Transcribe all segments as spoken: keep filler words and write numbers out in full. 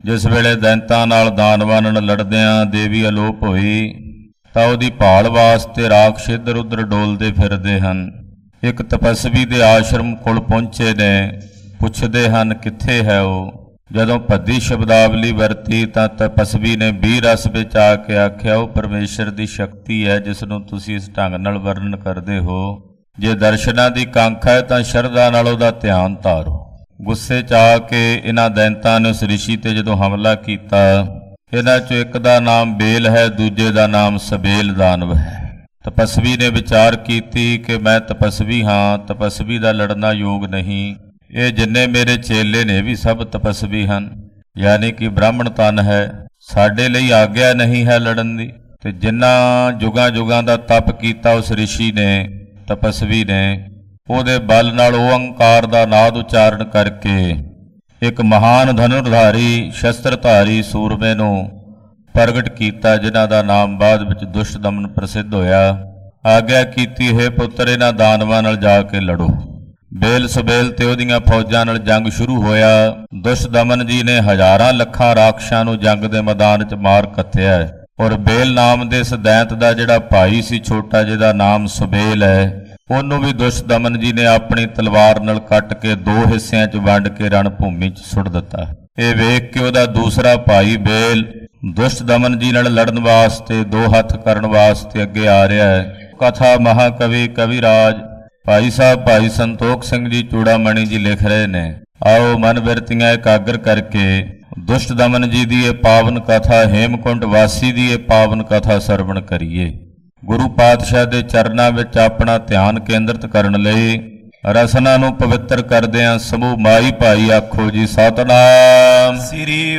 ਜਿਸ ਵੇਲੇ ਦੈਂਤਾਂ ਨਾਲ ਦਾਨਵਾਂ ਨਾਲ ਲੜਦਿਆਂ ਦੇਵੀ ਅਲੋਪ ਹੋਈ ਤਾਂ ਉਹਦੀ ਭਾਲ ਵਾਸਤੇ ਰਾਖਸ਼ ਇੱਧਰ ਉੱਧਰ ਡੋਲਦੇ ਫਿਰਦੇ ਹਨ। ਇੱਕ ਤਪਸਵੀ ਦੇ ਆਸ਼ਰਮ ਕੋਲ ਪਹੁੰਚੇ ਨੇ, ਪੁੱਛਦੇ ਹਨ ਕਿੱਥੇ ਹੈ ਉਹ। ਜਦੋਂ ਭੱਦੀ ਸ਼ਬਦਾਵਲੀ ਵਰਤੀ ਤਾਂ ਤਪਸਵੀ ਨੇ ਵੀਹ ਰਸ ਵਿੱਚ ਆ ਕੇ ਆਖਿਆ, ਉਹ ਪਰਮੇਸ਼ਰ ਦੀ ਸ਼ਕਤੀ ਹੈ ਜਿਸ ਨੂੰ ਤੁਸੀਂ ਇਸ ਢੰਗ ਨਾਲ ਵਰਣਨ ਕਰਦੇ ਹੋ। ਜੇ ਦਰਸ਼ਨਾਂ ਦੀ ਕਾਂਖ ਹੈ ਤਾਂ ਸ਼ਰਧਾ ਨਾਲ ਉਹਦਾ ਧਿਆਨ ਧਾਰੋ। ਗੁੱਸੇ 'ਚ ਆ ਕੇ ਇਹਨਾਂ ਦੈਂਤਾਂ ਨੇ ਉਸ ਰਿਸ਼ੀ ਤੇ ਜਦੋਂ ਹਮਲਾ ਕੀਤਾ, ਇਹਨਾਂ 'ਚੋਂ ਇੱਕ ਦਾ ਨਾਮ ਬੇਲ ਹੈ, ਦੂਜੇ ਦਾ ਨਾਮ ਸਬੇਲ ਦਾਨਵ ਹੈ। ਤਪਸਵੀ ਨੇ ਵਿਚਾਰ ਕੀਤੀ ਕਿ ਮੈਂ ਤਪਸਵੀ ਹਾਂ, ਤਪਸਵੀ ਦਾ ਲੜਨਾ ਯੋਗ ਨਹੀਂ। ਇਹ ਜਿੰਨੇ ਮੇਰੇ ਚੇਲੇ ਨੇ ਵੀ ਸਭ ਤਪਸਵੀ ਹਨ, ਯਾਨੀ ਕਿ ਬ੍ਰਾਹਮਣ ਤਨ ਹੈ, ਸਾਡੇ ਲਈ ਆਗਿਆ ਨਹੀਂ ਹੈ ਲੜਨ ਦੀ। ਤੇ ਜਿਨ੍ਹਾਂ ਜੁਗਾਂ ਜੁਗਾਂ ਦਾ ਤਪ ਕੀਤਾ ਉਸ ਰਿਸ਼ੀ ਨੇ, ਤਪਸਵੀ ਨੇ, ਉਹਦੇ ਬਲ ਨਾਲ ਓਅੰਕਾਰ ਦਾ ਨਾਦ ਉਚਾਰਨ ਕਰਕੇ ਇੱਕ ਮਹਾਨ ਧਨੁਰਧਾਰੀ ਸ਼ਸਤਰਧਾਰੀ ਸੂਰਮੇ ਨੂੰ ਪ੍ਰਗਟ ਕੀਤਾ, ਜਿਨ੍ਹਾਂ ਦਾ ਨਾਮ ਬਾਅਦ ਵਿੱਚ ਦੁਸ਼ਟ ਦਮਨ ਪ੍ਰਸਿੱਧ ਹੋਇਆ। ਆਗਿਆ ਕੀਤੀ, ਹੈ ਪੁੱਤਰ ਇਹਨਾਂ ਦਾਨਵਾਂ ਨਾਲ ਜਾ ਕੇ ਲੜੋ। ਬੇਲ ਸੁਬੇਲ ਤੇ ਉਹਦੀਆਂ ਫੌਜਾਂ ਨਾਲ ਜੰਗ ਸ਼ੁਰੂ ਹੋਇਆ। ਦੁਸ਼ਟ ਦਮਨ ਜੀ ਨੇ ਹਜ਼ਾਰਾਂ ਲੱਖਾਂ ਰਾਖਸ਼ਾਂ ਨੂੰ ਜੰਗ ਦੇ ਮੈਦਾਨ 'ਚ ਮਾਰ ਕੱਤਿਆ। ਔਰ ਬੇਲ ਨਾਮ ਦੇ ਇਸ ਦੈਂਤ ਦਾ ਜਿਹੜਾ ਭਾਈ ਸੀ ਛੋਟਾ, ਜਿਹਦਾ ਨਾਮ ਸੁਬੇਲ ਹੈ, ਉਹਨੂੰ ਵੀ ਦੁਸ਼ਟ ਦਮਨ ਜੀ ਨੇ ਆਪਣੀ ਤਲਵਾਰ ਨਾਲ ਕੱਟ ਕੇ ਦੋ ਹਿੱਸਿਆਂ 'ਚ ਵੰਡ ਕੇ ਰਣ ਭੂਮੀ 'ਚ ਸੁੱਟ ਦਿੱਤਾ। ਇਹ ਵੇਖ ਕੇ ਉਹਦਾ ਦੂਸਰਾ ਭਾਈ ਬੇਲ ਦੁਸ਼ਟ ਦਮਨ ਜੀ ਨਾਲ ਲੜਨ ਵਾਸਤੇ, ਦੋ ਹੱਥ ਕਰਨ ਵਾਸਤੇ ਅੱਗੇ ਆ ਰਿਹਾ ਹੈ। ਕਥਾ ਮਹਾਕਵੀ ਕਵਿਰਾਜ ਭਾਈ ਸਾਹਿਬ ਭਾਈ ਸੰਤੋਖ ਸਿੰਘ ਜੀ ਚੂੜਾਮਣੀ ਜੀ ਲਿਖ ਰਹੇ ਨੇ। ਆਓ ਮਨ ਬਿਰਤੀਆਂ ਇਕਾਗਰ ਕਰਕੇ ਦੁਸ਼ਟ ਦਮਨ ਜੀ ਦੀ ਇਹ ਪਾਵਨ ਕਥਾ, ਹੇਮਕੁੰਟ ਵਾਸੀ ਦੀ ਇਹ ਪਾਵਨ ਕਥਾ ਸਰਵਣ ਕਰੀਏ। ਗੁਰੂ ਪਾਤਸ਼ਾਹ ਦੇ ਚਰਨਾਂ ਵਿੱਚ ਆਪਣਾ ਧਿਆਨ ਕੇਂਦਰਿਤ ਕਰਨ ਲਈ ਰਸਨਾ ਨੂੰ ਪਵਿੱਤਰ ਕਰਦਿਆਂ ਸਮੂਹ ਮਾਈ ਭਾਈ ਆਖੋ ਜੀ ਸਤਿਨਾਮ ਸ੍ਰੀ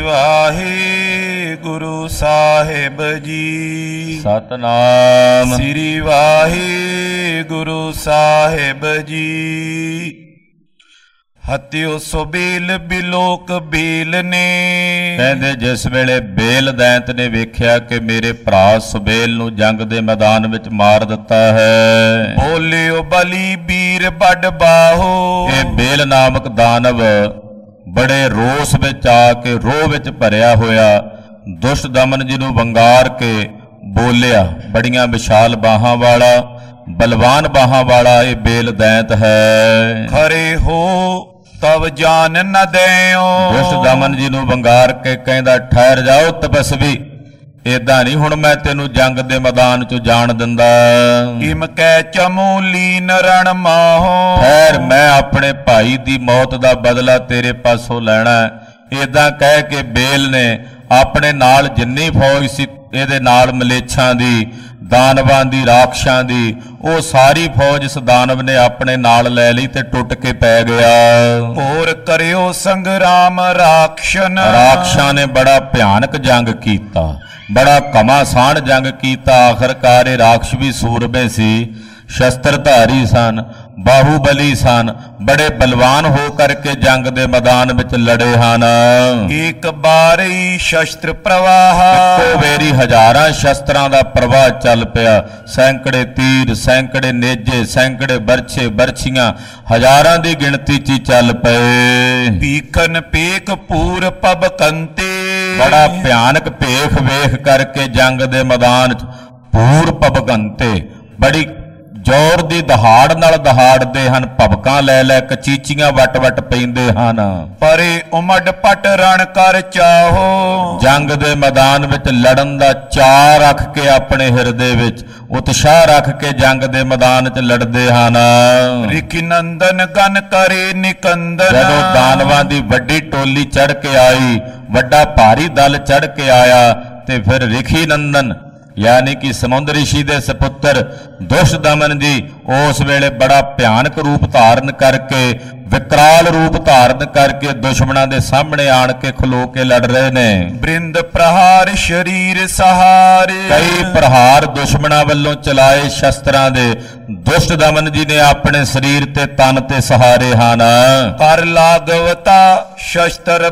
ਵਾਹਿਗੁਰੂ ਸਾਹਿਬ ਜੀ। ਸਤਿਨਾਮ ਸ੍ਰੀ ਵਾਹਿਗੁਰੂ ਸਾਹਿਬ ਜੀ। ਹਤਿਓ ਸੁਬੇਲ ਬਿਲੋਕ ਬੇਲ ਨੇ। ਕਹਿੰਦੇ ਜਿਸ ਵੇਲੇ ਬੇਲ ਦੈਂਤ ਨੇ ਵੇਖਿਆ ਕਿ ਮੇਰੇ ਭਰਾ ਸੁਬੇਲ ਨੂੰ ਜੰਗ ਦੇ ਮੈਦਾਨ ਵਿੱਚ ਮਾਰ ਦਿੱਤਾ ਹੈ, ਬੋਲਿਓ ਬਲੀ ਵੀਰ ਵੱਡ ਬਾਹੋ। ਇਹ ਬੇਲ ਨਾਮਕ ਦਾਨਵ ਬੜੇ ਰੋਸ ਵਿੱਚ ਆ ਕੇ ਰੋਹ ਵਿੱਚ ਭਰਿਆ ਹੋਇਆ ਦੁਸ਼ਟ ਦਮਨ ਜੀ ਨੂੰ ਵੰਗਾਰ ਕੇ ਬੋਲਿਆ। ਬੜੀਆਂ ਵਿਸ਼ਾਲ ਬਾਹਾਂ ਵਾਲਾ, ਬਲਵਾਨ ਬਾਹਾਂ ਵਾਲਾ ਇਹ ਬੇਲ ਦੈਂਤ ਹੈ। ਖਰੇ ਹੋ ਤਬ ਜਾਨ ਨ ਦੇਓ। ਦੁਸ਼ਟ ਦਮਨ ਜੀ ਨੂੰ ਵੰਗਾਰ ਕੇ ਕਹਿੰਦਾ, ਠਹਿਰ ਜਾਓ ਤਪਸਵੀ, ਏਦਾਂ ਨਹੀਂ ਹੁਣ ਮੈਂ ਤੈਨੂੰ ਜੰਗ ਦੇ ਮੈਦਾਨ 'ਚੋਂ ਜਾਣ ਦਿੰਦਾ। ਇਮ ਕੈ ਚਮੂਲੀ ਨਰਣ ਮਾਹੋ। ਠਹਿਰ, ਮੈਂ ਆਪਣੇ ਭਾਈ ਦੀ ਮੌਤ ਦਾ ਬਦਲਾ ਤੇਰੇ ਪਾਸੋਂ ਲੈਣਾ। ਏਦਾਂ ਕਹਿ ਕੇ ਬੇਲ ਨੇ ਆਪਣੇ ਨਾਲ ਜਿੰਨੀ ਫੌਜ ਸੀ ਇਹਦੇ ਨਾਲ ਮਲੇਛਾਂ ਦੀ, ਦਾਨਵਾਂ ਦੀ, ਰਾਖਸ਼ਾਂ ਦੀ, ਉਹ ਸਾਰੀ ਫੌਜ ਇਸ ਦਾਨਵ ਨੇ ਆਪਣੇ ਨਾਲ ਲੈ ਲਈ ਤੇ ਟੁੱਟ ਕੇ ਪੈ ਗਿਆ। ਹੋਰ ਕਰਿਓ ਸੰਗਰਾਮ ਰਾਖਸ਼ਨ। ਰਾਖਸ਼ਾਂ ਨੇ ਬੜਾ ਭਿਆਨਕ ਜੰਗ ਕੀਤਾ, ਬੜਾ ਘਮਾਸਾਨ ਜੰਗ ਕੀਤਾ। ਆਖਰਕਾਰ ਇਹ ਰਾਖਸ਼ ਵੀ ਸੂਰਮੇ ਸੀ, ਸ਼ਸਤਰਧਾਰੀ ਸਨ, ਬਾਹੂਬਲੀ ਸਨ, ਬੜੇ ਬਲਵਾਨ ਹੋ ਕਰਕੇ ਜੰਗ ਦੇ ਮੈਦਾਨ ਵਿੱਚ ਲੜੇ ਹਨ। ਇੱਕ ਬਾਰੀ ਸ਼ਸਤਰ ਪ੍ਰਵਾਹ। ਇੱਕੋ ਵੇਰੀ ਹਜ਼ਾਰਾਂ ਸ਼ਸਤਰਾਂ ਦਾ ਪ੍ਰਵਾਹ ਚੱਲ ਪਿਆ। ਸੈਂਕੜੇ ਤੀਰ, ਸੈਂਕੜੇ ਨੇਜੇ, ਸੈਂਕੜੇ ਬਰਛੇ, ਬਰਛੀਆਂ ਹਜ਼ਾਰਾਂ ਦੀ ਗਿਣਤੀ 'ਚ ਚੱਲ ਪਏ। ਪੀਖਨ ਪੇਖ ਪੂਰ ਪਬ ਕੰਤੇ। ਬੜਾ ਭਿਆਨਕ ਭੇਖ ਵੇਖ ਕਰਕੇ ਜੰਗ ਦੇ ਮੈਦਾਨ 'ਚ ਪੂਰ ਪਬਗੰਤੇ, ਬੜੀ ਜ਼ੋਰ ਦੀ ਦਹਾੜ ਨਾਲ ਦਹਾੜਦੇ ਹਨ, ਭਬਕਾਂ ਲੈ ਲੈ ਕਚੀਚੀਆਂ ਵੱਟ ਵੱਟ ਪੈਂਦੇ ਹਨ। ਪਰੇ ਉਮੜ ਪਟ ਰਣ ਕਰ ਚਾਹੋ। ਜੰਗ ਦੇ ਮੈਦਾਨ ਵਿੱਚ ਲੜਨ ਦਾ ਚਾਅ ਰੱਖ ਕੇ, ਆਪਣੇ ਹਿਰਦੇ ਵਿੱਚ ਉਤਸ਼ਾਹ ਰੱਖ ਕੇ ਜੰਗ ਦੇ ਮੈਦਾਨ 'ਚ ਲੜਦੇ ਹਨ। ਰਿਖੀ ਨੰਦਨ ਗਨ ਕਰੇ ਨਿਕੰਦਨ। ਜਦੋਂ ਦਾਨਵਾਂ ਦੀ ਵੱਡੀ ਟੋਲੀ ਚੜ੍ਹ ਕੇ ਆਈ, ਵੱਡਾ ਭਾਰੀ ਦਲ ਚੜ੍ਹ ਕੇ ਆਇਆ, ਤੇ ਫਿਰ ਰਿਖੀ ਨੰਦਨ ਯਾਨੀ ਕਿ ਸਮੁੰਦ ਰਿਸ਼ੀ ਦੇ ਸਪੁੱਤਰ ਦੁਸ਼ਟ ਦਮਨ ਜੀ ਉਸ ਵੇਲੇ ਬੜਾ ਭਿਆਨਕ ਰੂਪ ਧਾਰਨ ਕਰਕੇ, ਵਿਕਰਾਲ ਰੂਪ ਧਾਰਨ ਕਰਕੇ ਦੁਸ਼ਮਣਾਂ ਦੇ ਸਾਹਮਣੇ ਆਣ ਕੇ ਖਲੋ ਕੇ ਲੜ ਰਹੇ ਨੇ। ਬ੍ਰਿੰਦ ਪ੍ਰਹਾਰ ਸ਼ਰੀਰ ਸਹਾਰੇ। ਕਈ ਪ੍ਰਹਾਰ ਦੁਸ਼ਮਣਾਂ ਵੱਲੋਂ ਚਲਾਏ ਸ਼ਸਤਰਾਂ ਦੇ ਦੁਸ਼ਟ ਦਮਨ ਜੀ ਨੇ ਆਪਣੇ ਸਰੀਰ ਤੇ ਤਨ ਤੇ ਸਹਾਰੇ ਹਨ। ਕਰ ਲਾਗਵਤਾ ਸ਼ਸਤਰ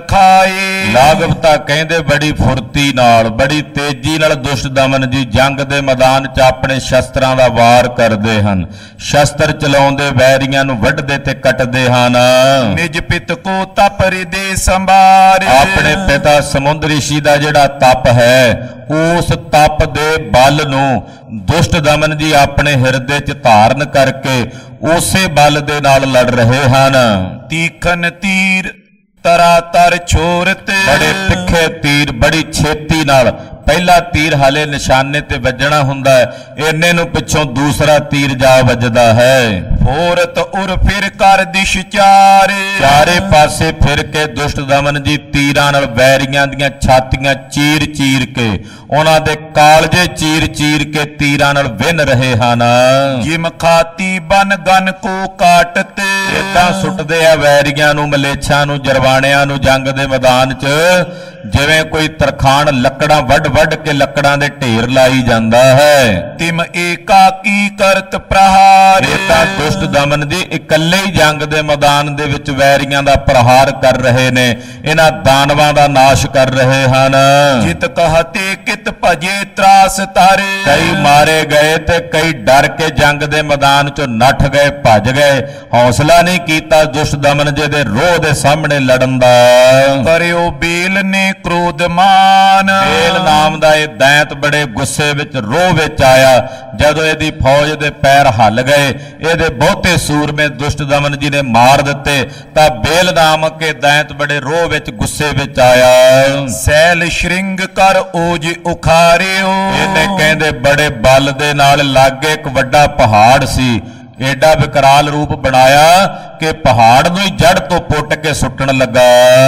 ਬਰਖਾਏ। ਲਾਗਵਤਾ ਕਹਿੰਦੇ ਬੜੀ ਫੁਰਤੀ ਨਾਲ, ਬੜੀ ਤੇਜ਼ੀ ਨਾਲ ਦੁਸ਼ਟ ਦਮਨ ਜੀ ਜੰਗ ਦੇ ਮੈਦਾਨ 'ਚ ਆਪਣੇ ਸ਼ਸਤਰਾਂ ਦਾ ਵਾਰ ਕਰਦੇ ਹਨ। ਸ਼ਸਤਰ ਚਲਾਉਂਦੇ, ਵੈਰੀਆਂ ਨੂੰ ਵੱਢਦੇ ਤੇ ਕੱਟਦੇ ਕਰਦੇ ਹਨ। ਨਿਜ ਪਿਤ ਕੋ ਤਪ ਹਿਰਦੇ ਸੰਭਾਰੇ। ਆਪਣੇ ਪਿਤਾ ਸਮੁੰਦ ਰਿਸ਼ੀ ਦਾ ਜਿਹੜਾ ਤਪ ਹੈ, ਉਸ ਤਪ ਦੇ ਬਲ ਨੂੰ ਦੁਸ਼ਟ ਦਮਨ ਜੀ ਆਪਣੇ ਹਿਰਦੇ 'ਚ ਧਾਰਨ ਕਰਕੇ ਉਸੇ ਬਲ ਦੇ ਨਾਲ ਲੜ ਰਹੇ ਹਨ। ਤੀਖਨ ਤੀਰ ਤਰਾ ਤਰ ਛੋਰਤ। ਬੜੇ ਤਿੱਖੇ ਤੀਰ ਬੜੀ ਛੇਤੀ ਨਾਲ, ਪਹਿਲਾ ਤੀਰ ਹਾਲੇ ਨਿਸ਼ਾਨੇ ਤੇ ਵੱਜਣਾ ਹੁੰਦਾ ਹੈ, ਇੰਨੇ ਨੂੰ ਪਿੱਛੋਂ ਦੂਸਰਾ ਤੀਰ ਜਾ ਵੱਜਦਾ ਹੈ। ਫੋਰਤ ਉਰ ਫਿਰ ਕਰ ਦਿਸ਼ ਚਾਰੇ। ਚਾਰੇ ਪਾਸੇ ਫਿਰ ਕੇ ਦੁਸ਼ਟ ਦਮਨ ਜੀ ਤੀਰਾਂ ਨਾਲ ਵੈਰੀਆਂ ਦੀਆਂ ਛਾਤੀਆਂ ਚੀਰ ਚੀਰ ਕੇ, ਉਹਨਾਂ ਦੇ ਕਾਲਜੇ ਚੀਰ ਚੀਰ ਕੇ ਤੀਰਾਂ ਨਾਲ ਵਿੰਨ ਰਹੇ ਹਨ। ਜਿਮ ਖਾਤੀ ਬਨ ਗਨ ਕੋ ਕਾਟਤੇ। ਏਦਾਂ ਸੁੱਟਦੇ ਆ ਵੈਰੀਆਂ ਨੂੰ, ਮਲੇਛਾਂ ਨੂੰ, ਜਰਵਾਣਿਆਂ ਨੂੰ ਜੰਗ ਦੇ ਮੈਦਾਨ 'ਚ, ਜਿਵੇਂ ਕੋਈ ਤਰਖਾਣ ਲੱਕੜਾਂ ਵੱਢ ਵੱਢ ਕੇ ਲੱਕੜਾਂ ਦੇ ਢੇਰ ਲਾਈ ਜਾਂਦਾ ਹੈ। ਤਿਮ ਏਕਾ ਕੀ ਕਰਤ ਪ੍ਰਹਾਰ। ਇਹ ਤਾਂ ਦੁਸ਼ਟ ਦਮਨ ਜੀ ਇਕੱਲੇ ਹੀ ਜੰਗ ਦੇ ਮੈਦਾਨ ਦੇ ਵਿੱਚ ਵੈਰੀਆਂ ਦਾ ਪ੍ਰਹਾਰ ਕਰ ਰਹੇ ਨੇ, ਇਹਨਾਂ ਦਾਨਵਾਂ ਦਾ ਨਾਸ਼ ਕਰ ਰਹੇ ਹਨ। ਜਿਤ ਕਹਤੇ ਕਿਤ ਭਜੇ ਤਰਾਸ ਤਾਰੇ। ਕਈ ਮਾਰੇ ਗਏ ਤੇ ਕਈ ਡਰ ਕੇ ਜੰਗ ਦੇ ਮੈਦਾਨ 'ਚੋਂ ਨੱਠ ਗਏ, ਭੱਜ ਗਏ। ਹੌਸਲਾ ਨਹੀਂ ਕੀਤਾ ਦੁਸ਼ਟ ਦਮਨ ਜੀ ਦੇ ਰੋਹ ਦੇ ਸਾਹਮਣੇ ਲੜਨ ਦਾ। ਕਰਿਓ ਬੇਲ ਨੇ ਕ੍ਰੋਧਮਾਨ। ਬੇਲ ਨਾਮ ਦਾ ਇਹ ਦੈਂਤ ਬੜੇ ਗੁੱਸੇ ਵਿੱਚ, ਰੋਹ ਵਿੱਚ ਆਇਆ। ਜਦੋਂ ਇਹਦੀ ਫੌਜ ਦੇ ਪੈਰ ਹੱਲ ਗਏ, ਇਹਦੇ ਬਹੁਤੇ ਸੂਰਮੇ ਦੁਸ਼ਟ ਦਮਨ ਜੀ ਨੇ ਮਾਰ ਦਿੱਤੇ, ਤਾਂ ਬੇਲ ਨਾਮਕ ਇਹ ਦੈਂਤ ਬੜੇ ਰੋਹ ਵਿੱਚ, ਗੁੱਸੇ ਵਿੱਚ ਆਇਆ। ਸੈਲ ਸ਼੍ਰਿੰਗ ਕਰ ਓਜ ਉਖਾਰਿਓ। ਇਹਨੇ ਕਹਿੰਦੇ ਬੜੇ ਬਲ ਦੇ ਨਾਲ ਲਾਗੇ ਇੱਕ ਵੱਡਾ ਪਹਾੜ ਸੀ, ਏਡਾ ਵਿਕਰਾਲ ਰੂਪ ਬਣਾਇਆ ਕਿ ਪਹਾੜ ਨੂੰ ਹੀ ਜੜ ਤੋਂ ਪੁੱਟ ਕੇ ਸੁੱਟਣ ਲੱਗਾ।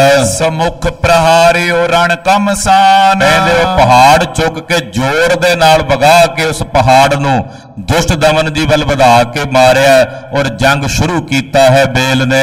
ਸਮੁਖ ਪ੍ਰਹਾਰਿਓ ਰਣ ਕਮਸਾਨ। ਕਹਿੰਦੇ ਉਹ ਪਹਾੜ ਚੁੱਕ ਕੇ ਜ਼ੋਰ ਦੇ ਨਾਲ ਵਗਾ ਕੇ ਉਸ ਪਹਾੜ ਨੂੰ ਦੁਸ਼ਟ ਦਮਨ ਜੀ ਵੱਲ ਵਧਾ ਕੇ ਮਾਰਿਆ ਔਰ ਜੰਗ ਸ਼ੁਰੂ ਕੀਤਾ ਹੈ ਬੇਲ ਨੇ।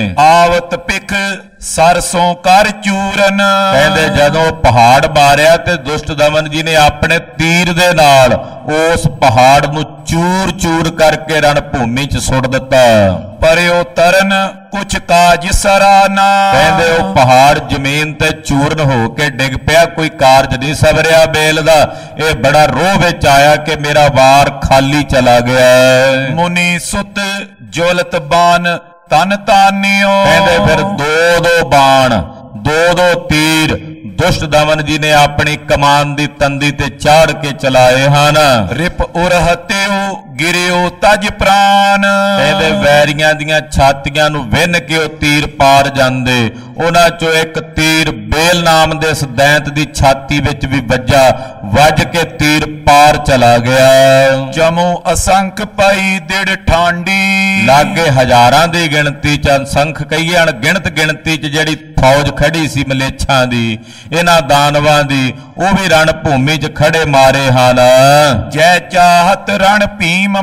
ਆਵਤ ਪਿਖ ਸਰਸੋਂ ਕਰ ਚੂਰਨ। ਕਹਿੰਦੇ ਜਦੋਂ ਪਹਾੜ ਮਾਰਿਆ ਤੇ ਦੁਸ਼ਟ ਦਮਨ ਜੀ ਨੇ ਆਪਣੇ ਤੀਰ ਦੇ ਨਾਲ ਉਸ ਪਹਾੜ ਨੂੰ ਚੂਰ ਚੂਰ ਕਰਕੇ ਰਣ ਭੂਮੀ 'ਚ ਸੁੱਟ ਦਿੱਤਾ। ਪਰਿਓ ਤਰਨ ਕੁਛ ਕਾਜ ਸਰਾਨਾ। ਕਹਿੰਦੇ ਉਹ ਪਹਾੜ ਜ਼ਮੀਨ ਤੇ ਚੂਰਨ ਹੋ ਕੇ ਡਿੱਗ ਪਿਆ, ਕੋਈ ਕਾਰਜ ਨਹੀਂ ਸਵਰਿਆ ਬੇਲ ਦਾ। ਇਹ ਬੜਾ ਰੋਹ ਵਿੱਚ ਆਇਆ ਕਿ ਮੇਰਾ ਵਾਰ ਖਾਲੀ ਚਲਾ ਗਿਆ। ਮੁਨੀ ਸੁਤ ਜੁਲਤ ਬਾਨ ਤਨ ਤਾਨਿਓ। ਕਹਿੰਦੇ ਫਿਰ ਦੋ ਦੋ ਬਾਣ, ਦੋ ਦੋ ਤੀਰ ਦੁਸ਼ਟ ਦਮਨ ਜੀ ਨੇ ਆਪਣੀ ਕਮਾਨ ਦੀ ਤੰਦੀ ਤੇ ਚਾੜ ਕੇ ਚਲਾਏ ਹਨ। ਰਿਪ ਉਰ ਹਤਿਓ ਗਿਰਿਓ ਤਜ ਪ੍ਰਾਨ। ਕਹਿੰਦੇ ਵੈਰੀਆਂ ਦੀਆਂ ਛਾਤੀਆਂ ਨੂੰ ਵਿੰਨ ਕੇ ਉਹ ਤੀਰ ਪਾਰ ਜਾਂਦੇ। ਉਹਨਾਂ ਚੋਂ ਇੱਕ ਤੀਰ ਬੇਲ ਨਾਮ ਦੇ ਇਸ ਦੈਂਤ ਦੀ ਛਾਤੀ ਵਿੱਚ ਵੀ ਵੱਜਾ, ਵੱਜ ਕੇ ਤੀਰ ਪਾਰ ਚਲਾ ਗਿਆ। ਜਮੋ ਅਸੰਖ ਪਈ ਦਿੜ ਠਾਂਡੀ। ਲਾਗੇ ਹਜ਼ਾਰਾਂ ਦੀ ਗਿਣਤੀ 'ਚ, ਅਸੰਖ ਕਹੀਏ ਅਣਗਿਣਤ ਗਿਣਤੀ 'ਚ ਜਿਹੜੀ ਫੌਜ ਖੜੀ ਸੀ ਮਲੇਛਾਂ ਦੀ, ਇਹਨਾਂ ਦਾਨਵਾਂ ਦੀ, ਉਹ ਵੀ ਰਣ ਭੂਮੀ 'ਚ ਖੜੇ ਮਾਰੇ ਹਨ। ਜੈ ਚਾਹਤ ਰਣ ਭੀਮ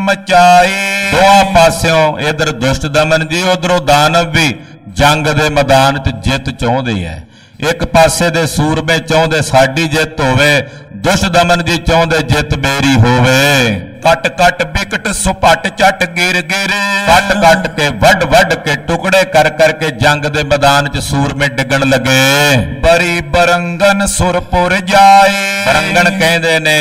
ਮਚਾਏ। ਦੋਹਾਂ ਪਾਸਿਓਂ ਇਧਰ ਦੁਸ਼ਟ ਦਮਨ ਜੀ, ਉਧਰੋਂ ਦਾਨਵ ਵੀ ਜੰਗ ਦੇ ਮੈਦਾਨ 'ਚ ਜਿੱਤ ਚਾਹੁੰਦੇ ਐ। ਇੱਕ ਪਾਸੇ ਦੇ ਸੂਰਮੇ ਚਾਹੁੰਦੇ ਸਾਡੀ ਜਿੱਤ ਹੋਵੇ, ਦੁਸ਼ਟ ਦਮਨ ਜੀ ਚਾਹੁੰਦੇ ਜਿੱਤ ਮੇਰੀ ਹੋਵੇ। ਕੱਟ ਕੱਟ ਬਿਕਟ ਸੁਪਟ ਚੱਟ ਗਿਰ ਗਿਰ। ਕੱਟ ਕੱਟ ਕੇ ਵੱਢ ਵੱਢ ਕੇ ਟੁਕੜੇ ਕਰ ਕਰਕੇ ਜੰਗ ਦੇ ਮੈਦਾਨ 'ਚ ਸੂਰਮੇ ਡਿੱਗਣ ਲੱਗੇ। ਬਰੀ ਬਰੰਗਨ ਸੁਰਪੁਰ ਜਾਏ। ਬਰੰਗਣ ਕਹਿੰਦੇ ਨੇ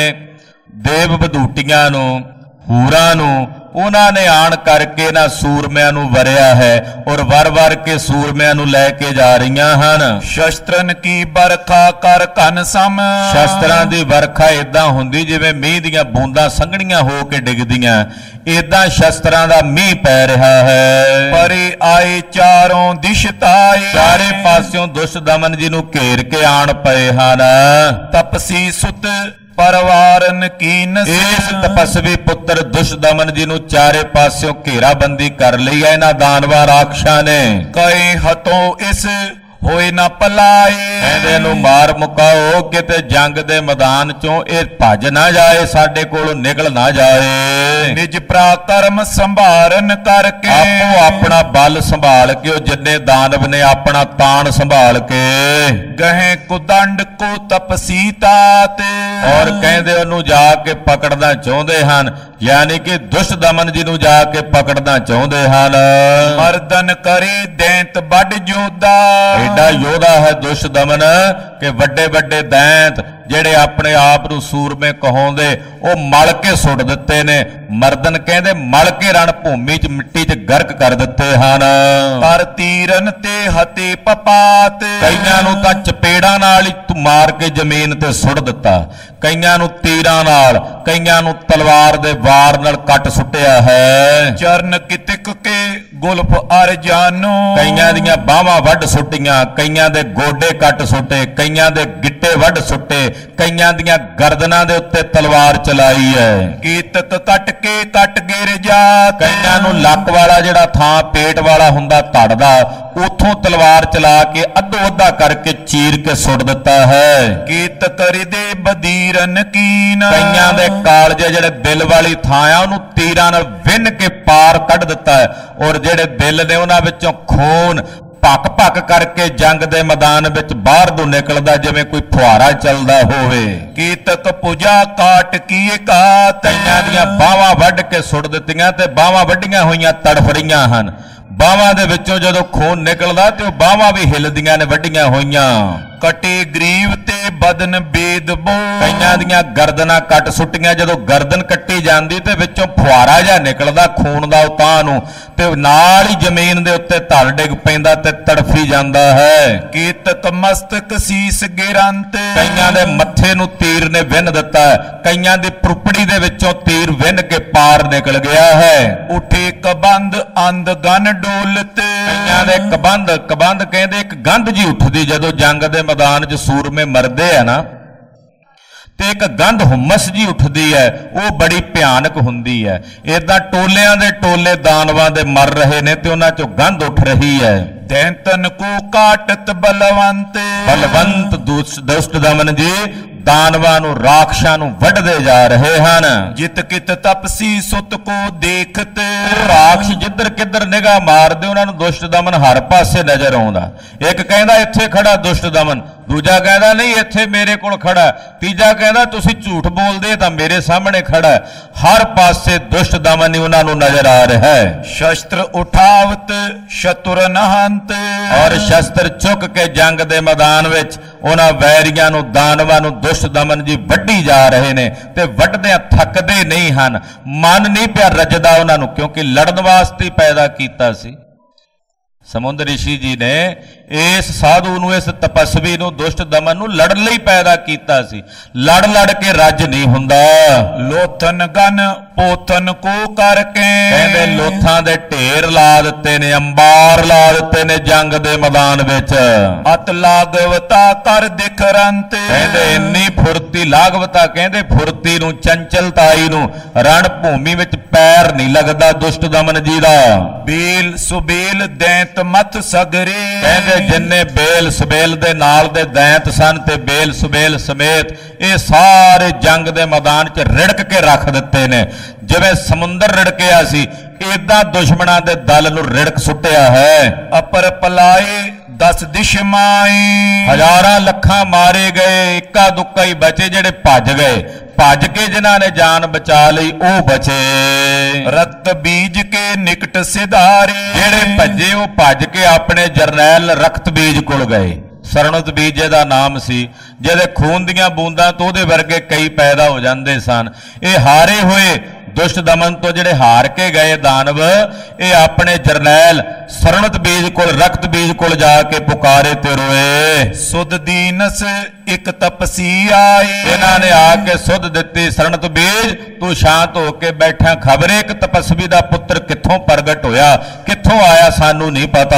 ਦੇਵ ਬਧੂਟੀਆਂ ਨੂੰ, ਹੂਰਾਂ ਨੂੰ। ਉਹਨਾਂ ਨੇ ਆਣ ਕਰਕੇ ਇਹਨਾਂ ਸੂਰਮਿਆਂ ਨੂੰ ਵਰਿਆ ਹੈ ਔਰ ਵਰ ਵਰ ਕੇ ਸੂਰਮਿਆਂ ਨੂੰ ਲੈ ਕੇ ਜਾ ਰਹੀਆਂ ਹਨ। ਸ਼ਸਤਰਨ ਕੀ ਬਰਖਾ ਕਰ ਘਨ ਸਮ। ਸ਼ਸਤਰਾਂ ਦੀ ਵਰਖਾ ਏਦਾਂ ਹੁੰਦੀ ਜਿਵੇਂ ਮੀਂਹ ਦੀਆਂ ਬੂੰਦਾਂ ਸੰਘਣੀਆਂ ਹੋ ਕੇ ਡਿੱਗਦੀਆਂ, ਏਦਾਂ ਸ਼ਸਤਰਾਂ ਦਾ ਮੀਂਹ ਪੈ ਰਿਹਾ ਹੈ। ਪਰੇ ਆਏ ਚਾਰੋਂ ਦਿਸ਼ ਤਾਏ। ਚਾਰੇ ਪਾਸਿਓਂ ਦੁਸ਼ਟ ਦਮਨ ਜੀ ਨੂੰ ਘੇਰ ਕੇ ਆਣ ਪਏ ਹਨ। ਤਪਸੀ ਸੁਤ ਪਰਵਾਰਨ ਕੀਨ। ਇਸ ਤਪਸਵੀ ਪੁੱਤਰ ਦੁਸ਼ਟ ਦਮਨ ਜੀ ਨੂੰ ਚਾਰੇ ਪਾਸਿਓਂ ਘੇਰਾਬੰਦੀ ਕਰ ਲਈ ਹੈ ਇਹਨਾਂ ਦਾਨਵਾ ਰਾਖਸ਼ਾਂ ਨੇ। ਕਈ ਹਤੋਂ ਇਸ ਹੋਏ ਨਾ ਪਲਾਏ। ਕਹਿੰਦੇ ਨੂੰ ਮਾਰ ਮੁਕਾਓ, ਕਿਤੇ ਜੰਗ ਦੇ ਮੈਦਾਨ 'ਚੋਂ ਇਹ ਭੱਜ ਨਾ ਜਾਏ, ਸਾਡੇ ਕੋਲੋਂ ਨਿਕਲ ਨਾ ਜਾਏ। ਨਿਜ ਪ੍ਰਾਕਰਮ ਸੰਭਾਰਨ ਕਰਕੇ। ਆਪੋ ਆਪਣਾ ਬਲ ਸੰਭਾਲ ਕੇ, ਉਹ ਜਿੰਨੇ ਦਾਨਵ ਨੇ ਆਪਣਾ ਤਾਣ ਸੰਭਾਲ ਕੇ। ਗਹੇ ਕੁਦੰਡ ਕੋ ਤਪਸੀ ਤਾਤੇ। ਔਰ ਕਹਿੰਦੇ ਉਹਨੂੰ ਜਾ ਕੇ ਪਕੜਨਾ ਚਾਹੁੰਦੇ ਹਨ, ਯਾਨੀ ਕਿ ਦੁਸ਼ਟ ਦਮਨ ਜੀ ਨੂੰ ਜਾ ਕੇ ਪਕੜਨਾ ਚਾਹੁੰਦੇ ਹਨ। ਮਰਦਨ ਕਰੇ ਦੈਂਤ ਵੱਡ ਜੋਦਾ। ਐਡਾ ਯੋਧਾ ਹੈ ਦੁਸ਼ਟ ਦਮਨ ਕਿ ਵੱਡੇ ਵੱਡੇ ਦੈਂਤ ਜਿਹੜੇ ਆਪਣੇ ਆਪ ਨੂੰ ਸੂਰਮੇ ਕਹਾਉਂਦੇ ਉਹ ਮਲ ਕੇ ਸੁੱਟ ਦਿੱਤੇ ਨੇ। ਮਰਦਨ ਕਹਿੰਦੇ ਮਲ ਕੇ ਰਣ ਭੂਮੀ 'ਚ ਮਿੱਟੀ 'ਚ ਗਰਕ ਕਰ ਦਿੱਤੇ ਹਨ। ਪਰ ਤੀਰਨ ਤੇ ਹਤੇ ਪਪਾਤ, ਕਈਆਂ ਨੂੰ ਤਾਂ ਚਪੇੜਾਂ ਨਾਲ ਹੀ ਤੂੰ ਮਾਰ ਕੇ ਜ਼ਮੀਨ ਤੇ ਸੁੱਟ ਦਿੱਤਾ, ਕਈਆਂ ਨੂੰ ਤੀਰਾਂ ਨਾਲ, ਕਈਆਂ ਨੂੰ ਤਲਵਾਰ ਦੇ ਵਾਰ ਨਾਲ ਕੱਟ ਸੁੱਟਿਆ ਹੈ। ਚਰਨ ਕਿਤਕ ਕੇ ਗੁਲਫ ਅਰ ਜਾਨੋ, ਕਈਆਂ ਦੀਆਂ ਬਾਹਾਂ ਵੱਢ ਸੁੱਟੀਆਂ, ਕਈਆਂ ਦੇ ਗੋਡੇ ਕੱਟ ਸੁੱਟੇ, ਕਈਆਂ ਦੇ ਗਿੱਟੇ ਵੱਢ ਸੁੱਟੇ, ਕਈਆਂ ਦੀਆਂ ਗਰਦਨਾਂ ਦੇ ਉੱਤੇ ਤਲਵਾਰ ਚਲਾਈ ਹੈ। ਕੀਤਕ ਕੱਟ ਕੇ ਕੱਟ ਗਿਰ ਜਾ, ਕਈਆਂ ਨੂੰ ਲੱਕ ਵਾਲਾ ਜਿਹੜਾ ਥਾਂ ਪੇਟ ਵਾਲਾ ਹੁੰਦਾ ਧੜ ਦਾ, ਉਥੋਂ ਤਲਵਾਰ ਚਲਾ ਕੇ ਅੱਧੋ ਅੱਧਾ ਕਰਕੇ ਚੀਰ ਕੇ ਸੁੱਟ ਦਿੱਤਾ ਹੈ। ਕੀਤਕ ਰਿਦੇ ਬਦੀਰਨ ਕੀਨ, ਕਈਆਂ ਦੇ ਕਾਲਜੇ ਜਿਹੜੇ ਦਿਲ ਵਾਲੀ ਥਾਂ ਆ ਉਹਨੂੰ ਤੀਰਾਂ ਨਾਲ ਵਿੰਨ ਕੇ ਪਾਰ ਕੱਢ ਦਿੱਤਾ ਹੈ। ਔਰ ਜਿਹੜੇ ਦਿਲ ਨੇ ਉਹਨਾਂ ਵਿੱਚੋਂ ਖੂਨ ਭੱਕ ਭੱਕ ਕਰਕੇ ਜੰਗ ਦੇ ਮੈਦਾਨ ਵਿੱਚ ਬਾਹਰ ਨੂੰ ਨਿਕਲਦਾ ਜਿਵੇਂ ਕੋਈ ਫੁਹਾਰਾ ਚੱਲਦਾ ਹੋਵੇ। ਕੀਤਕ ਪੂਜਾ ਕਾਟ ਕੀਏ ਕਾਤ, ਕਈਆਂ ਦੀਆਂ ਬਾਹਾਂ ਵੱਢ ਕੇ ਸੁੱਟ ਦਿੱਤੀਆਂ ਤੇ ਬਾਹਾਂ ਵੱਢੀਆਂ ਹੋਈਆਂ ਤੜਫ ਰਹੀਆਂ ਹਨ। ਬਾਹਾਂ ਦੇ ਵਿੱਚੋਂ ਜਦੋਂ ਖੂਨ ਨਿਕਲਦਾ ਤੇ ਉਹ ਬਾਹਾਂ ਵੀ ਹਿੱਲਦੀਆਂ ਨੇ ਵੱਢੀਆਂ ਹੋਈਆਂ। ਕਟੇ ਗਰੀਬ ਤੇ ਬਦਨ ਬੇਦ ਬੋ, ਕਈਆਂ ਦੀਆਂ ਗਰਦਨਾਂ ਕੱਟ ਸੁੱਟੀਆਂ, ਜਦੋਂ ਗਰਦਨ ਕੱਟੀ ਜਾਂਦੀ ਤੇ ਵਿੱਚੋਂ ਫੁਹਾਰਾ ਜਿਹਾ ਨਿਕਲਦਾ ਖੂਨ ਦਾ ਉਤਾਂ ਨੂੰ, ਤੇ ਨਾਲ ਹੀ ਜ਼ਮੀਨ ਦੇ ਉੱਤੇ ਧੜ ਡਿੱਗ ਪੈਂਦਾ ਤੇ ਤੜਫੀ ਜਾਂਦਾ ਹੈ। ਕੀਤਕ ਮਸਤਕ ਸੀਸ ਗਿਰੰਤ, ਕਈਆਂ ਦੇ ਮੱਥੇ ਨੂੰ ਤੀਰ ਨੇ ਵਿੰਨ ਦਿੱਤਾ, ਕਈਆਂ ਦੀ ਪਰੁਪੜੀ ਦੇ ਵਿੱਚੋਂ ਤੀਰ ਵਿੰਨ ਕੇ ਪਾਰ ਨਿਕਲ ਗਿਆ ਹੈ। ਉਠੇ ਕਬੰਦ ਅੰਧ ਗਨ ਡੋਲਤ, ਕਈਆਂ ਦੇ ਕਬੰਦ, ਕਬੰਦ ਕਹਿੰਦੇ ਇੱਕ ਗੰਧ ਜੀ ਉੱਠਦੀ ਜਦੋਂ ਜੰਗ ਦੇ ਮੈਦਾਨ 'ਚ ਸੂਰਮੇ ਮਰਦੇ ਆ ਨਾ, ਤੇ ਇੱਕ ਗੰਧ ਹੁਮਸ ਜੀ ਉੱਠਦੀ ਹੈ, ਉਹ ਬੜੀ ਭਿਆਨਕ ਹੁੰਦੀ ਹੈ। ਏਦਾਂ ਟੋਲਿਆਂ ਦੇ ਟੋਲੇ ਦਾਨਵਾਂ ਦੇ ਮਰ ਰਹੇ ਨੇ ਤੇ ਉਹਨਾਂ 'ਚੋਂ ਗੰਧ ਉੱਠ ਰਹੀ ਹੈ। ਦੈਂਤਨ ਕੋ ਕਾਟਤ ਬਲਵੰਤ, ਬਲਵੰਤ ਦੁਸ਼ਟ ਦਮਨ ਜੀ ਦਾਨਵਾਂ ਨੂੰ, ਰਾਖਸ਼ਾਂ ਨੂੰ ਵੱਢਦੇ ਜਾ ਰਹੇ ਹਨ। ਜਿਤ ਕਿਤ ਤਪਸੀ ਸੁਤ ਕੋ ਦੇਖਤ, ਰਾਖਸ਼ ਜਿੱਧਰ ਕਿੱਧਰ ਨਿਗਾਹ ਮਾਰਦੇ ਉਹਨਾਂ ਨੂੰ ਦੁਸ਼ਟ ਦਮਨ ਹਰ ਪਾਸੇ ਨਜ਼ਰ ਆਉਂਦਾ। ਇੱਕ ਕਹਿੰਦਾ ਇੱਥੇ ਖੜਾ ਦੁਸ਼ਟ ਦਮਨ, ਦੂਜਾ ਕਹਿੰਦਾ ਨਹੀਂ ਇੱਥੇ ਮੇਰੇ ਕੋਲ ਖੜਾ, ਤੀਜਾ ਕਹਿੰਦਾ ਤੁਸੀਂ ਝੂਠ ਬੋਲਦੇ ਤਾਂ ਮੇਰੇ ਸਾਹਮਣੇ ਖੜਾ। ਹਰ ਪਾਸੇ ਦੁਸ਼ਟ ਦਮਨ ਹੀ ਉਹਨਾਂ ਨੂੰ ਨਜ਼ਰ ਆ ਰਿਹਾ ਹੈ। ਸ਼ਸਤਰ ਉਠਾਵਤ ਸ਼ਤੁਰ ਨਹੰਤ, ਔਰ ਸ਼ਸਤਰ ਚੁੱਕ ਕੇ ਜੰਗ ਦੇ ਮੈਦਾਨ ਵਿੱਚ ਉਹਨਾਂ ਵੈਰੀਆਂ ਨੂੰ, ਦਾਨਵਾਂ ਨੂੰ ਦੁਸ਼ਟ ਦਮਨ ਜੀ ਵੱਢੀ ਜਾ ਰਹੇ ਨੇ ਤੇ ਵੱਢਦਿਆਂ ਥੱਕਦੇ ਨਹੀਂ ਹਨ। ਮਨ ਨਹੀਂ ਪਿਆ ਰੱਜਦਾ ਉਹਨਾਂ ਨੂੰ, ਕਿਉਂਕਿ ਲੜਨ ਵਾਸਤੇ ਪੈਦਾ ਕੀਤਾ ਸੀ। ਸਮੁੰਦਰ ਰਿਸ਼ੀ ਜੀ ਨੇ ਇਸ ਸਾਧੂ ਨੂੰ, ਇਸ ਤਪਸਵੀ ਨੂੰ, ਦੁਸ਼ਟ ਦਮਨ ਨੂੰ ਲੜਨ ਲਈ ਪੈਦਾ ਕੀਤਾ ਸੀ। ਲੜ ਲੜ ਕੇ ਰੱਜ ਨਹੀਂ ਹੁੰਦਾ। ਲੋਥਨ ਗਨ ਪੋਥਨ ਕੋ ਕਰਕੇ, ਕਹਿੰਦੇ ਲੋਥਾਂ ਦੇ ਢੇਰ ਲਾ ਦਿੱਤੇ ਨੇ, ਅੰਬਾਰ ਲਾ ਦਿੱਤੇ ਨੇ ਜੰਗ ਦੇ ਮੈਦਾਨ ਵਿੱਚ। ਅਤ ਲਾਗਵਤਾ ਕਰ ਦਿਖਰੰਤ, ਕਹਿੰਦੇ ਇੰਨੀ ਫੁਰਤੀ, ਲਾਗਵਤਾ ਕਹਿੰਦੇ ਫੁਰਤੀ ਨੂੰ, ਚੰਚਲਤਾਈ ਨੂੰ, ਰਣ ਭੂਮੀ ਵਿੱਚ ਪੈਰ ਨਹੀਂ ਲੱਗਦਾ ਦੁਸ਼ਟ ਦਮਨ ਜੀ ਦਾ। ਬੇਲ ਸੁਬੇਲ ਦੈਂਤ ਮਤ ਸਗਰੇ, ਕਹਿੰਦੇ ਜਿੰਨੇ ਬੇਲ ਸੁਬੇਲ ਦੇ ਨਾਲ ਦੇ ਦੈਂਤ ਸਨ ਤੇ ਬੇਲ ਸੁਬੇਲ ਸਮੇਤ ਇਹ ਸਾਰੇ ਜੰਗ ਦੇ ਮੈਦਾਨ 'ਚ ਰਿੜਕ ਕੇ ਰੱਖ ਦਿੱਤੇ ਨੇ। ਜਿਵੇਂ ਸਮੁੰਦਰ ਰਿੜਕਿਆ ਸੀ, ਏਦਾਂ ਦੁਸ਼ਮਣਾਂ ਦੇ ਦਲ ਨੂੰ ਰਿੜਕ ਸੁੱਟਿਆ ਹੈ। ਅਪਰ ਪਲਾਏ ਦਸ ਦਿਸ਼ ਮਾਏ, ਹਜ਼ਾਰਾਂ ਲੱਖਾਂ ਮਾਰੇ ਗਏ, ਇੱਕਾ ਦੁੱਕਾ ਹੀ ਬਚੇ ਜਿਹੜੇ ਭੱਜ ਗਏ। ਭੱਜ ਕੇ ਜਿਨ੍ਹਾਂ ਨੇ ਜਾਨ ਬਚਾ ਲਈ ਉਹ ਬਚੇ। ਰਕਤ ਬੀਜ ਕੇ ਨਿਕਟ ਸਿਧਾਰੇ, ਜਿਹੜੇ ਭੱਜੇ ਉਹ ਭੱਜ ਕੇ ਆਪਣੇ ਜਰਨੈਲ ਰਕਤ ਬੀਜ ਕੋਲ ਗਏ। ਸਰਣਤ ਬੀਜੇ ਦਾ ਨਾਮ ਸੀ, ਜਿਹਦੇ ਖੂਨ ਦੀਆਂ ਬੂੰਦਾਂ ਤੋਂ ਉਹਦੇ ਵਰਗੇ ਕਈ ਪੈਦਾ ਹੋ ਜਾਂਦੇ ਸਨ। ਇਹ ਹਾਰੇ ਹੋਏ ਦੁਸ਼ਟ ਦਮਨ ਤੋਂ ਜਿਹੜੇ ਹਾਰ ਕੇ ਗਏ ਦਾਨਵ, ਇਹ ਆਪਣੇ ਜਰਨੈਲ ਸਰਣਤ ਬੀਜ ਕੋਲ, ਰਕਤ ਬੀਜ ਕੋਲ ਜਾ ਕੇ ਪੁਕਾਰੇ ਤੇ ਰੋਏ। ਸੁਧ ਦੀਨਸ ਇੱਕ ਤਪਸੀ ਆਏ, ਇਹਨਾਂ ਨੇ ਆ ਕੇ ਸੁਧ ਦਿੱਤੀ, ਸਰਣਤ ਬੀਜ ਤੂੰ ਸ਼ਾਂਤ ਹੋ ਕੇ ਬੈਠਾ, ਖਬਰੇ ਇੱਕ ਤਪਸਵੀ ਦਾ ਪੁੱਤਰ ਕਿੱਥੋਂ ਪ੍ਰਗਟ ਹੋਇਆ, ਕਿੱਥੋਂ ਆਇਆ ਸਾਨੂੰ ਨਹੀਂ ਪਤਾ।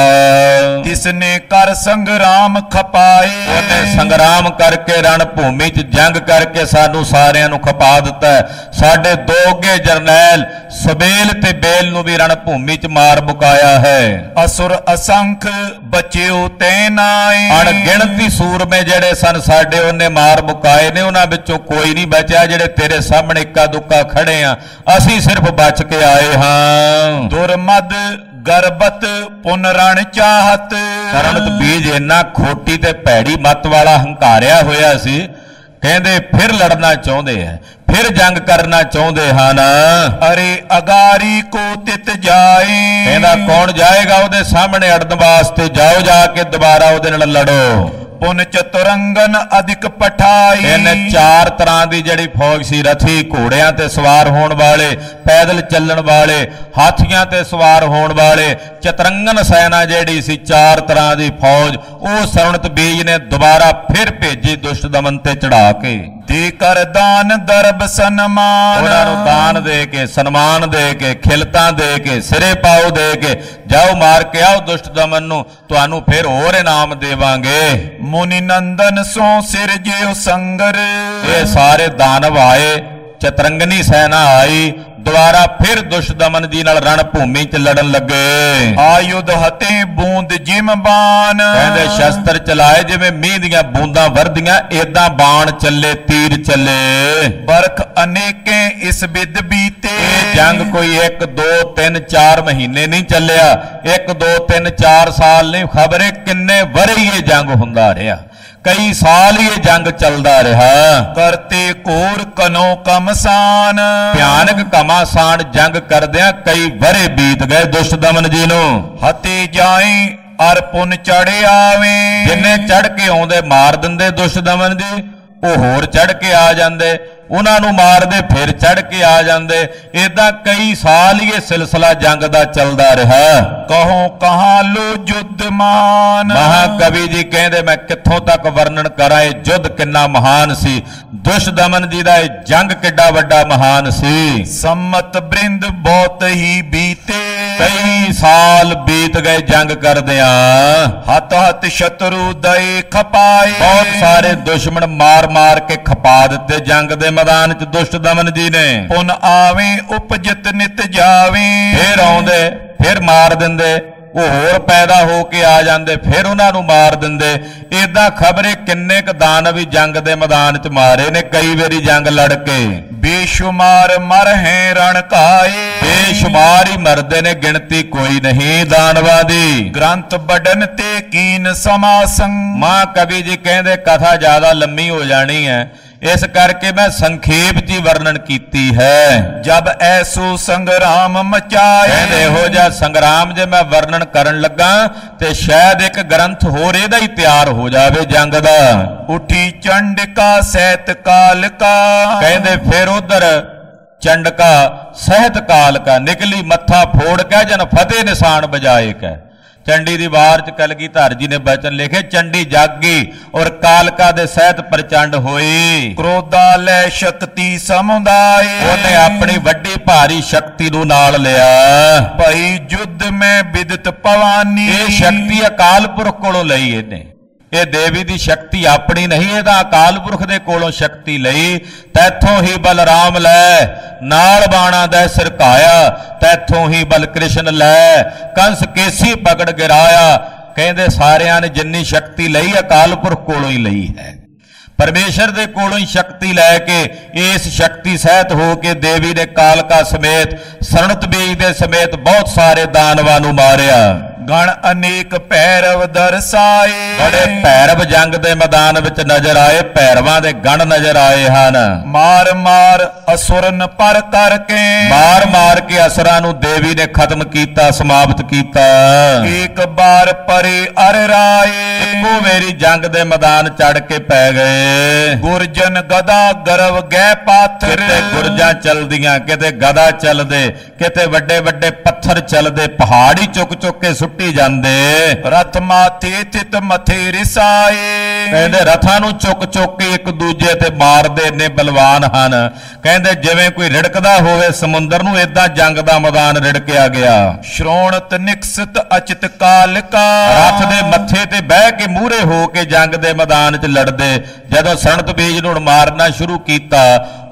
ਤਿਸਨੇ ਕਰ ਸੰਗਰਾਮ ਖਪਾਏ, ਉਹਨੇ ਸੰਗਰਾਮ ਕਰਕੇ ਰਣ ਭੂਮੀ 'ਚ ਜੰਗ ਕਰਕੇ ਸਾਨੂੰ ਸਾਰਿਆਂ ਨੂੰ ਖਪਾ ਦਿੱਤਾ। ਸਾਡੇ ਦੋਗੇ ਜਰਨੈਲ ਸੁਬੇਲ ਤੇ ਬੇਲ ਨੂੰ ਵੀ ਰਣ ਭੂਮੀ 'ਚ ਮਾਰ ਮੁਕਾਇਆ ਹੈ। ਅਸੁਰ ਅਸੰਖ ਬਚਿਓ ਤੈ ਨਾਏ, ਅਣਗਿਣਤੀ ਸੂਰਮੇ ਜਿਹੜੇ ਸਨ ਸਾਡੇ ਉਹਨੇ ਮਾਰ ਮੁਕਾਏ ਨੇ, ਉਹਨਾਂ ਵਿੱਚੋਂ ਕੋਈ ਨਹੀਂ ਬਚਿਆ। ਜਿਹੜੇ ਤੇਰੇ ਸਾਹਮਣੇ ਇੱਕਾ ਦੁੱਕਾ ਖੜੇ ਆ, ਅਸੀਂ ਸਿਰਫ ਬਚ ਕੇ ਆਏ ਹਾਂ। ਦੁਰਮਦ ਗਰਬਤ ਪੁਨਰਣ ਚਾਹਤ, ਸਰਣਤ ਬੀਜ ਇੰਨਾ ਖੋਟੀ ਤੇ ਭੈੜੀ ਮੱਤ ਵਾਲਾ ਹੰਕਾਰਿਆ ਹੋਇਆ ਸੀ। ਕਹਿੰਦੇ ਫਿਰ ਲੜਨਾ ਚਾਹੁੰਦੇ ਹੈ, ਫਿਰ ਜੰਗ ਕਰਨਾ ਚਾਹੁੰਦੇ ਹਨ। ਅਰੇ ਅਗਾਰੀ ਕੋ ਤਿਤ ਜਾਏ, ਕਹਿੰਦਾ ਕੌਣ ਜਾਏਗਾ ਉਹਦੇ ਸਾਹਮਣੇ ਅੜਨ ਵਾਸਤੇ? ਜਾਓ, ਜਾ ਕੇ ਦੁਬਾਰਾ ਉਹਦੇ ਨਾਲ ਲੜੋ। ਪੁਨ ਚਤੁਰੰਗਨ ਅਧਿਕ ਪਠਾਈ, ਇਹਨੇ ਚਾਰ ਤਰ੍ਹਾਂ ਦੀ ਜਿਹੜੀ ਫੌਜ ਸੀ, ਰਥੀ, ਘੋੜਿਆਂ ਤੇ ਸਵਾਰ ਹੋਣ ਵਾਲੇ, ਪੈਦਲ ਚੱਲਣ ਵਾਲੇ, ਹਾਥੀਆਂ ਤੇ ਸਵਾਰ ਹੋਣ ਵਾਲੇ, ਚਤਰੰਗਨ ਸੈਨਾ ਜਿਹੜੀ ਸੀ, ਚਾਰ ਤਰ੍ਹਾਂ ਦੀ ਫੌਜ, ਉਹ ਸਰਵਣਤ ਬੀਜ ਨੇ ਦੁਬਾਰਾ ਫਿਰ ਭੇਜੀ ਦੁਸ਼ਟਦਮਨ ਤੇ ਚੜਾ ਕੇ। ਦੇ ਕਰ ਦਾਨ ਦਰਬ ਸਨਮਾਨ, ਉਹਨਾਂ ਨੂੰ ਦਾਨ ਦੇ ਕੇ, ਸਨਮਾਨ ਦੇ ਕੇ, ਖਿਲਤਾਂ ਦੇ ਕੇ, ਸਿਰੇ ਪਾਓ ਦੇ ਕੇ, ਜਾਓ ਮਾਰ ਕੇ ਆਓ ਦੁਸ਼ਟਦਮਨ ਨੂੰ, ਤੁਹਾਨੂੰ ਫਿਰ ਹੋਰ ਇਨਾਮ ਦੇਵਾਂਗੇ। ਮੁਨੀ ਨੰਦਨ ਸੋ ਸਿਰ ਜਿਉ ਸੰਗਰ, ਇਹ ਸਾਰੇ ਦਾਨਵ ਆਏ, ਚਤਰੰਗਨੀ ਸੈਨਾ ਆਈ, ਦੁਬਾਰਾ ਫਿਰ ਦੁਸ਼ਟਦਮਨ ਜੀ ਨਾਲ ਰਣ ਭੂਮੀ ਚ ਲੜਨ ਲੱਗੇ। ਆਯੁਧ ਹਤੇ ਬੂੰਦ ਜਿਮ ਬਾਣ, ਕਹਿੰਦੇ ਸ਼ਸਤਰ ਚਲਾਏ ਜਿਵੇਂ ਮੀਂਹ ਦੀਆਂ ਬੂੰਦਾਂ ਵਰਦੀਆਂ, ਏਦਾਂ ਬਾਣ ਚੱਲੇ, ਤੀਰ ਚੱਲੇ। ਬਰਖ ਅਨੇਕੇ ਇਸ ਵਿਦ ਬੀਤੇ, ਇਹ ਜੰਗ ਕੋਈ ਇੱਕ ਦੋ ਤਿੰਨ ਚਾਰ ਮਹੀਨੇ ਨਹੀਂ ਚੱਲਿਆ, ਇੱਕ ਦੋ ਤਿੰਨ ਚਾਰ ਸਾਲ ਨਹੀਂ, ਖਬਰੇ ਕਿੰਨੇ ਵਰੇ ਇਹ ਜੰਗ ਹੁੰਦਾ ਰਿਹਾ, ਕਈ ਸਾਲ ਹੀ ਇਹ ਜੰਗ ਚੱਲਦਾ ਰਿਹਾ। ਕਰਤੇ ਕੋਰ ਕਨੋ ਕਮਸਾਨ, ਭਿਆਨਕ ਘਮਾਸਾਨ ਜੰਗ ਕਰਦਿਆਂ ਕਈ ਵਰੇ ਬੀਤ ਗਏ ਦੁਸ਼ਟਦਮਨ ਜੀ ਨੂੰ। ਹਤੇ ਜਾਏ ਅਰ ਪੁਨ ਚੜ੍ਹ ਆਵੇ, ਜਿੰਨੇ ਚੜ ਕੇ ਆਉਂਦੇ ਮਾਰ ਦਿੰਦੇ ਦੁਸ਼ਟਦਮਨ ਜੀ, ਉਹ ਹੋਰ ਚੜ ਕੇ ਆ ਜਾਂਦੇ, ਉਹਨਾਂ ਨੂੰ ਮਾਰਦੇ ਫਿਰ ਚੜ ਕੇ ਆ ਜਾਂਦੇ। ਏਦਾਂ ਕਈ ਸਾਲ ਹੀ ਇਹ ਸਿਲਸਿਲਾ ਜੰਗ ਦਾ ਚੱਲਦਾ ਰਿਹਾ। ਕਹੋ ਕਹਾਂ ਲੋ ਯੁੱਧਮਾਨ, ਮਹਾਕਵੀ ਜੀ ਕਹਿੰਦੇ ਮੈਂ ਕਿੱਥੋਂ ਤੱਕ ਵਰਣਨ ਕਰਾਂ ਇਹ ਯੁੱਧ ਕਿੰਨਾ ਮਹਾਨ ਸੀ, ਦੁਸ਼ਟਦਮਨ ਜੀ ਦਾ ਇਹ ਜੰਗ ਕਿੱਡਾ ਵੱਡਾ ਮਹਾਨ ਸੀ। ਸੰਮਤ ਬ੍ਰਿੰਦ ਬਹੁਤ ਹੀ ਬੀਤੇ, ਕਈ ਸਾਲ ਬੀਤ ਗਏ ਜੰਗ ਕਰਦਿਆਂ। ਹੱਥ ਹੱਥ ਸ਼ਤਰੂ ਦਏ ਖਪਾਏ, ਬਹੁਤ ਸਾਰੇ ਦੁਸ਼ਮਣ ਮਾਰ ਮਾਰ ਕੇ ਖਪਾ ਦਿੱਤੇ ਜੰਗ ਦੇ ਮੈਦਾਨ ਚ ਦੁਸ਼ਟਦਮਨ ਜੀ ਨੇ। ਪੁਨ ਆਵੇ ਉਪਜਿਤ ਨਿਤ ਜਾਵੇ, ਫਿਰ ਆਉਂਦੇ ਫਿਰ ਮਾਰ ਦਿੰਦੇ, ਉਹ ਹੋਰ ਪੈਦਾ ਹੋ ਕੇ ਆ ਜਾਂਦੇ, ਫਿਰ ਉਹਨਾਂ ਨੂੰ ਮਾਰ ਦਿੰਦੇ। ਏਦਾਂ ਖਬਰੇ ਕਿੰਨੇ ਕ ਦਾਨਵ ਵੀ ਜੰਗ ਦੇ ਮੈਦਾਨ ਚ ਮਾਰੇ ਨੇ, ਕਈ ਵਾਰੀ ਜੰਗ ਲੜ ਕੇ। ਬੇਸ਼ੁਮਾਰ ਮਰ ਹੈ ਰਣ ਕਾਏ, ਬੇਸ਼ੁਮਾਰ ਹੀ ਮਰਦੇ ਨੇ, ਗਿਣਤੀ ਕੋਈ ਨਹੀਂ ਦਾਨਵਾਂ ਦੀ। ਗ੍ਰੰਥ ਬਡਨ ਤੇ ਕੀਨ ਸਮਾਸੰ, ਮਾਂ ਕਵੀ ਜੀ ਕਹਿੰਦੇ ਕਥਾ ਜ਼ਿਆਦਾ ਲੰਮੀ ਹੋ ਜਾਣੀ ਹੈ, ਇਸ ਕਰਕੇ ਮੈਂ ਸੰਖੇਪ ਚ ਹੀ ਵਰਣਨ ਕੀਤੀ ਹੈ। ਜਬ ਐਸੋ ਸੰਗਰਾਮ ਮਚਾਏ, ਕਹਿੰਦੇ ਇਹੋ ਜਿਹਾ ਸੰਗਰਾਮ ਜੇ ਮੈਂ ਵਰਣਨ ਕਰਨ ਲੱਗਾ ਤੇ ਸ਼ਾਇਦ ਇੱਕ ਗ੍ਰੰਥ ਹੋਰ ਇਹਦਾ ਹੀ ਤਿਆਰ ਹੋ ਜਾਵੇ ਜੰਗ ਦਾ। ਉਠੀ ਚੰਡਿਕਾ ਸਹਿਤ ਕਾਲਕਾ, ਕਹਿੰਦੇ ਫਿਰ ਉਧਰ ਚੰਡਕਾ ਸਹਿਤ ਕਾਲਕਾ ਨਿਕਲੀ, ਮੱਥਾ ਫੋੜ ਕੇ ਜਨ ਫਤਿਹ ਨਿਸ਼ਾਨ ਬਜਾਏ ਕੈ। ਚੰਡੀ ਦੀ ਵਾਰ ਚ ਕਲਗੀਧਰ ਜੀ ਨੇ ਬਚਨ ਲਿਖੇ, ਚੰਡੀ ਜਾਗੀ ਔਰ ਕਾਲਕਾ ਦੇ ਸਹਿਤ ਪ੍ਰਚੰਡ ਹੋਈ। ਕ੍ਰੋਧਾ ਲੈ ਸ਼ਕਤੀ ਸਮੁਦਾਏ, ਉਹਨੇ ਆਪਣੀ ਵੱਡੀ ਭਾਰੀ ਸ਼ਕਤੀ ਨੂੰ ਨਾਲ ਲਿਆ। ਭਈ ਯੁੱਧ ਮੈਂ ਵਿਦਿਤ ਭਵਾਨੀ, ਇਹ ਸ਼ਕਤੀ ਅਕਾਲ ਪੁਰਖ ਕੋਲੋਂ ਲਈ ਇਹਨੇ, ਇਹ ਦੇਵੀ ਦੀ ਸ਼ਕਤੀ ਆਪਣੀ ਨਹੀਂ, ਇਹਦਾ ਅਕਾਲ ਪੁਰਖ ਦੇ ਕੋਲੋਂ ਸ਼ਕਤੀ ਲਈ। ਤੈਥੋਂ ਹੀ ਬਲਰਾਮ ਲੈ ਨਾਲ ਬਾਣਾ ਦੇ ਸਿਰਕਾਇਆ, ਤੈਥੋਂ ਹੀ ਬਲ ਕ੍ਰਿਸ਼ਨ ਲੈ ਕੰਸ ਕੇਸੀ ਪਕੜ ਗਿਰਾਇਆ। ਕਹਿੰਦੇ ਸਾਰਿਆਂ ਨੇ ਜਿੰਨੀ ਸ਼ਕਤੀ ਲਈ ਅਕਾਲ ਪੁਰਖ ਕੋਲੋਂ ਹੀ ਲਈ ਹੈ, ਪਰਮੇਸ਼ਰ ਦੇ ਕੋਲੋਂ ਹੀ ਸ਼ਕਤੀ ਲੈ ਕੇ ਇਸ ਸ਼ਕਤੀ ਸਹਿਤ ਹੋ ਕੇ ਦੇਵੀ ਨੇ ਕਾਲਕਾ ਸਮੇਤ, ਸਰਣਤ ਬੀਜ ਦੇ ਸਮੇਤ ਬਹੁਤ ਸਾਰੇ ਦਾਨਵਾਂ ਨੂੰ ਮਾਰਿਆ। ਗਣ ਅਨੇਕ ਭੈਰਵ ਦਰਸਾਏ, ਬੜੇ ਭੈਰਵ ਜੰਗ ਦੇ ਮੈਦਾਨ ਵਿੱਚ ਨਜ਼ਰ ਆਏ, ਭੈਰਵਾਂ ਦੇ ਗਣ ਨਜ਼ਰ ਆਏ ਹਨ। ਮਾਰ ਮਾਰ ਅਸੁਰਨ ਪਰ ਕਰਕੇ, ਮਾਰ ਮਾਰ ਕੇ ਅਸੁਰਾਂ ਨੂੰ ਦੇਵੀ ਨੇ ਖਤਮ ਕੀਤਾ, ਸਮਾਪਤ ਕੀਤਾ। ਇੱਕ ਬਾਰ ਪਰੇ ਅਰ ਰਾਏ, ਇੱਕੋ ਮੇਰੀ ਜੰਗ ਦੇ ਮੈਦਾਨ ਚੜ ਕੇ ਪੈ ਗਏ। ਗੁਰਜਨ ਗਦਾ ਗਰਵ ਗੈ ਪਾਥਰ, ਕਿਤੇ ਗੁਰਜਾਂ ਚਲਦੀਆਂ, ਕਿਤੇ ਗਦਾ ਚੱਲਦੇ, ਕਿਤੇ ਵੱਡੇ ਵੱਡੇ ਪੱਥਰ ਚੱਲਦੇ, ਪਹਾੜ ਹੀ ਚੁੱਕ ਚੁੱਕ ਕੇ ਸੁੱਟੀ ਜਾਂਦੇ। ਰਥ ਮਾਥੇ ਤਿਤ ਮਥੇ ਰਿਸਾਏ, ਕਹਿੰਦੇ ਰਥਾਂ ਨੂੰ ਚੁੱਕ ਚੁੱਕ ਕੇ ਇੱਕ ਦੂਜੇ ਤੇ ਮਾਰਦੇ ਨੇ, ਬਲਵਾਨ ਹਨ। ਕਹਿੰਦੇ ਜਿਵੇਂ ਕੋਈ ਰਿੜਕਦਾ ਹੋਵੇ ਸਮੁੰਦਰ ਨੂੰ, ਏਦਾਂ ਜੰਗ ਦਾ ਮੈਦਾਨ ਰਿੜਕਿਆ ਗਿਆ। ਸ਼੍ਰੋਣਤ ਨਿਕਸਤ ਅਚਿਤ ਕਾਲਕਾ, ਰਥ ਦੇ ਮੱਥੇ ਤੇ ਬਹਿ ਕੇ ਮੂਹਰੇ ਹੋ ਕੇ ਜੰਗ ਦੇ ਮੈਦਾਨ 'ਚ ਲੜਦੇ। ਜਦੋਂ ਸਰਣਤ ਬੀਜ ਨੂੰ ਮਾਰਨਾ ਸ਼ੁਰੂ ਕੀਤਾ,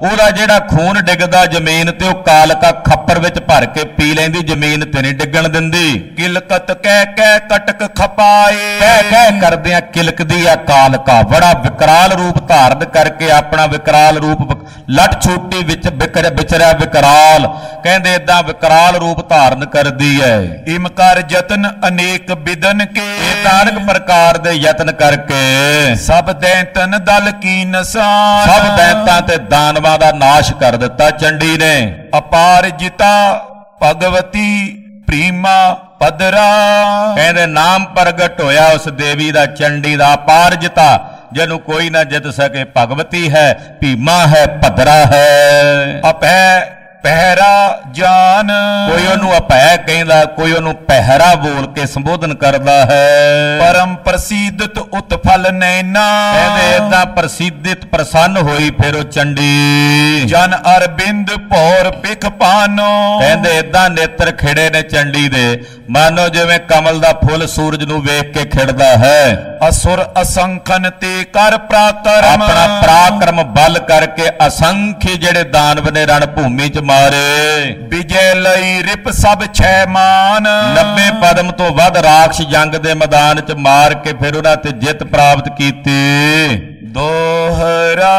ਉਹਦਾ ਜਿਹੜਾ ਖੂਨ ਡਿੱਗਦਾ ਜ਼ਮੀਨ ਤੇ ਉਹ ਕਾਲਕਾ ਖੱਪਰ ਵਿੱਚ ਭਰ ਕੇ ਪੀ ਲੈਂਦੀ, ਜ਼ਮੀਨ ਤੇ ਨਹੀਂ ਡਿੱਗਣ ਦਿੰਦੀ। ਕਿਲਕਤ ਕਹਿ ਕਹਿ ਕਟਕ ਖਪਾਏ, ਕਹਿ ਕਹਿ ਕਰਦਿਆਂ ਕਿਲਕਦੀ ਆ ਕਾਲਕਾ, ਬੜਾ ਵਿਕਰਾਲ ਰੂਪ ਧਾਰਨ ਕਰਕੇ ਆਪਣਾ ਵਿਕਰਾਲ ਰੂਪ ਲੱਟ ਛੋਟੀ ਵਿੱਚ ਵਿਕਰ ਵਿਚਰਿਆ ਵਿਕਰਾਲ, ਕਹਿੰਦੇ ਏਦਾਂ ਵਿਕਰਾਲ ਰੂਪ ਧਾਰਨ ਕਰਦੀ ਹੈ। ਇਮ ਕਰ ਯਤਨ ਅਨੇਕ ਬਿਦਨ ਕੇ, ਏਦਾਂ ਅਨੇਕ ਪ੍ਰਕਾਰ ਦੇ ਯਤਨ ਕਰਕੇ ਸਭ ਦੈਂਤਨ ਦਲ ਕੀ ਨਸਾਨ, ਸਭ ਦੈਂਤਾਂ ਤੇ ਦਾਨਵਾਂ ਦਾ ਨਾਸ਼ ਕਰ ਦਿੱਤਾ ਚੰਡੀ ਨੇ। ਅਪਾਰਜਿਤਾ ਭਗਵਤੀ ਪ੍ਰੀਮਾ ਪਦਰਾ, ਕਹਿੰਦੇ ਨਾਮ ਪ੍ਰਗਟ ਹੋਇਆ ਉਸ ਦੇਵੀ ਦਾ, ਚੰਡੀ ਦਾ। ਅਪਾਰਜਿਤਾ ਜਿਹਨੂੰ ਕੋਈ ਨਾ ਜਿੱਤ ਸਕੇ, ਭਗਵਤੀ ਹੈ, ਭੀਮਾ ਹੈ, ਭਦਰਾ ਹੈ। ਅਪੈ ਪਹਿਰਾ ਜਾਨ, ਕੋਈ ਉਹਨੂੰ ਅਪੈ ਕਹਿੰਦਾ, ਕੋਈ ਉਹਨੂੰ ਪਹਿਰਾ ਬੋਲ ਕੇ ਸੰਬੋਧਨ ਕਰਦਾ ਹੈ। ਪਰਮ ਪ੍ਰਸਿੱਧਤ ਉਤਫਲ ਨੈਨਾ, ਕਹਿੰਦੇ ਏਦਾਂ ਪ੍ਰਸਿੱਧਿਤ ਪ੍ਰਸੰਨ ਹੋਈ ਫਿਰ ਉਹ ਚੰਡੀ। ਜਨ ਅਰਬਿੰਦ ਭੌਰ ਪਿਖ ਪਾਨੋ, ਕਹਿੰਦੇ ਏਦਾਂ ਨੇਤਰ ਖਿੜੇ ਨੇ ਚੰਡੀ ਦੇ, ਮਾਨੋ ਜਿਵੇਂ ਕਮਲ ਦਾ ਫੁੱਲ ਸੂਰਜ ਨੂੰ ਵੇਖ ਕੇ ਖਿੜਦਾ ਹੈ। ਅਸੁਰ ਅਸੰਖਨ ਤੇ ਕਰ ਪ੍ਰਾਕਰਮ, ਆਪਣਾ ਪਰਾਕਰਮ ਬਲ ਕਰਕੇ ਅਸੰਖੀ ਜਿਹੜੇ ਦਾਨਵ ਨੇ ਰਣ ਭੂਮੀ ਚ ਮਾਰੇ। ਵਿਜੈ ਲਈ ਰਿਪ ਸਭ ਛੈ ਮਾਨ, ਨੱਬੇ ਪਦਮ ਤੋਂ ਵੱਧ ਰਾਖਸ਼ ਜੰਗ ਦੇ ਮੈਦਾਨ ਚ ਮਾਰ ਕੇ ਫਿਰ ਉਹਨਾਂ ਤੇ ਜਿੱਤ ਪ੍ਰਾਪਤ ਕੀਤੀ। ਦੋਹਰਾ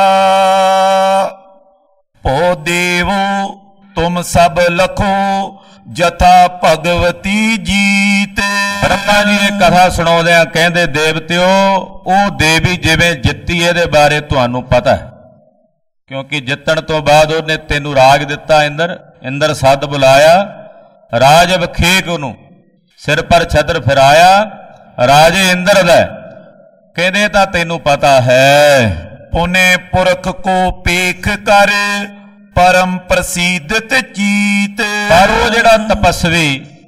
ਪੋ ਦੇਵੋ ਤੁਮ ਸਭ ਲਖੋ, ਜਥਾ ਭਗਵਤੀ ਜੀਤ। ਬ੍ਰਹਮਾ ਜੀ ਇਹ ਕਥਾ ਸੁਣਾਉਂਦਿਆਂ ਕਹਿੰਦੇ ਦੇਵਤਿਓ, ਉਹ ਦੇਵੀ ਜਿਵੇਂ ਜਿੱਤੀ ਇਹਦੇ ਬਾਰੇ ਤੁਹਾਨੂੰ ਪਤਾ ਹੈ, ਕਿਉਂਕਿ ਜਿੱਤਣ ਤੋਂ ਬਾਅਦ ਉਹਨੇ ਤੈਨੂੰ ਰਾਜ ਦਿੱਤਾ। ਇੰਦਰ ਇੰਦਰ ਸੱਦ ਬੁਲਾਇਆ, ਰਾਜ ਬਖੇਕ ਉਹਨੂੰ ਸਿਰ ਪਰ ਛਤਰ ਫਿਰਾਇਆ, ਰਾਜੇ ਇੰਦਰ ਦਾ। ਕਹਿੰਦੇ ਤਾਂ ਤੈਨੂੰ ਪਤਾ ਹੈ, ਪੁਨੇ ਪੁਰਖ ਕੋ ਪੇਖ ਕਰ ਪਰਮ ਪ੍ਰਸਿੱਧਤ ਜੀਤ। ਪਰ ਉਹ ਜਿਹੜਾ ਤਪਸਵੀ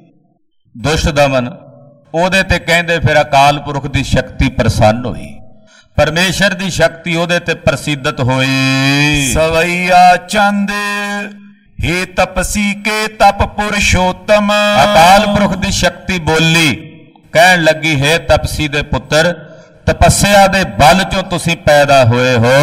ਦੁਸ਼ਟ ਦਮਨ, ਉਹਦੇ ਤੇ ਕਹਿੰਦੇ ਫਿਰ ਅਕਾਲ ਪੁਰਖ ਦੀ ਸ਼ਕਤੀ ਪ੍ਰਸੰਨ ਹੋਈ, ਪਰਮੇਸ਼ਰ ਦੀ ਸ਼ਕਤੀ ਉਹਦੇ ਤੇ ਪ੍ਰਸਿੱਧਤ ਹੋਈ। ਸਵਈਆ ਚੰਦ ਹੇ ਤਪਸੀ ਕੇ ਤਪ ਪੁਰਸ਼ੋਤਮ, ਅਕਾਲ ਪੁਰਖ ਦੀ ਸ਼ਕਤੀ ਬੋਲੀ, ਕਹਿਣ ਲੱਗੀ ਹੈ ਤਪਸੀ ਦੇ ਪੁੱਤਰ, ਤਪੱਸਿਆ ਦੇ ਬਲ ਚੋਂ ਤੁਸੀਂ ਪੈਦਾ ਹੋਏ ਹੋ।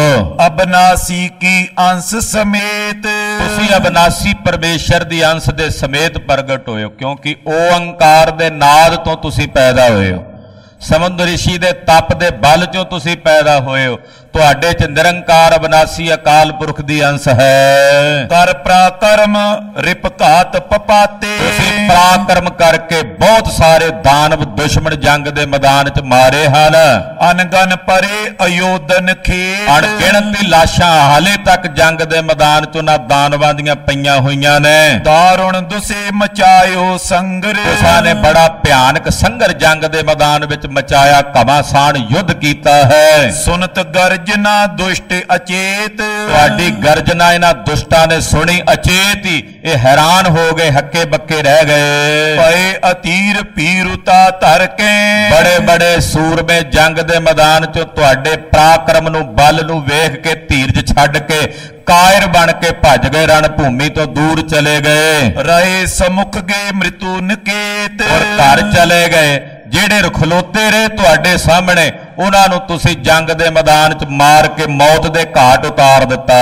ਅਬਨਾਸੀ ਕੀ ਅੰਸ਼ ਸਮੇਤ, ਤੁਸੀਂ ਅਬਨਾਸੀ ਪਰਮੇਸ਼ਰ ਦੀ ਅੰਸ਼ ਦੇ ਸਮੇਤ ਪ੍ਰਗਟ ਹੋਏ ਹੋ, ਕਿਉਂਕਿ ਓੰਕਾਰ ਦੇ ਨਾਦ ਤੋਂ ਤੁਸੀਂ ਪੈਦਾ ਹੋਏ ਹੋ। ਸਮੁੰਦ ਰਿਸ਼ੀ ਦੇ ਤਪ ਦੇ ਬਲ ਚੋਂ ਤੁਸੀਂ ਪੈਦਾ ਹੋਏ ਹੋ। ਤੁਹਾਡੇ ਚ ਨਿਰੰਕਾਰ ਅਬਨਾਸੀ ਅਕਾਲ ਪੁਰਖ ਦੀ ਅੰਸ਼ ਹੈ। ਕਰ ਪ੍ਰਾਕਰਮ ਰਿਪ ਘਾਤ ਪਪਾਤੇ, ਤੁਸੀਂ ਪ੍ਰਾਕਰਮ ਕਰਕੇ ਬਹੁਤ ਸਾਰੇ ਦਾਨਵ ਦੁਸ਼ਮਣ ਜੰਗ ਦੇ ਮੈਦਾਨ ਚ ਮਾਰੇ ਹਨ। ਅਨਗਨ ਪਰੇ ਅਯੋਧਨ ਖੇਤ, ਅਣਗਿਣਤ ਲਾਸ਼ਾਂ ਹਾਲੇ ਤੱਕ ਜੰਗ ਦੇ ਮੈਦਾਨ ਚ ਉਹਨਾਂ ਦਾਨਵਾਂ ਦੀਆਂ ਪਈਆਂ ਹੋਈਆਂ ਨੇ। ਦਾਰੁਣ ਦੁਸੇ ਮਚਾਇਓ ਸੰਗਰ, ਉਸਾਂ ਨੇ ਬੜਾ ਭਿਆਨਕ ਸੰਘਰ ਜੰਗ ਦੇ ਮੈਦਾਨ ਵਿੱਚ ਮਚਾਇਆ, ਘਮਾਸਾਨ ਯੁੱਧ ਕੀਤਾ ਹੈ। ਸੁਨਤ ਗਰਜਨਾ ਦੁਸ਼ਟ ਅਚੇਤ, ਤੁਹਾਡੀ ਗਰਜਨਾ ਇਹਨਾਂ ਦੁਸ਼ਟਾਂ ਨੇ ਸੁਣੀ, ਅਚੇਤ ਹੀ ਇਹ ਹੈਰਾਨ ਹੋ ਗਏ, ਹੱਕੇ ਬੱਕੇ ਰਹਿ ਗਏ। ਪਏ ਅਤੀਰ ਪੀਰੁਤਾ ਧਰ ਕੇ, ਬੜੇ ਬੜੇ ਸੂਰਮੇ ਜੰਗ ਦੇ ਮੈਦਾਨ ਚੋਂ ਤੁਹਾਡੇ ਪਰਾਕਰਮ ਨੂੰ ਬਲ ਨੂੰ ਵੇਖ ਕੇ ਧੀਰਜ ਛੱਡ ਕੇ ਕਾਇਰ ਬਣ ਕੇ ਭੱਜ ਗਏ, ਰਣ ਭੂਮੀ ਤੋਂ ਦੂਰ ਚਲੇ ਗਏ। ਰਹੇ ਸਮੁਖ ਗਏ ਮ੍ਰਿਤੂ ਨਿਕੇਤ, ਔਰ ਘਰ ਚਲੇ ਗਏ ਜਿਹੜੇ ਰਖਲੋਤੇ ਰਹੇ ਤੁਹਾਡੇ ਸਾਹਮਣੇ, ਉਹਨਾਂ ਨੂੰ ਤੁਸੀਂ ਜੰਗ ਦੇ ਮੈਦਾਨ 'ਚ ਮਾਰ ਕੇ ਮੌਤ ਦੇ ਘਾਟ ਉਤਾਰ ਦਿੱਤਾ।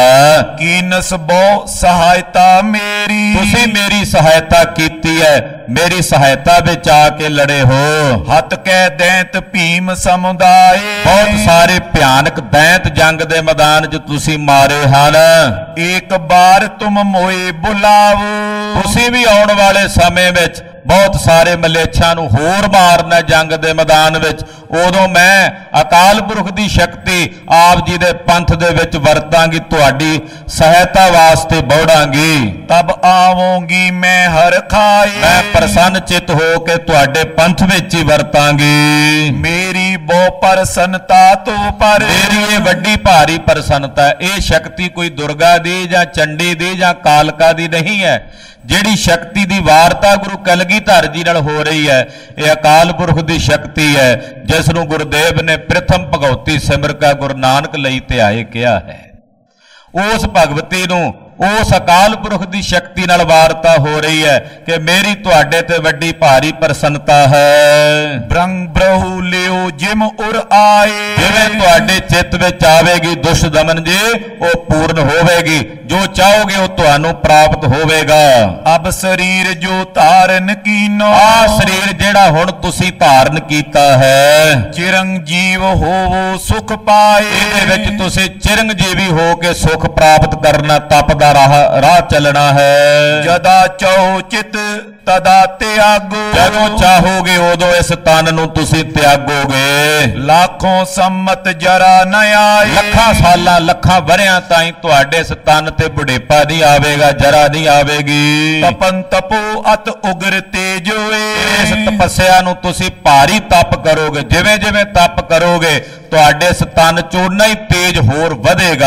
ਕੀਨਸ ਬਹੁ ਸਹਾਇਤਾ ਮੇਰੀ, ਤੁਸੀਂ ਮੇਰੀ ਸਹਾਇਤਾ ਕੀਤੀ ਹੈ, ਮੇਰੀ ਸਹਾਇਤਾ ਵਿੱਚ ਆ ਕੇ ਲੜੇ ਹੋ। ਹੱਥ ਕੈ ਦੈਂਤ ਭੀਮ ਸਮੁਦਾਏ, ਬਹੁਤ ਸਾਰੇ ਭਿਆਨਕ ਦੈਂਤ ਜੰਗ ਦੇ ਮੈਦਾਨ 'ਚ ਤੁਸੀਂ ਮਾਰੇ ਹਨ। ਇੱਕ ਵਾਰ ਤੁਮ ਮੋਏ ਬੁਲਾਵੋ, ਤੁਸੀਂ ਵੀ ਆਉਣ ਵਾਲੇ ਸਮੇਂ ਵਿੱਚ ਬਹੁਤ ਸਾਰੇ ਮਲੇਛਾਂ ਨੂੰ ਹੋਰ ਮਾਰਨਾ ਜੰਗ ਦੇ ਮੈਦਾਨ ਵਿੱਚ। ਉਦੋਂ ਮੈਂ ਅਕਾਲ ਪੁਰਖ ਦੀ ਸ਼ਕਤੀ ਆਪ ਜੀ ਦੇ ਪੰਥ ਦੇ ਵਿੱਚ ਵਰਤਾਂਗੀ, ਤੁਹਾਡੀ ਸਹਾਇਤਾ ਵਾਸਤੇ ਬੌੜਾਂਗੀ। ਤਬ ਆਵਾਂਗੀ ਮੈਂ ਹਰ ਖਾਏ, ਮੈਂ ਪ੍ਰਸੰਨ ਚਿਤ ਹੋ ਕੇ ਤੁਹਾਡੇ ਪੰਥ ਵਿੱਚ ਹੀ ਵਰਤਾਂਗੀ। ਮੇਰੀ ਬਹੁ ਪ੍ਰਸੰਨਤਾ ਤੋਂ ਪਰ, ਮੇਰੀ ਇਹ ਵੱਡੀ ਭਾਰੀ ਪ੍ਰਸੰਨਤਾ, ਇਹ ਸ਼ਕਤੀ ਕੋਈ ਦੁਰਗਾ ਦੀ ਜਾਂ ਚੰਡੀ ਦੀ ਜਾਂ ਕਾਲਕਾ ਦੀ ਨਹੀਂ ਹੈ। ਜਿਹੜੀ ਸ਼ਕਤੀ ਦੀ ਵਾਰਤਾ ਗੁਰੂ ਕਲਗੀਧਰ ਜੀ ਨਾਲ ਹੋ ਰਹੀ ਹੈ, ਇਹ ਅਕਾਲ ਪੁਰਖ ਦੀ ਸ਼ਕਤੀ ਹੈ, ਜਿਸ ਨੂੰ ਗੁਰਦੇਵ ਨੇ ਪ੍ਰਥਮ ਭਗਉਤੀ ਸਿਮਰ ਕਾ ਗੁਰੂ ਨਾਨਕ ਲਈ ਧਿਆਏ ਕਿਹਾ ਹੈ। ਉਸ ਭਗਵਤੀ ਨੂੰ, ਉਸ ਅਕਾਲ ਪੁਰਖ ਦੀ ਸ਼ਕਤੀ ਨਾਲ ਵਾਰਤਾ ਹੋ ਰਹੀ ਹੈ ਕਿ ਮੇਰੀ ਤੁਹਾਡੇ ਤੇ ਵੱਡੀ ਭਾਰੀ ਪ੍ਰਸੰਨਤਾ ਹੈ। ਬ੍ਰੰਗ ਬ੍ਰਹੂ ਲਿਓ ਜਿਮ ਉਰ ਆਏ। ਜਿਵੇਂ ਤੁਹਾਡੇ ਚਿੱਤ ਵਿੱਚ ਆਵੇਗੀ ਦੁਸ਼ਟ ਦਮਨ ਜੀ, ਉਹ ਪੂਰਨ ਹੋਵੇਗੀ। ਜੋ ਚਾਹੋਗੇ ਉਹ ਤੁਹਾਨੂੰ ਪ੍ਰਾਪਤ ਹੋਵੇਗਾ। ਅਬ ਸਰੀਰ ਜੋ ਧਾਰਨ ਕੀਨੋ। ਆ ਸਰੀਰ ਜਿਹੜਾ ਹੁਣ ਤੁਸੀਂ ਧਾਰਨ ਕੀਤਾ ਹੈ, ਚਿਰੰਜੀਵ ਹੋਵੋ ਸੁਖ ਪਾਏ। ਇਹਦੇ ਵਿੱਚ ਤੁਸੀਂ ਚਿਰੰਜੀਵੀ ਹੋ ਕੇ ਸੁਖ ਪ੍ਰਾਪਤ ਕਰਨਾ, ਤਪ ਦਾ ਰਾਹ ਰਾਹ ਚੱਲਣਾ ਹੈ। ਜਦਾ ਚਾਹੋ ਚਿਤ ਤਦਾ ਤਿਆਗੋ। ਜਦੋਂ ਚਾਹੋਗੇ ਉਦੋਂ ਇਸ ਤਨ ਨੂੰ ਤੁਸੀਂ ਤਿਆਗੋਗੇ। ਲੱਖੋਂ ਸੰਮਤ ਜਰਾ ਨ ਆਏ। ਲੱਖਾਂ ਸਾਲਾਂ ਲੱਖਾਂ ਵਰਿਆਂ ਤਾਈਂ ਤੁਹਾਡੇ ਇਸ ਤਨ ਤੇ ਬੁਢੇਪਾ ਨਹੀਂ ਆਵੇਗਾ, ਜਰਾ ਨਹੀਂ ਆਵੇਗੀ। ਤਪਨ ਤਪੋ ਅਤ ਉਗਰ ਤੇਜ ਹੋਏ। ਇਸ ਤਪੱਸਿਆ ਨੂੰ ਤੁਸੀਂ ਭਾਰੀ ਤਪ ਕਰੋਗੇ। ਜਿਵੇਂ ਜਿਵੇਂ ਤਪ ਕਰੋਗੇ ਤੁਹਾਡੇ ਇਸ ਤਨ ਚੋਂ ਉਨਾ ਹੀ ਤੇਜ ਹੋਰ ਵਧੇਗਾ।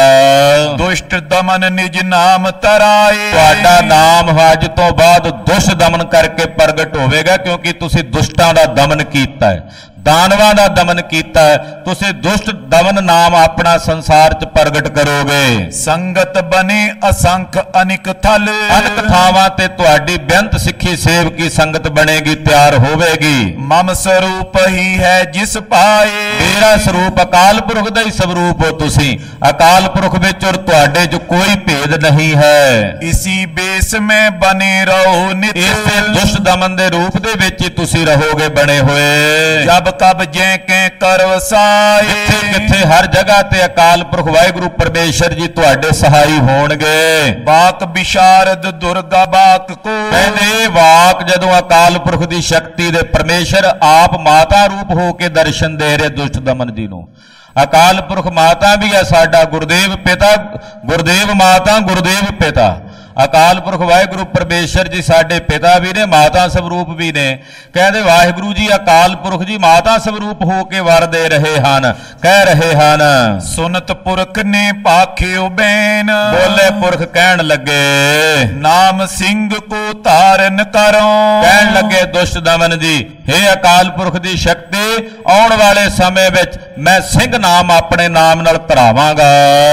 ਦੁਸ਼ਟ ਦਮਨ ਨਿਜ ਨਾਮ ਤਰਾਏ। ਤੁਹਾਡਾ ਨਾਮ ਅੱਜ ਤੋਂ ਬਾਅਦ ਦੁਸ਼ਟ ਦਮਨ ਕਰਕੇ ਪ੍ਰਗਟ ਹੋਵੇਗਾ, ਕਿਉਂਕਿ ਤੁਸੀਂ ਦੁਸ਼ਟਾਂ ਦਾ ਦਮਨ ਕੀਤਾ ਹੈ, ਦਾਨਵਾਂ ਦਾ ਦਮਨ ਕੀਤਾ ਹੈ। ਤੁਸੀਂ ਦੁਸ਼ਟ ਦਮਨ ਨਾਮ ਆਪਣਾ ਸੰਸਾਰ 'ਚ ਪ੍ਰਗਟ ਕਰੋਗੇ। ਸੰਗਤ ਬਨੇ ਅਸੰਖ ਅਨਿਕ ਥਲ। ਅਨੇਕ ਥਾਵਾਂ ਤੇ ਤੁਹਾਡੀ ਬੇਅੰਤ ਸਿੱਖੀ ਸੇਵਕੀ ਸੰਗਤ ਬਣੇਗੀ, ਤਿਆਰ ਹੋਵੇਗੀ। ਮਮ ਸਰੂਪ ਹੀ ਹੈ ਜਿਸ ਪਾਏ। ਮੇਰਾ ਸਰੂਪ ਅਕਾਲ ਪੁਰਖ ਦਾ ਹੀ ਸਰੂਪ ਹੋ ਤੁਸੀਂ। ਅਕਾਲ ਪੁਰਖ ਵਿੱਚ ਔਰ ਤੁਹਾਡੇ 'ਚ ਕੋਈ ਭੇਦ ਨਹੀਂ ਹੈ। ਇਸੀ ਬੇਸ ਮੈਂ ਬਨੇ ਰਹੋ ਨਿਤ। ਇਸੇ ਦੁਸ਼ਟ ਦਮਨ ਦੇ ਰੂਪ ਦੇ ਵਿੱਚ ਹੀ ਤੁਸੀਂ ਰਹੋਗੇ ਬਣੇ ਹੋਏ। ਜਬ ਕਬ ਜੈ ਕੈ ਕਰ ਵਸਾਏ। ਜਿੱਥੇ ਕਿੱਥੇ ਹਰ ਜਗ੍ਹਾ ਤੇ ਅਕਾਲ ਪੁਰਖ ਵਾਹਿਗੁਰੂ ਪਰਮੇਸ਼ਰ ਜੀ ਤੁਹਾਡੇ ਸਹਾਈ ਹੋਣਗੇ। ਬਾਕ ਵਿਸ਼ਾਰਦ ਦੁਰਗਾ ਬਾਕ ਕੋ। ਕਹਿੰਦੇ ਵਾਕ ਜਦੋਂ ਅਕਾਲ ਪੁਰਖ ਦੀ ਸ਼ਕਤੀ ਦੇ ਪਰਮੇਸ਼ਰ ਆਪ ਮਾਤਾ ਰੂਪ ਹੋ ਕੇ ਦਰਸ਼ਨ ਦੇ ਰਹੇ ਦੁਸ਼ਟ ਦਮਨ ਜੀ ਨੂੰ। ਅਕਾਲ ਪੁਰਖ ਮਾਤਾ ਵੀ ਹੈ ਸਾਡਾ, ਗੁਰਦੇਵ ਪਿਤਾ, ਗੁਰਦੇਵ ਮਾਤਾ, ਗੁਰਦੇਵ ਪਿਤਾ। ਅਕਾਲ ਪੁਰਖ ਵਾਹਿਗੁਰੂ ਪਰਮੇਸ਼ਰ ਜੀ ਸਾਡੇ ਪਿਤਾ ਵੀ ਨੇ, ਮਾਤਾ ਸਵਰੂਪ ਵੀ ਨੇ। ਕਹਿੰਦੇ ਵਾਹਿਗੁਰੂ ਜੀ ਅਕਾਲ ਪੁਰਖ ਜੀ ਮਾਤਾ ਸਵਰੂਪ ਹੋ ਕੇ ਵਰ ਦੇ ਰਹੇ ਹਨ, ਕਹਿ ਰਹੇ ਹਨ। ਸੁਨਤ ਪੁਰਖ ਨੇ ਪਾਖਿਓ ਬੈਨ। ਬੋਲੇ ਪੁਰਖ ਕਹਿਣ ਲੱਗੇ ਨਾਮ ਸਿੰਘ ਕੋ ਧਾਰਨ ਕਰੋ। ਕਹਿਣ ਲੱਗੇ ਦੁਸ਼ਟ ਦਮਨ ਜੀ, ਹੇ ਅਕਾਲ ਪੁਰਖ ਦੀ ਸ਼ਕਤੀ, ਆਉਣ ਵਾਲੇ ਸਮੇਂ ਵਿੱਚ ਮੈਂ ਸਿੰਘ ਨਾਮ ਆਪਣੇ ਨਾਮ ਨਾਲ ਧਰਾਵਾਂਗਾ।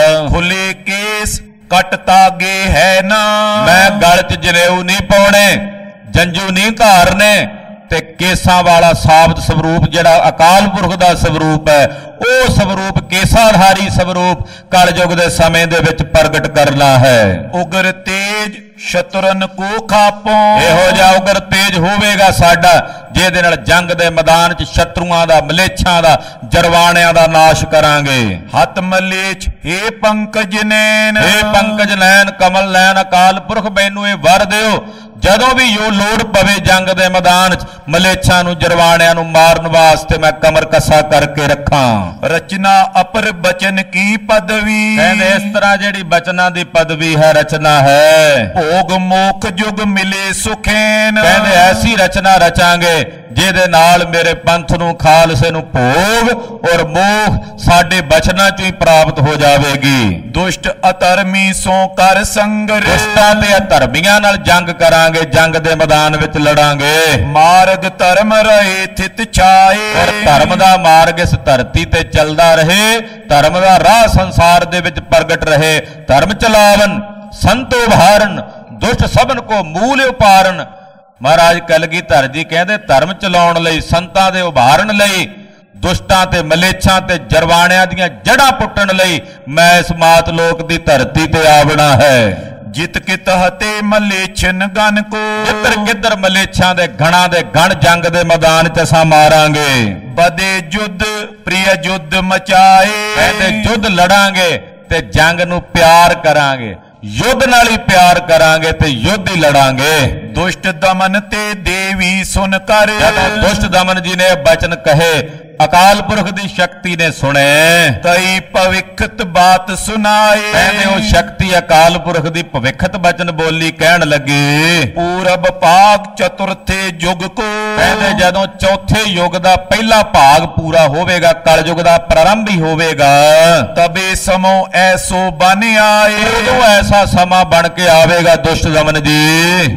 ਖੁੱਲੇ ਕੇਸ ਕਟ ਤਾਗੇ ਹੈ ਨਾ। ਮੈਂ ਗਲ 'ਚ ਜਨੇਊ ਨਹੀਂ ਪਾਉਣੇ, ਜੰਜੂ ਨਹੀਂ ਧਾਰਨੇ, ਤੇ ਕੇਸਾਂ ਵਾਲਾ ਸਾਬਤ ਸਵਰੂਪ ਜਿਹੜਾ ਅਕਾਲ ਪੁਰਖ ਦਾ ਸਵਰੂਪ ਹੈ, ਉਹ ਸਵਰੂਪ ਕੇਸਾਧਾਰੀ ਸਵਰੂਪ ਕਲਯੁਗ ਦੇ ਸਮੇਂ ਦੇ ਵਿੱਚ ਪ੍ਰਗਟ ਕਰਨਾ ਹੈ। ਉਗਰ ਤੇਜ ਸ਼ਤਰਨ ਕੋ ਖਾਪੋ। ਇਹੋ ਜਿਹਾ ਉਗਰ ਤੇਜ ਹੋਵੇਗਾ ਸਾਡਾ, ਜਿਹਦੇ ਨਾਲ ਜੰਗ ਦੇ ਮੈਦਾਨ 'ਚ ਸ਼ਤਰੂਆਂ ਦਾ, ਮਲੇਛਾਂ ਦਾ, ਜਰਵਾਣਿਆਂ ਦਾ ਨਾਸ਼ ਕਰਾਂਗੇ। ਹੱਥ ਮਲੇਛ ਹੇ ਪੰਕਜ ਨੈਣ। ਹੇ ਪੰਕਜ ਨੈਣ, ਕਮਲ ਨੈਣ ਅਕਾਲ ਪੁਰਖ ਮੈਨੂੰ ਇਹ ਵਰ ਦਿਓ, ਜਦੋਂ ਵੀ ਜੋ ਲੋੜ ਪਵੇ ਜੰਗ ਦੇ ਮੈਦਾਨ 'ਚ ਮਲੇਛਾਂ ਨੂੰ, ਜਰਵਾਣਿਆਂ ਨੂੰ ਮਾਰਨ ਵਾਸਤੇ ਮੈਂ ਕਮਰ ਕੱਸਾ ਕਰਕੇ ਰੱਖਾਂ। ਰਚਨਾ ਅਪਰ ਬਚਨ ਕੀ ਪਦਵੀ। ਕਹਿੰਦੇ ਇਸ ਤਰ੍ਹਾਂ ਜਿਹੜੀ ਬਚਨਾਂ ਦੀ ਪਦਵੀ ਹੈ, ਰਚਨਾ ਹੈ। ਭੋਗ ਮੋਖ ਜੁਗ ਮਿਲੇ ਸੁਖੈਨ। ਕਹਿੰਦੇ ਐਸੀ ਰਚਨਾ ਰਚਾਂਗੇ ਜਿਹਦੇ ਨਾਲ ਮੇਰੇ ਪੰਥ ਨੂੰ, ਖਾਲਸੇ ਨੂੰ ਭੋਗ ਔਰ ਮੋਖ ਸਾਡੇ ਬਚਨਾਂ 'ਚੋਂ ਹੀ ਪ੍ਰਾਪਤ ਹੋ ਜਾਵੇਗੀ। ਦੁਸ਼ਟ ਅਧਰਮੀ ਸੋ ਕਰ ਸੰਗਰ। ਦੁਸ਼ਟਾਂ ਤੇ ਅਧਰਮੀਆਂ ਨਾਲ ਜੰਗ ਕਰਾਂਗੇ, ਜੰਗ ਦੇ ਮੈਦਾਨ ਵਿੱਚ ਲੜਾਂਗੇ। ਮਾਰਗ ਧਰਮ ਰਹੇ ਥਿਤ ਛਾਏ। ਔਰ ਧਰਮ ਦਾ ਮਾਰਗ ਇਸ ਧਰਤੀ ਤੇ ਚੱਲਦਾ ਰਹੇ, ਧਰਮ ਦਾ ਰਾਹ ਸੰਸਾਰ ਦੇ ਵਿੱਚ ਪ੍ਰਗਟ ਰਹੇ। ਧਰਮ ਚਲਾਵਨ ਸੰਤੋ ਭਾਰਨ, ਦੁਸ਼ਟ ਸਭਨ ਕੋ ਮੂਲ ਉਪਾਰਨ। ਮਹਾਰਾਜ ਕਲਗੀਧਰ ਜੀ ਕਹਿੰਦੇ ਧਰਮ ਚਲਾਉਣ ਲਈ, ਸੰਤਾਂ ਦੇ ਉਭਾਰਨ ਲਈ, ਦੁਸ਼ਟਾਂ ਤੇ ਮਲੇਛਾਂ ਤੇ ਜਰਵਾਣਿਆਂ ਦੀਆਂ ਜੜ੍ਹਾਂ ਪੁੱਟਣ ਲਈ ਮੈਂ ਇਸ ਮਾਤ ਲੋਕ ਦੀ ਧਰਤੀ ਤੇ ਆਵਣਾ ਹੈ। ਜਿਤ ਕਿਤ ਹਤੇ ਮਲੇਛਨ ਗਨ ਕੋ। ਜਿੱਧਰ ਕਿੱਧਰ ਮਲੇਛਾਂ ਦੇ ਗਣਾਂ ਦੇ ਗਣ ਜੰਗ ਦੇ ਮੈਦਾਨ 'ਚ ਅਸਾਂ ਮਾਰਾਂਗੇ। ਬਦੇ ਜੁੱਧ ਪ੍ਰਿਯ ਜੁੱਧ ਮਚਾਏ। ਕਹਿੰਦੇ ਜੁੱਧ ਲੜਾਂਗੇ ਤੇ ਜੰਗ ਨੂੰ ਪਿਆਰ ਕਰਾਂਗੇ, ਯੁੱਧ ਨਾਲ ਹੀ ਪਿਆਰ ਕਰਾਂਗੇ ਤੇ ਯੁੱਧ ਹੀ ਲੜਾਂਗੇ। ਦੁਸ਼ਟ ਦਮਨ ਤੇ ਦੇਵੀ ਸੁਨ ਕਰ। ਜਦੋਂ ਦੁਸ਼ਟ ਦਮਨ ਜੀ ਨੇ ਬਚਨ ਕਹੇ, ਅਕਾਲ ਪੁਰਖ ਦੀ ਸ਼ਕਤੀ ਨੇ ਸੁਣੇ। ਕਈ ਭਵਿੱਖਤ ਬਾਤ ਸੁਨਾਏ। ਕਹਿੰਦੇ ਉਹ ਸ਼ਕਤੀ ਅਕਾਲ ਪੁਰਖ ਦੀ ਭਵਿੱਖਤ ਬਚਨ ਬੋਲੀ, ਕਹਿਣ ਲੱਗੀ ਪੂਰਬ ਭਾਗ ਚਤੁਰਥੇ ਯੁਗ ਕੋ। ਕਹਿੰਦੇ ਜਦੋਂ ਚੌਥੇ ਯੁੱਗ ਦਾ ਪਹਿਲਾ ਭਾਗ ਪੂਰਾ ਹੋਵੇਗਾ, ਕਲਯੁਗ ਦਾ ਪ੍ਰਾਰੰਭ ਹੀ ਹੋਵੇਗਾ, ਤਬੇ ਸਮੋ ਐਸੋ ਬਨ ਆਏ। ਉਦੋਂ ਐਸਾ ਸਮਾਂ ਬਣ ਕੇ ਆਵੇਗਾ ਦੁਸ਼ਟ ਦਮਨ ਜੀ। ਮੋਏ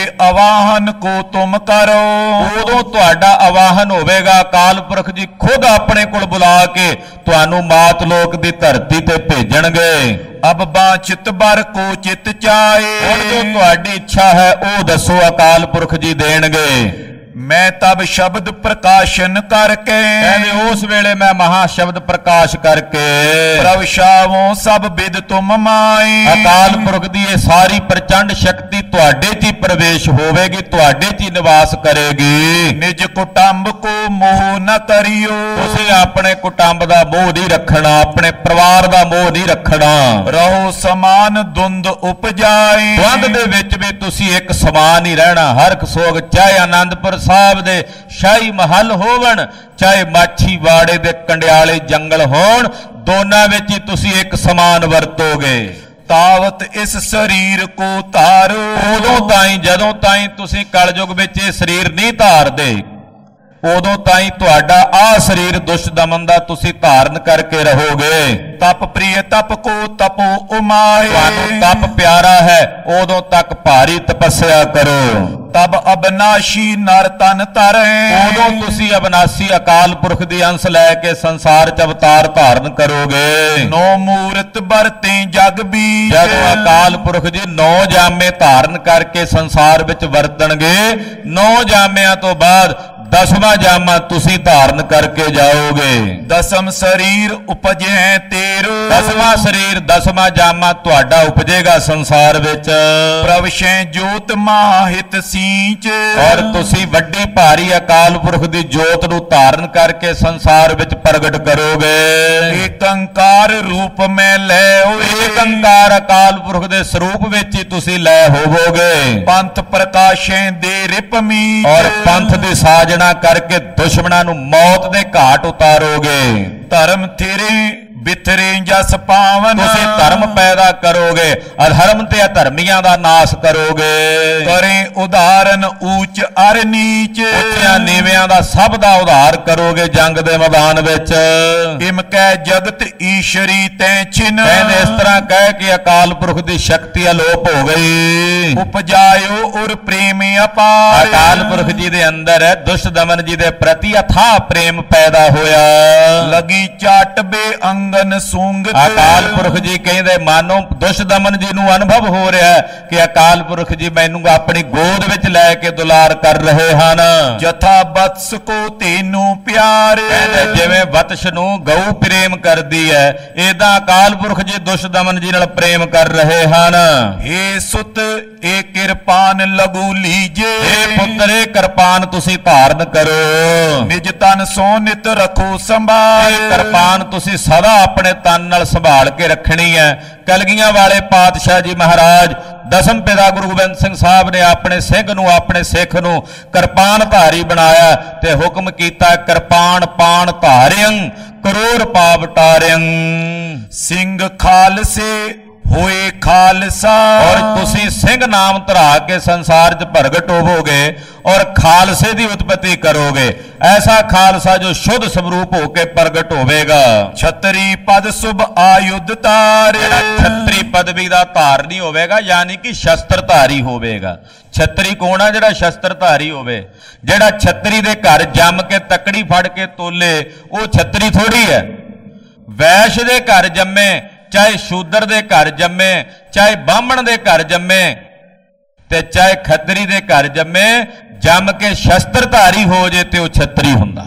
ਆਵਾਹਨ ਕੋ ਤੁਮ ਕਰੋ। ਉਦੋਂ ਤੁਹਾਡਾ ਆਵਾਹਨ ਹੋਵੇਗਾ, ਅਕਾਲ ਪੁਰਖ ਜੀ ਖੁਦ ਆਪਣੇ ਕੋਲ ਬੁਲਾ ਕੇ ਤੁਹਾਨੂੰ ਮਾਤ ਲੋਕ ਦੀ ਧਰਤੀ ਤੇ ਭੇਜਣਗੇ। ਅਬ ਬਾਚਿਤ ਬਰ ਕੋ ਚਿਤ ਚਾਏ। ਹੁਣ ਜੋ ਤੁਹਾਡੀ ਇੱਛਾ ਹੈ ਉਹ ਦੱਸੋ, ਅਕਾਲ ਪੁਰਖ ਜੀ ਦੇਣਗੇ। ਮੈਂ ਤਬ ਸ਼ਬਦ ਪ੍ਰਕਾਸ਼ਨ ਕਰਕੇ। ਕਹਿੰਦੇ ਉਸ ਵੇਲੇ ਮੈਂ ਮਹਾ ਸ਼ਬਦ ਪ੍ਰਕਾਸ਼ ਕਰਕੇ ਪ੍ਰਭ ਸ਼ਾਵੋਂ ਸਭ ਬਿਦ ਤੁਮ ਮਾਏ। ਅਕਾਲ ਪੁਰਖ ਦੀ ਇਹ ਸਾਰੀ ਪ੍ਰਚੰਡ ਸ਼ਕਤੀ ਤੁਹਾਡੇ 'ਚ ਹੀ ਪ੍ਰਵੇਸ਼ ਹੋਵੇਗੀ, ਤੁਹਾਡੇ 'ਚ ਹੀ ਨਿਵਾਸ ਕਰੇਗੀ। ਨਿਜ ਕੁਟੰਬ ਕੋ ਮੋਹ ਨ ਕਰਿਓ। ਤੁਸੀਂ ਆਪਣੇ ਕੁਟੰਬ ਦਾ ਮੋਹ ਨਹੀਂ ਰੱਖਣਾ, ਆਪਣੇ ਪਰਿਵਾਰ ਦਾ ਮੋਹ ਨਹੀਂ ਰੱਖਣਾ। ਰਹੋ ਸਮਾਨ ਦੁੰਦ ਉਪਜਾਏ। ਦੁੰਦ ਦੇ ਵਿੱਚ ਵੀ ਤੁਸੀਂ ਇੱਕ ਸਮਾਨ ਹੀ ਰਹਿਣਾ। ਹਰ ਇੱਕ ਸੋਗ, ਚਾਹੇ ਆਨੰਦਪੁਰ ਸਾਹਿਬ ਦੇ ਸ਼ਾਹੀ ਮਹੱਲ ਹੋਵਣ, ਚਾਹੇ ਮਾਛੀਵਾੜੇ ਦੇ ਕੰਡਿਆਲੇ ਜੰਗਲ ਹੋਣ, ਦੋਨਾਂ ਵਿੱਚ ਹੀ ਤੁਸੀਂ ਇੱਕ ਸਮਾਨ ਵਰਤੋਗੇ। ਤਾਵਤ ਇਸ ਸਰੀਰ ਕੋ ਧਾਰੋ। ਉਦੋਂ ਤਾਈਂ ਜਦੋਂ ਤਾਈਂ ਤੁਸੀਂ ਕਲਯੁਗ ਵਿੱਚ ਇਹ ਸਰੀਰ ਨਹੀਂ ਧਾਰਦੇ, ਉਦੋਂ ਤਾਈਂ ਤੁਹਾਡਾ ਆਹ ਸਰੀਰ ਦੁਸ਼ਟ ਦਮਨ ਦਾ ਤੁਸੀਂ ਧਾਰਨ ਕਰਕੇ ਰਹੋਗੇ। ਤਪ ਪ੍ਰਿਯ ਤਪ ਕੋ ਤਪੋ ਉਮਾਏ। ਤੁਹਾਨੂੰ ਤਪ ਪਿਆਰਾ ਹੈ, ਉਦੋਂ ਤੱਕ ਭਾਰੀ ਤਪੱਸਿਆ ਕਰੋ। ਤਬ ਅਬਨਾਸ਼ੀ ਨਰ ਤਨ ਧਰੇ। ਉਦੋਂ ਤੁਸੀਂ ਅਬਨਾਸੀ ਅਕਾਲ ਪੁਰਖ ਦੀ ਅੰਸ਼ ਲੈ ਕੇ ਸੰਸਾਰ 'ਚ ਅਵਤਾਰ ਧਾਰਨ ਕਰੋਗੇ। ਨੌ ਮੂਰਤ ਵਰਤੇ ਜਗ ਬੀਜ। ਜਦੋਂ ਅਕਾਲ ਪੁਰਖ ਜੀ ਨੌ ਜਾਮੇ ਧਾਰਨ ਕਰਕੇ ਸੰਸਾਰ ਵਿੱਚ ਵਰਤਣਗੇ, ਨੌ ਜਾਮਿਆਂ ਤੋਂ ਬਾਅਦ ਦਸਵਾਂ ਜਾਮਾ ਤੁਸੀਂ ਧਾਰਨ ਕਰਕੇ ਜਾਓਗੇ। ਦਸਮ ਸਰੀਰ ਉਪਜੈ ਤੇਰੋ। ਦਸਵਾਂ ਸਰੀਰ, ਦਸਵਾਂ ਜਾਮਾ ਤੁਹਾਡਾ ਉਪਜੇਗਾ ਸੰਸਾਰ ਵਿੱਚ। ਪ੍ਰਵਸ਼ੈ ਜੋਤ ਮਾਹਿਤ ਸੀਂਚ। ਔਰ ਤੁਸੀਂ ਵੱਡੀ ਭਾਰੀ ਅਕਾਲ ਪੁਰਖ ਦੀ ਜੋਤ ਨੂੰ ਧਾਰਨ ਕਰਕੇ ਸੰਸਾਰ ਵਿੱਚ ਪ੍ਰਗਟ ਕਰੋਗੇ। ਏਕੰਕਾਰ ਰੂਪ ਮੈਂ ਲੈ ਹੋਏ। ਏਕੰਕਾਰ ਅਕਾਲ ਪੁਰਖ ਦੇ ਸਰੂਪ ਵਿੱਚ ਹੀ ਤੁਸੀਂ ਲੈ ਹੋਵੋਗੇ। ਪੰਥ ਪ੍ਰਕਾਸ਼ੈ ਦੇ ਰਿਪਮੀ। ਔਰ ਪੰਥ ਦੀ ਸਾਜਣਾ ਕਰਕੇ ਦੁਸ਼ਮਣਾਂ ਨੂੰ ਮੌਤ ਦੇ ਘਾਟ ਉਤਾਰੋਗੇ। ਧਰਮ ਤੇਰੇ ਬਿਥਰੇ ਜਸ ਪਾਵਨ। ਤੁਸੀਂ ਧਰਮ ਪੈਦਾ ਕਰੋਗੇ, ਅਧਰਮ ਤੇ ਅਧਰਮੀਆਂ ਦਾ ਨਾਸ਼ ਕਰੋਗੇ। ਕਰੇ ਉਦਾਹਰਨ ਊਚ ਅਰ ਨੀਚ। ਉੱਚਿਆਂ ਨੀਵਿਆਂ ਦਾ ਸਭ ਦਾ ਉਧਾਰ ਕਰੋਗੇ ਜੰਗ ਦੇ ਮੈਦਾਨ ਵਿੱਚ। ਇਮ ਕਹਿ ਜਗਤ ਈਸ਼ਰੀ ਤੈ ਛਿਨ। ਕਹਿੰਦੇ ਇਸ ਤਰ੍ਹਾਂ ਕਹਿ ਕੇ ਅਕਾਲ ਪੁਰਖ ਦੀ ਸ਼ਕਤੀ ਅਲੋਪ ਹੋ ਗਈ। ਉਪਜਾਇਓ ਔਰ ਪ੍ਰੇਮ ਅਪਾਰ। ਅਕਾਲ ਪੁਰਖ ਜੀ ਦੇ ਅੰਦਰ ਦੁਸ਼ਟ ਦਮਨ ਜੀ ਦੇ ਪ੍ਰਤੀ ਅਥਾਹ ਪ੍ਰੇਮ ਪੈਦਾ ਹੋਇਆ। ਲਗੀ ਚਾਟ ਬੇ ਅੰਗਨ ਸੂੰਗਤ। ਅਕਾਲ ਪੁਰਖ ਜੀ ਕਹਿੰਦੇ ਮਾਨੋ ਦੁਸ਼ਟ ਦਮਨ ਜੀ ਨੂੰ ਅਨੁਭਵ ਹੋ ਰਿਹਾ ਕਿ ਅਕਾਲ ਪੁਰਖ ਜੀ ਮੈਨੂੰ ਆਪਣੀ ਗੋਦ ਵਿੱਚ ਲੈ ਕੇ ਦੁਲਾਰ ਕਰ ਰਹੇ ਹਨ। ਜਥਾ ਬਤਸ ਕੋ ਤੈਨੂੰ ਪਿਆਰ। ਕਹਿੰਦੇ ਜਿਵੇਂ ਬਤਸ ਨੂੰ ਗਊ ਪ੍ਰੇਮ ਕਰਦੀ ਹੈ, ਏਦਾਂ ਅਕਾਲ ਪੁਰਖ ਜੀ ਦੁਸ਼ਟ ਦਮਨ ਜੀ ਨਾਲ ਪ੍ਰੇਮ ਕਰ ਰਹੇ ਹਨ। ਏ ਸੁਤ ਏ ਕਿਰਪਾਨ ਲਗੂ ਲੀਜੇ। ਏ ਪੁੱਤਰੇ ਕਿਰਪਾਨ ਤੁਸੀਂ ਧਾਰਨ ਕਰੋ। ਨਿਜ ਤਨ ਸੋ ਨਿਤ ਰੱਖੋ ਸੰਭਾਲ। ਕਿਰਪਾਨ ਤੁਸੀਂ ਸਦਾ ਆਪਣੇ ਤਨ ਨਾਲ ਸੰਭਾਲ ਕੇ ਰੱਖਣੀ ਹੈ। ਕਲਗੀਆਂ ਵਾਲੇ ਪਾਤਸ਼ਾਹ ਜੀ ਮਹਾਰਾਜ ਦਸਮ ਪਿਤਾ ਗੁਰੂ ਗੋਬਿੰਦ ਸਿੰਘ ਸਾਹਿਬ ਨੇ ਆਪਣੇ ਸਿੰਘ ਨੂੰ, ਆਪਣੇ ਸਿੱਖ ਨੂੰ ਕਿਰਪਾਨ ਧਾਰੀ ਬਣਾਇਆ ਤੇ ਹੁਕਮ ਕੀਤਾ, ਕਿਰਪਾਨ ਪਾਣ ਧਾਰਿਅੰ ਕਰੋੜ ਪਾਪ ਟਾਰਿਅੰ। ਸਿੰਘ ਖਾਲਸੇ ਹੋਏ ਖਾਲਸਾ। ਔਰ ਤੁਸੀਂ ਸਿੰਘ ਨਾਮ ਧਰਾ ਕੇ ਸੰਸਾਰ 'ਚ ਪ੍ਰਗਟ ਹੋਵੋਗੇ ਔਰ ਖਾਲਸੇ ਦੀ ਉਤਪਤੀ ਕਰੋਗੇ। ਐਸਾ ਖਾਲਸਾ ਜੋ ਸ਼ੁੱਧ ਸਵਰੂਪ ਹੋ ਕੇ ਪ੍ਰਗਟ ਹੋਵੇਗਾ। ਛਤਰੀ ਪਦ ਸੁਭ ਆਯੁਧ ਤਾਰ। ਛਤਰੀ ਪਦਵੀ ਦਾ ਧਾਰਨੀ ਹੋਵੇਗਾ, ਯਾਨੀ ਕਿ ਸ਼ਸਤਰ ਧਾਰੀ ਹੋਵੇਗਾ। ਛਤਰੀ ਕੌਣ ਆ? ਜਿਹੜਾ ਸ਼ਸਤਰ ਧਾਰੀ ਹੋਵੇ। ਜਿਹੜਾ ਛਤਰੀ ਦੇ ਘਰ ਜੰਮ ਕੇ ਤਕੜੀ ਫੜ ਕੇ ਤੋਲੇ ਉਹ ਛਤਰੀ ਥੋੜੀ ਹੈ। ਵੈਸ਼ ਦੇ ਘਰ ਜੰਮੇ, ਚਾਹੇ ਸ਼ੂਦਰ ਦੇ ਘਰ ਜੰਮੇ, ਚਾਹੇ ਬਾਹਮਣ ਦੇ ਘਰ ਜੰਮੇ ਤੇ ਚਾਹੇ ਖੱਤਰੀ ਦੇ ਘਰ ਜੰਮੇ, ਜੰਮ ਕੇ ਸ਼ਸਤਰਧਾਰੀ ਹੋ ਜੇ ਤੇ ਉਹ ਛਤਰੀ ਹੁੰਦਾ,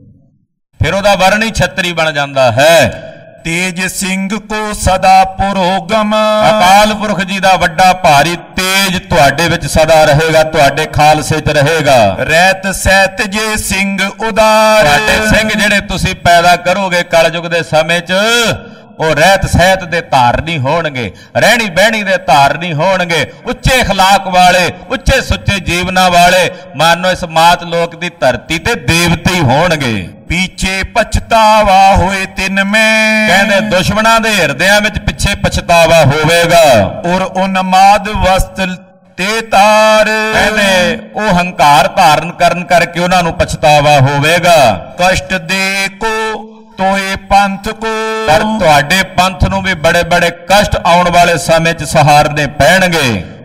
ਫਿਰ ਉਹਦਾ ਵਰਣ ਹੀ ਛਤਰੀ ਬਣ ਜਾਂਦਾ ਹੈ। ਤੇਜ ਸਿੰਘ ਕੋ ਸਦਾ ਪੁਰੋਗਮ। ਅਕਾਲ ਪੁਰਖ ਜੀ ਦਾ ਵੱਡਾ ਭਾਰੀ ਤੇਜ ਤੁਹਾਡੇ ਵਿੱਚ ਸਦਾ ਰਹੇਗਾ, ਤੁਹਾਡੇ ਖਾਲਸੇ 'ਚ ਰਹੇਗਾ। ਰਹਿਤ ਸਹਿਤ ਜੇ ਸਿੰਘ ਉਦਾਰ। ਤੁਹਾਡੇ ਸਿੰਘ ਜਿਹੜੇ ਤੁਸੀਂ ਪੈਦਾ ਕਰੋਗੇ ਕਲਯੁਗ ਦੇ ਸਮੇਂ 'ਚ, ਉਹ ਰਹਿਤ ਸਹਿਤ ਦੇ ਧਾਰਨੀ ਹੋਣਗੇ, ਰਹਿਣੀ ਬਹਿਣੀ ਦੇ ਧਾਰਨੀ ਹੋਣਗੇ, ਉੱਚੇ ਅਖਲਾਕ ਵਾਲੇ, ਉੱਚੇ ਸੁੱਚੇ ਜੀਵਨਾਂ ਵਾਲੇ। ਮਾਨੋ ਇਸ ਮਾਤ ਲੋਕ ਦੀ ਧਰਤੀ ਤੇ ਦੇਵਤੇ ਹੀ ਹੋਣਗੇ। ਪਿੱਛੇ ਪਛਤਾਵਾ ਹੋਏ ਤਿੰਨ ਮੈਂ। ਕਹਿੰਦੇ ਦੁਸ਼ਮਣਾਂ ਦੇ ਹਿਰਦਿਆਂ ਵਿੱਚ ਪਿੱਛੇ ਪਛਤਾਵਾ ਹੋਵੇਗਾ। ਔਰ ਉਨਮਾਦ ਵਸਤ ਤੇ ਤਾਰ। ਕਹਿੰਦੇ ਉਹ ਹੰਕਾਰ ਧਾਰਨ ਕਰਨ ਕਰਕੇ ਉਹਨਾਂ ਨੂੰ ਪਛਤਾਵਾ ਹੋਵੇਗਾ। ਕਸ਼ਟ ਦੇ ਕੋ ਤੋਏ ਪੰਥ ਕੋ। ਪਰ ਤੁਹਾਡੇ ਪੰਥ ਨੂੰ ਵੀ ਬੜੇ ਬੜੇ ਕਸ਼ਟ ਆਉਣ ਵਾਲੇ ਸਮੇਂ 'ਚ ਸਹਾਰਨੇ ਪੈਣਗੇ।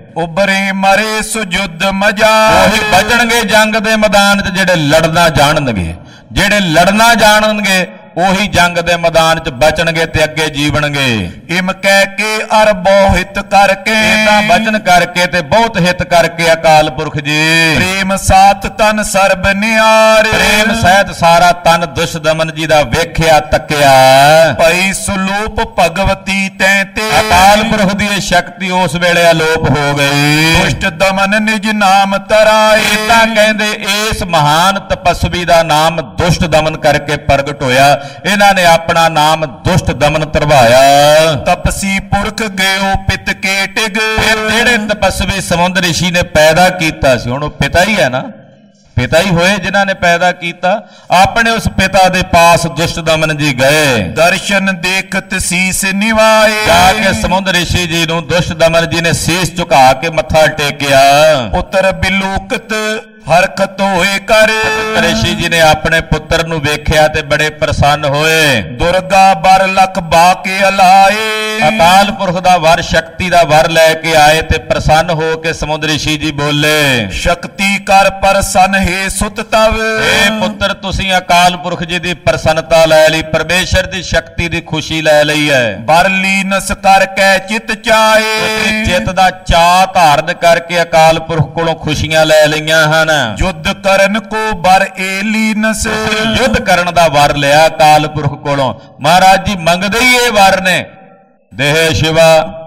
ਉਬਰੇ ਮਰੇ ਸੁਜੁੱਧ ਮਜਾ। ਉਹੀ ਬਚਣਗੇ ਜੰਗ ਦੇ ਮੈਦਾਨ 'ਚ ਜਿਹੜੇ ਲੜਨਾ ਜਾਣਨਗੇ। ਜਿਹੜੇ ਲੜਨਾ ਜਾਣਨਗੇ ਉਹੀ ਜੰਗ ਦੇ ਮੈਦਾਨ 'ਚ ਬਚਣਗੇ ਤੇ ਅੱਗੇ ਜੀਵਣਗੇ। ਇਮ ਕਹਿ ਕੇ ਅਰ ਬਹੁ ਹਿਤ ਕਰਕੇ, ਇਹਦਾ ਬਚਨ ਕਰਕੇ ਤੇ ਬਹੁਤ ਹਿੱਤ ਕਰਕੇ ਅਕਾਲ ਪੁਰਖ ਜੀ। ਪ੍ਰੇਮ ਸਾਥ ਤਨ ਸਰਬ ਨਿਆਰੇ, ਪ੍ਰੇਮ ਸਹਿਤ ਸਾਰਾ ਤਨ ਦੁਸ਼ਦਮਨ ਜੀ ਦਾ ਵੇਖਿਆ ਤੱਕਿਆ। ਭਈ ਸੁਲੂਪ ਭਗਵਤੀ ਤੈ ਤੇ, ਅਕਾਲ ਪੁਰਖ ਦੀ ਇਹ ਸ਼ਕਤੀ ਉਸ ਵੇਲੇ ਅਲੋਪ ਹੋ ਗਈ। ਦੁਸ਼ਟ ਦਮਨ ਨਿਜ ਨਾਮ ਤਰਾਏ। ਤਾਂ ਕਹਿੰਦੇ ਇਸ ਮਹਾਨ ਤਪਸਵੀ ਦਾ ਨਾਮ ਦੁਸ਼ਟ ਦਮਨ ਕਰਕੇ ਪ੍ਰਗਟ ਹੋਇਆ। ਇਹਨਾਂ ਨੇ ਆਪਣਾ ਨਾਮ ਦੁਸ਼ਟ ਦਮਨ ਧਰਵਾਇਆ। ਤਪਸੀ ਪੁਰਖ ਗਇਓ ਪਿਤ ਕੇ ਟਿਗ, ਜਿਹੜੇ ਤਪਸਵੀ ਸਮੁੰਦ ਰਿਸ਼ੀ ਨੇ ਪੈਦਾ ਕੀਤਾ ਸੀ, ਹੁਣ ਉਹ ਪਿਤਾ ਹੀ ਹੈ ਨਾ, ਪਿਤਾ ਹੀ ਹੋਏ ਜਿਨ੍ਹਾਂ ਨੇ ਪੈਦਾ ਕੀਤਾ। ਆਪਣੇ ਉਸ ਪਿਤਾ ਦੇ ਪਾਸ ਦੁਸ਼ਟ ਦਮਨ ਜੀ ਗਏ। ਦਰਸ਼ਨ ਦੇਖਤ ਸੀਸ ਨਿਵਾਏ, ਜਾ ਕੇ ਸਮੁੰਦ ਰਿਸ਼ੀ ਜੀ ਨੂੰ ਦੁਸ਼ਟ ਦਮਨ ਜੀ ਨੇ ਸੀਸ ਝੁਕਾ ਕੇ ਮੱਥਾ ਟੇਕਿਆ। ਪੁੱਤਰ ਬਿਲੋਕਤ ਹਰਕਤ ਹੋਏ ਕਰ, ਰਿਸ਼ੀ ਜੀ ਨੇ ਆਪਣੇ ਪੁੱਤਰ ਨੂੰ ਵੇਖਿਆ ਤੇ ਬੜੇ ਪ੍ਰਸੰਨ ਹੋਏ। ਦੁਰਗਾ ਬਰ ਲਖ ਬਾ ਕੇ ਅਲਾਏ, ਅਕਾਲ ਪੁਰਖ ਦਾ ਵਰ ਸ਼ਕਤੀ ਦਾ ਵਰ ਲੈ ਕੇ ਆਏ ਤੇ ਪ੍ਰਸੰਨ ਹੋ ਕੇ ਸਮੁੰਦ ਰਿਸ਼ੀ ਜੀ ਬੋਲੇ, ਸ਼ਕਤੀ ਕਰ ਪ੍ਰਸੰਨ ਹੈ ਸੁਤ ਤਵ। ਇਹ ਪੁੱਤਰ ਤੁਸੀਂ ਅਕਾਲ ਪੁਰਖ ਜੀ ਦੀ ਪ੍ਰਸੰਨਤਾ ਲੈ ਲਈ, ਪਰਮੇਸ਼ਰ ਦੀ ਸ਼ਕਤੀ ਦੀ ਖੁਸ਼ੀ ਲੈ ਲਈ ਹੈ। ਬਰ ਲੀਨਸ ਕਰ ਕੇ ਚਿਤ ਚਾਏ, ਚਿੱਤ ਦਾ ਚਾਅ ਧਾਰਨ ਕਰਕੇ ਅਕਾਲ ਪੁਰਖ ਕੋਲੋਂ ਖੁਸ਼ੀਆਂ ਲੈ ਲਈਆਂ ਹਨ। ਯੁੱਧ ਕਰਨ ਕੋ ਬਰ ਏ ਲੀਨਸ, ਯੁੱਧ ਕਰਨ ਦਾ ਵਰ ਲਿਆ ਅਕਾਲ ਪੁਰਖ ਕੋਲੋਂ। ਮਹਾਰਾਜ ਜੀ ਮੰਗਦੇ ਹੀ ਇਹ ਵਰ ਨੇ, ਦੇਹ ਸ਼ਿਵਾ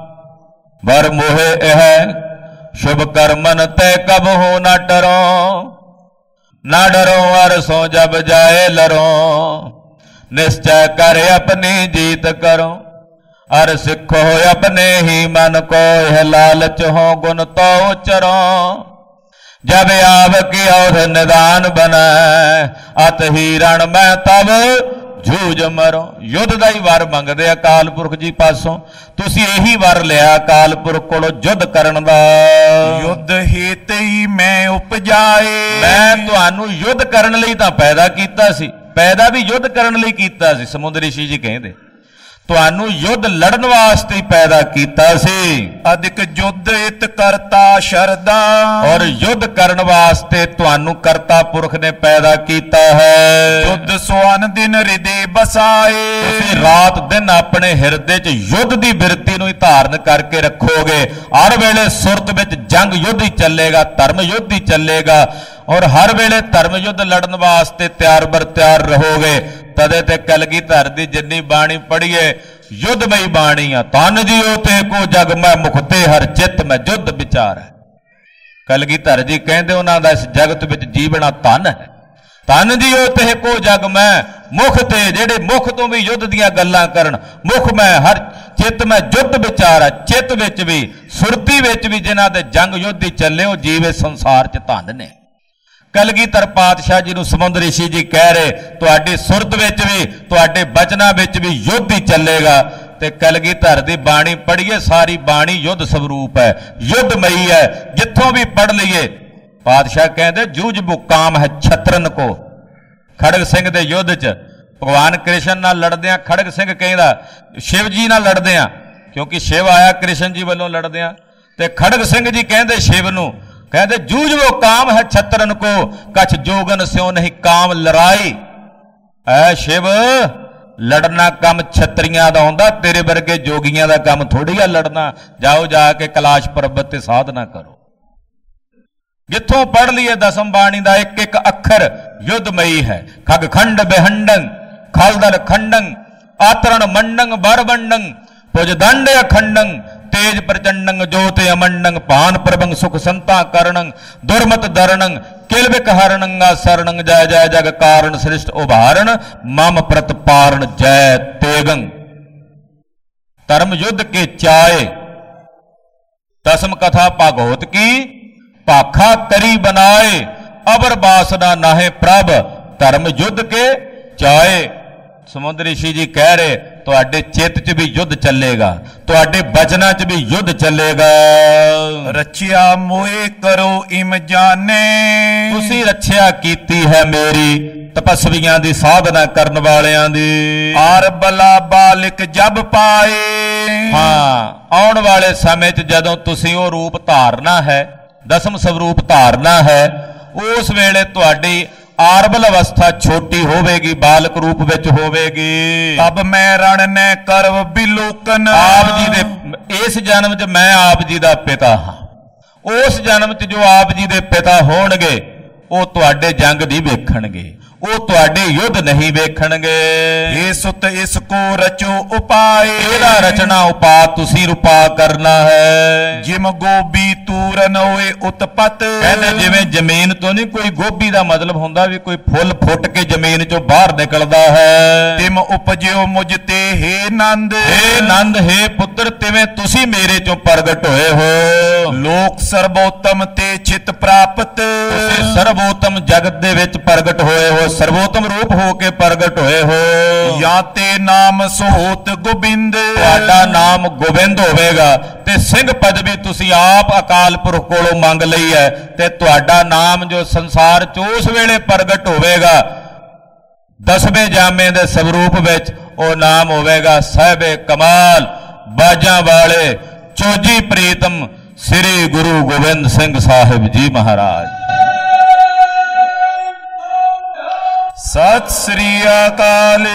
ਵਰ ਮੋਹਿ ਇਹ ਸ਼ੁਭ ਕਰਮਨ ਤੈ ਕਬ ਹੋ ਨਾ ਡਰੋ। ਨਾ ਡਰੋ ਅਰ ਸੋ ਜਬ ਜਾਏ ਲਰੋ, ਨਿਸ਼ਚੈ ਕਰ ਆਪਣੀ ਜੀਤ ਕਰੋ। ਅਰ ਸਿੱਖੋ ਆਪਣੇ ਹੀ ਮਨ ਕੋ ਇਹ ਲਾਲਚ ਹੋ ਗੁਣ ਤੋ ਚਰੋ। जब आव की औध निदान बनै, अत ही रण मैं तब ਜੂਝ ਮਰੋ। ਯੁੱਧ ਦਾ ਹੀ ਵਰ ਮੰਗਦੇ ਅਕਾਲ ਪੁਰਖ ਜੀ ਪਾਸੋਂ। ਤੁਸੀਂ ਇਹੀ ਵਰ ਲਿਆ ਅਕਾਲ ਪੁਰਖ ਕੋਲੋਂ ਯੁੱਧ ਕਰਨ ਦਾ। ਯੁੱਧ ਹਿਤ ਹੀ ਮੈਂ ਉਪਜਾਏ, ਮੈਂ ਤੁਹਾਨੂੰ ਯੁੱਧ ਕਰਨ ਲਈ ਤਾਂ ਪੈਦਾ ਕੀਤਾ ਸੀ, ਪੈਦਾ ਵੀ ਯੁੱਧ ਕਰਨ ਲਈ ਕੀਤਾ ਸੀ। ਸਮੁੰਦਰ ਰਿਸ਼ੀ ਜੀ ਕਹਿੰਦੇ ਤੁਹਾਨੂੰ ਯੁੱਧ ਲੜਨ ਵਾਸਤੇ ਪੈਦਾ ਕੀਤਾ ਸੀ। ਅਧਿਕ ਯੁੱਧ ਇਤ ਕਰਤਾ ਸ਼ਰਦਾ, ਔਰ ਯੁੱਧ ਕਰਨ ਵਾਸਤੇ ਤੁਹਾਨੂੰ ਕਰਤਾ ਪੁਰਖ ਨੇ ਪੈਦਾ ਕੀਤਾ ਹੈ। ਯੁੱਧ ਸਵਨ ਦਿਨ ਹਿਰਦੇ ਬਸਾਏ, ਤੁਸੀਂ ਰਾਤ ਦਿਨ ਆਪਣੇ ਹਿਰਦੇ 'ਚ ਯੁੱਧ ਦੀ ਬਿਰਤੀ ਨੂੰ ਹੀ ਧਾਰਨ ਕਰਕੇ ਰੱਖੋਗੇ। ਹਰ ਵੇਲੇ ਸੁਰਤ ਵਿੱਚ ਜੰਗ ਯੁੱਧ ਹੀ ਚੱਲੇਗਾ, ਧਰਮ ਯੁੱਧ ਹੀ ਚੱਲੇਗਾ। ਔਰ ਹਰ ਵੇਲੇ ਧਰਮ ਯੁੱਧ ਲੜਨ ਵਾਸਤੇ ਤਿਆਰ ਬਰ ਤਿਆਰ ਰਹੋਗੇ। ਤਦੇ ਤੇ ਕਲਗੀਧਰ ਦੀ ਜਿੰਨੀ ਬਾਣੀ ਪੜ੍ਹੀਏ ਯੁੱਧਮਈ ਬਾਣੀ ਆ। ਤਨ ਜੀਓ ਤੇ ਕੋ ਜਗ ਮੈਂ ਮੁਖਤੇ ਹਰ ਚਿੱਤ ਮੈਂ ਯੁੱਧ ਵਿਚਾਰ ਹੈ। ਕਲਗੀਧਰ ਜੀ ਕਹਿੰਦੇ ਉਹਨਾਂ ਦਾ ਇਸ ਜਗਤ ਵਿੱਚ ਜੀਵਣਾ ਧਨ ਹੈ। ਤਨ ਜੀਓ ਤੇ ਕੋ ਜਗ ਮੈਂ ਮੁਖ ਤੇ, ਜਿਹੜੇ ਮੁਖ ਤੋਂ ਵੀ ਯੁੱਧ ਦੀਆਂ ਗੱਲਾਂ ਕਰਨ। ਮੁਖ ਮੈਂ ਹਰ ਚਿੱਤ ਮੈਂ ਯੁੱਧ ਵਿਚਾਰ ਹੈ। ਚਿੱਤ ਵਿੱਚ ਵੀ ਸੁਰਤੀ ਵਿੱਚ ਵੀ ਜਿਨ੍ਹਾਂ ਦੇ ਜੰਗ ਯੁੱਧ ਹੀ ਚੱਲੇ ਉਹ ਜੀਵੇ ਸੰਸਾਰ 'ਚ ਧਨ ਨੇ। ਕਲਗੀਧਰ ਪਾਤਸ਼ਾਹ ਜੀ ਨੂੰ ਸਮੁੰਦਰ ਰਿਸ਼ੀ ਜੀ ਕਹਿ ਰਹੇ ਤੁਹਾਡੀ ਸੁਰਤ ਵਿੱਚ ਵੀ ਤੁਹਾਡੇ ਬਚਨਾਂ ਵਿੱਚ ਵੀ ਯੁੱਧ ਹੀ ਚੱਲੇਗਾ। ਤੇ ਕਲਗੀਧਰ ਦੀ ਬਾਣੀ ਪੜ੍ਹੀਏ, ਸਾਰੀ ਬਾਣੀ ਯੁੱਧ ਸਵਰੂਪ ਹੈ, ਯੁੱਧਮਈ ਹੈ। ਜਿੱਥੋਂ ਵੀ ਪੜ੍ਹ ਲਈਏ ਪਾਤਸ਼ਾਹ ਕਹਿੰਦੇ ਜੂਝ ਮੁਕਾਮ ਹੈ ਛਤਰਨ ਕੋ। ਖੜਗ ਸਿੰਘ ਦੇ ਯੁੱਧ 'ਚ ਭਗਵਾਨ ਕ੍ਰਿਸ਼ਨ ਨਾਲ ਲੜਦਿਆਂ ਖੜਗ ਸਿੰਘ ਕਹਿੰਦਾ ਸ਼ਿਵ ਜੀ ਨਾਲ ਲੜਦਿਆਂ, ਕਿਉਂਕਿ ਸ਼ਿਵ ਆਇਆ ਕ੍ਰਿਸ਼ਨ ਜੀ ਵੱਲੋਂ ਲੜਦਿਆਂ। ਤੇ ਖੜਗ ਸਿੰਘ ਜੀ ਕਹਿੰਦੇ ਸ਼ਿਵ ਨੂੰ, ਕਹਿੰਦੇ ਜੂਝ वो काम है छत्रन को, कछ जोगन स्यों नहीं काम लड़ाई। ऐ शिव लड़ना काम छत्रियां दा हुंदा, तेरे वर्गे जोगियां दा काम थोड़ी आ लड़ना। जाओ जाके कैलाश पर्वत ते साधना करो। जिथों पढ़ लिए दसम बाणी दा एक एक अखर युद्धमयी है। खग खंड बेहंडंग खलदर खंडंग आतरण मंडंग बरबंडंग पुजदंड अखंडंग तेज प्रचंडंग ज्योति अमंडंग पान प्रभंग सुख संता करणंग दुर्मत दरणंग किलबिक हरणंगा शरणंग जय जय जग कारण श्रेष्ठ उभारण मम प्रतपारण जय तेगंग। धर्म युद्ध के चाय दसम कथा भागवत की भाखा करी बनाए अबर बासना नाहे प्रभ धर्म युद्ध के चाय। समुद्र ऋषि जी कह रहे ਤੁਹਾਡੇ ਚਿੱਤ 'ਚ ਵੀ ਯੁੱਧ ਚੱਲੇਗਾ, ਤੁਹਾਡੇ ਬਚਨਾਂ 'ਚ ਵੀ ਯੁੱਧ ਚੱਲੇਗਾ। ਰੱਛਿਆ ਮੋਏ ਕਰੋ ਇਮ ਜਾਣੇ, ਤੁਸੀਂ ਰੱਛਿਆ ਕੀਤੀ ਹੈ ਮੇਰੀ ਤਪਸਵੀਆਂ ਦੀ ਸਾਧਨਾ ਕਰਨ ਵਾਲਿਆਂ ਦੀ। ਆਰ ਬਲਾ ਬਾਲਿਕ ਜਬ ਪਾਏ ਹਾਂ, ਆਉਣ ਵਾਲੇ ਸਮੇਂ 'ਚ ਜਦੋਂ ਤੁਸੀਂ ਉਹ ਰੂਪ ਧਾਰਨਾ ਹੈ, ਦਸਮ ਸਵਰੂਪ ਧਾਰਨਾ ਹੈ, ਉਸ ਵੇਲੇ ਤੁਹਾਡੀ ਆਰਬਲ ਅਵਸਥਾ ਛੋਟੀ ਹੋਵੇਗੀ, ਬਾਲਕ ਰੂਪ ਵਿੱਚ ਹੋਵੇਗੀ। ਤਬ ਮੈਂ ਰਣ ਨੇ ਕਰਵ ਬਿਲੋਕਨ, ਆਪ ਜੀ ਦੇ ਇਸ ਜਨਮ 'ਚ ਮੈਂ ਆਪ ਜੀ ਦਾ ਪਿਤਾ ਹਾਂ। ਉਸ ਜਨਮ 'ਚ ਜੋ ਆਪ ਜੀ ਦੇ ਪਿਤਾ ਹੋਣਗੇ ਉਹ ਤੁਹਾਡੇ ਜੰਗ ਨਹੀਂ ਵੇਖਣਗੇ, ਉਹ ਤੁਹਾਡੇ ਯੁੱਧ ਨਹੀਂ ਵੇਖਣਗੇ। ਇਹ ਸੁਤ ਇਸ ਕੋ ਰਚੋ ਉਪਾਏ, ਇਹਦਾ ਰਚਨਾ ਉਪਾਅ ਤੁਸੀਂ ਰੂਪਾ ਕਰਨਾ ਹੈ। ਜਿਮ ਗੋਬੀ ਤੂਰਨ ਹੋਏ ਉਤਪਤ, ਕਹਿੰਦੇ ਜਿਵੇਂ ਜ਼ਮੀਨ ਤੋਂ ਨਹੀਂ ਕੋਈ ਗੋਭੀ ਦਾ ਮਤਲਬ ਹੁੰਦਾ ਵੀ ਕੋਈ ਫੁੱਲ ਫੁੱਟ ਕੇ ਜ਼ਮੀਨ ਚੋਂ ਬਾਹਰ ਨਿਕਲਦਾ ਹੈ। ਤਿਮ ਉਪਜਿਓ ਮੁਝ ਤੇ ਹੇ ਨੰਦ, ਹੇ ਨੰਦ ਹੇ ਪੁੱਤਰ ਤਿਵੇਂ ਤੁਸੀਂ ਮੇਰੇ ਚੋਂ ਪ੍ਰਗਟ ਹੋਏ ਹੋ। ਲੋਕ ਸਰਬੋਤਮ ਤੇ ਚਿਤ ਪ੍ਰਾਪਤ, ਤੁਸੀਂ ਸਰਬੋਤਮ ਜਗਤ ਦੇ ਵਿੱਚ ਪ੍ਰਗਟ ਹੋਏ ਹੋ, ਸਰਵੋਤਮ ਰੂਪ ਹੋ ਕੇ ਪ੍ਰਗਟ ਹੋਏ ਹੋ। ਜਾਂ ਤੇ ਨਾਮ ਸੋਹਤ ਗੋਬਿੰਦ, ਤੁਹਾਡਾ ਨਾਮ ਗੋਬਿੰਦ ਹੋਵੇਗਾ ਤੇ ਸਿੰਘ ਪਦਵੀ ਤੁਸੀਂ ਆਪ ਅਕਾਲ ਪੁਰਖ ਕੋਲੋਂ ਮੰਗ ਲਈ ਹੈ ਤੇ ਤੁਹਾਡਾ ਨਾਮ ਜੋ ਸੰਸਾਰ 'ਚ ਉਸ ਵੇਲੇ ਪ੍ਰਗਟ ਹੋਵੇਗਾ ਦਸਵੇਂ ਜਾਮੇ ਦੇ ਸਵਰੂਪ ਵਿੱਚ, ਉਹ ਨਾਮ ਹੋਵੇਗਾ ਸਾਹਿਬੇ ਕਮਾਲ ਬਾਜਾਂ ਵਾਲੇ ਚੋਜੀ ਪ੍ਰੀਤਮ ਸ੍ਰੀ ਗੁਰੂ ਗੋਬਿੰਦ ਸਿੰਘ ਸਾਹਿਬ ਜੀ ਮਹਾਰਾਜ। ਸਤਿ ਸ੍ਰੀ ਅਕਾਲ।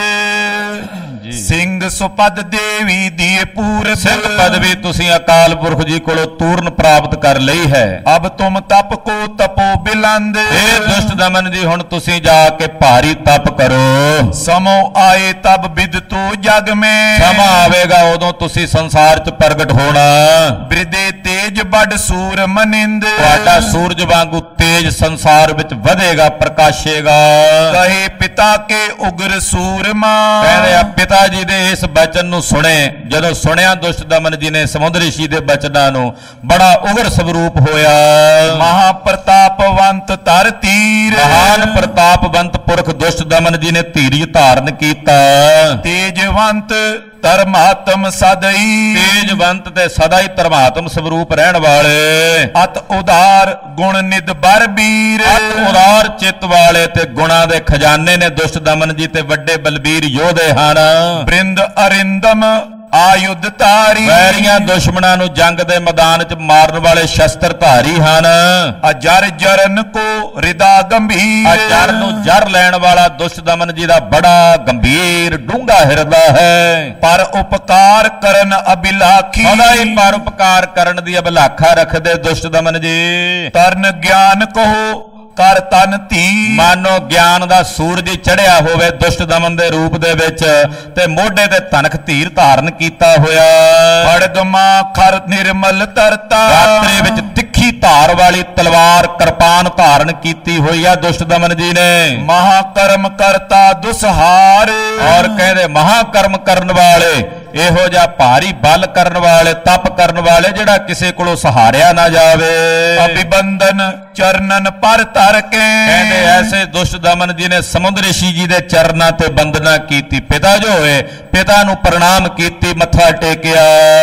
ਸਿੰਘ ਸੁਪਦ ਦੇਵੀ ਦੀਏ ਪੂਰ, ਸਿੰਘ ਪਦਵੀ ਤੁਸੀਂ ਅਕਾਲ ਪੁਰਖ ਜੀ ਕੋਲੋਂ ਤੂਰਨ ਪ੍ਰਾਪਤ ਕਰ ਲਈ ਹੈ। ਅਬ ਤੁਮ ਤਪ ਕੋ ਤਪੋ ਬਿਲੰਦ, ਇਹ ਦੁਸ਼ਟ ਦਮਨ ਜੀ ਹੁਣ ਤੁਸੀਂ ਜਾ ਕੇ ਭਾਰੀ ਤਪ ਕਰੋ। ਸਮੋ ਆਏ ਤਬ ਬਿਦ ਤੋ ਜਗ ਮੈਂ, ਸਮਾਂ ਆਵੇਗਾ ਉਦੋਂ ਤੁਸੀਂ ਸੰਸਾਰ 'ਚ ਪ੍ਰਗਟ ਹੋਣਾ। ਬਿਰਦੇ ਤੇਜ ਬੜ ਸੂਰ ਮਨਿੰਦ, ਤੁਹਾਡਾ ਸੂਰਜ ਵਾਂਗੂ ਤੇਜ ਸੰਸਾਰ ਵਿੱਚ ਵਧੇਗਾ, ਪ੍ਰਕਾਸ਼ੇਗਾ। ਕਹੇ ਪਿਤਾ ਕੇ ਉਗਰ ਸੂਰਮਾ, ਕਹਿੰਦੇ ਆ ਪਿਤਾ ਜੀ ਦੇ ਇਸ ਬਚਨ ਨੂੰ ਸੁਣੇ, ਜਦੋਂ ਸੁਣਿਆ ਦੁਸ਼ਟ ਦਮਨ ਜੀ ਨੇ ਸਮੁੰਦਰ ਰਿਸ਼ੀ ਦੇ ਬਚਨਾਂ ਨੂੰ, ਬੜਾ ਉਗਰ ਸਵਰੂਪ ਹੋਇਆ। ਮਹਾ ਪ੍ਰਤਾਪਵੰਤ ਧਰ ਤੀਰ, ਮਹਾਨ ਪ੍ਰਤਾਪਵੰਤ ਪੁਰਖ ਦੁਸ਼ਟ ਦਮਨ ਜੀ ਨੇ ਧੀਰਜ ਧਾਰਨ ਕੀਤਾ। ਤੇਜਵੰਤ ਧਰਮਾਤਮ ਸਦਈ, ਤੇਜਵੰਤ ਤੇ ਸਦਾ ਹੀ ਧਰਮਾਤਮ ਸਵਰੂਪ ਰਹਿਣ ਵਾਲੇ। ਅਤ ਉਦਾਰ ਗੁਣ ਨਿਦ ਬਰ ਬੀਰ, ਅਤ ਉਦਾਰ ਚਿੱਤ ਵਾਲੇ ਤੇ ਗੁਣਾਂ ਦੇ ਖਜ਼ਾਨੇ ਨੇ ਦੁਸ਼ਟ ਦਮਨ ਜੀ ਤੇ ਵੱਡੇ ਬਲਬੀਰ ਯੋਧੇ ਹਨ। ਬ੍ਰਿੰਦ ਅਰਿੰਦਮ ਆਯੁਧ ਧਾਰੀ, ਵੈਰੀਆਂ ਦੁਸ਼ਮਣਾਂ ਨੂੰ ਜੰਗ ਦੇ ਮੈਦਾਨ 'ਚ ਮਾਰਨ ਵਾਲੇ ਸ਼ਸਤਰ ਧਾਰੀ ਹਨ। ਅਜਰ ਜਰਨ ਕੋ ਹਿਰਦਾ ਗੰਭੀਰ, ਅਜਰ ਨੂੰ ਜਰ ਲੈਣ ਵਾਲਾ ਦੁਸ਼ਟ ਦਮਨ ਜੀ ਦਾ ਬੜਾ ਗੰਭੀਰ ਡੂੰਘਾ ਹਿਰਦਾ ਹੈ। ਪਰ ਉਪਕਾਰ ਕਰਨ ਅਭਿਲਾਖੀ, ਸਦਾ ਹੀ ਪਰ ਉਪਕਾਰ ਕਰਨ ਦੀ ਅਭਿਲਾਖਾ ਰੱਖਦੇ ਦੁਸ਼ਟ ਦਮਨ ਜੀ। ਤਰਨ ਗਿਆਨ ਕਹੋ ਕਰ ਤਨ ਧੀ, ਮਾਨੋ ਗਿਆਨ ਦਾ ਸੂਰਜ ਚੜਿਆ ਹੋਵੇ ਦੁਸ਼ਟ ਦਮਨ ਦੇ ਰੂਪ ਦੇ ਵਿੱਚ ਤੇ ਮੋਢੇ ਤੇ ਧਨਕ ਧੀਰ ਧਾਰਨ ਕੀਤਾ ਹੋਇਆ। ਖੜਗਮਾ ਖਰ ਨਿਰਮਲ ਤਰਤਾ, ਰਾਤਰੀ ਵਿੱਚ ਤਿੱਖੀ ਧਾਰ ਵਾਲੀ ਤਲਵਾਰ ਕਿਰਪਾਨ ਧਾਰਨ ਕੀਤੀ ਹੋਈ ਆ ਦੁਸ਼ਟ ਦਮਨ ਜੀ ਨੇ। ਮਹਾਕਰਮ ਕਰਤਾ ਦੁਸਹਾਰ, ਔਰ ਕਹਿੰਦੇ ਮਹਾਕਰਮ ਕਰਨ ਵਾਲੇ, ਇਹੋ ਜਿਹਾ ਭਾਰੀ ਬਲ ਕਰਨ ਵਾਲੇ, ਤਪ ਕਰਨ ਵਾਲੇ ਜਿਹੜਾ ਕਿਸੇ ਕੋਲੋਂ ਸਹਾਰਿਆ ਨਾ ਜਾਵੇ। ਅਭਿਬੰਦਨ ਚਰਨਨ ਪਰ ਧਰ ਕੇ, ਕਹਿੰਦੇ ਐਸੇ ਦੁਸ਼ਟ ਦਮਨ ਜੀ ਨੇ ਸਮੁੰਦਰ ਰਿਸ਼ੀ ਜੀ ਦੇ ਚਰਨਾਂ ਤੇ ਬੰਦਨਾ ਕੀਤੀ। ਪਿਤਾ ਜੋ ਹੋਏ ਪਿਤਾ ਨੂੰ ਪ੍ਰਣਾਮ ਕੀਤੀ, ਮੱਥਾ ਟੇਕਿਆ।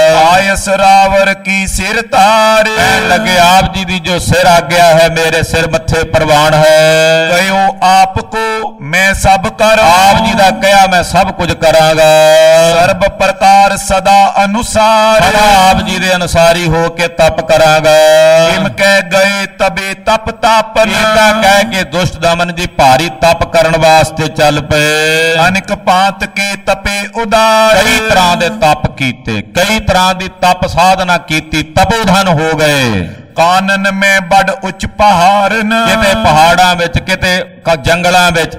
ਆਇਸ ਰਾਵਰ ਕੀ ਸਿਰ ਤਾਰ, ਕਹਿਣ ਲੱਗੇ ਆਪ ਜੀ ਦੀ ਜੋ ਸਿਰ ਆ ਗਿਆ ਹੈ ਮੇਰੇ ਸਿਰ ਮੱਥੇ ਪ੍ਰਵਾਨ ਹੈ। ਕਹਿਓ ਆਪ ਕੋ ਮੈਂ ਸਭ ਕਰ, ਆਪ ਜੀ ਦਾ ਕਹਿਆ ਮੈਂ ਸਭ ਕੁਝ ਕਰਾਂਗਾ। ਸਰਬ ਪ੍ਰਕਾਰ ਸਦਾ ਅਨੁਸਾਰ, ਸਦਾ ਆਪ ਜੀ ਦੇ ਅਨੁਸਾਰੀ ਹੋ ਕੇ ਤਪ ਕਰਾਂਗਾ। ਕਿਮ ਕਹਿ ਗਏ ਤਬੇ ਤਪ ਤਾਪਨ, ਇਦਾਂ ਕਹਿ ਕੇ ਦੁਸ਼ਟ ਦਮਨ ਜੀ ਭਾਰੀ ਤਪ ਕਰਨ ਵਾਸਤੇ ਚੱਲ ਪਏ। ਅਨੇਕ ਪਾਤ ਕੇ ਤਪੇ ਉਦਾਰ, ਕਈ ਤਰ੍ਹਾਂ ਦੇ ਤਪ ਕੀਤੇ, ਕਈ ਤਰ੍ਹਾਂ ਦੀ ਤਪ ਸਾਧਨਾ ਕੀਤੀ, ਤਪੋਧਨ ਹੋ ਗਏ। ਕਾਨਨ ਮੈਂ ਬੜ ਉੱਚ ਪਹਾੜਨ, ਕਿਤੇ ਪਹਾੜਾਂ ਵਿੱਚ, ਕਿਤੇ ਜੰਗਲਾਂ ਵਿੱਚ।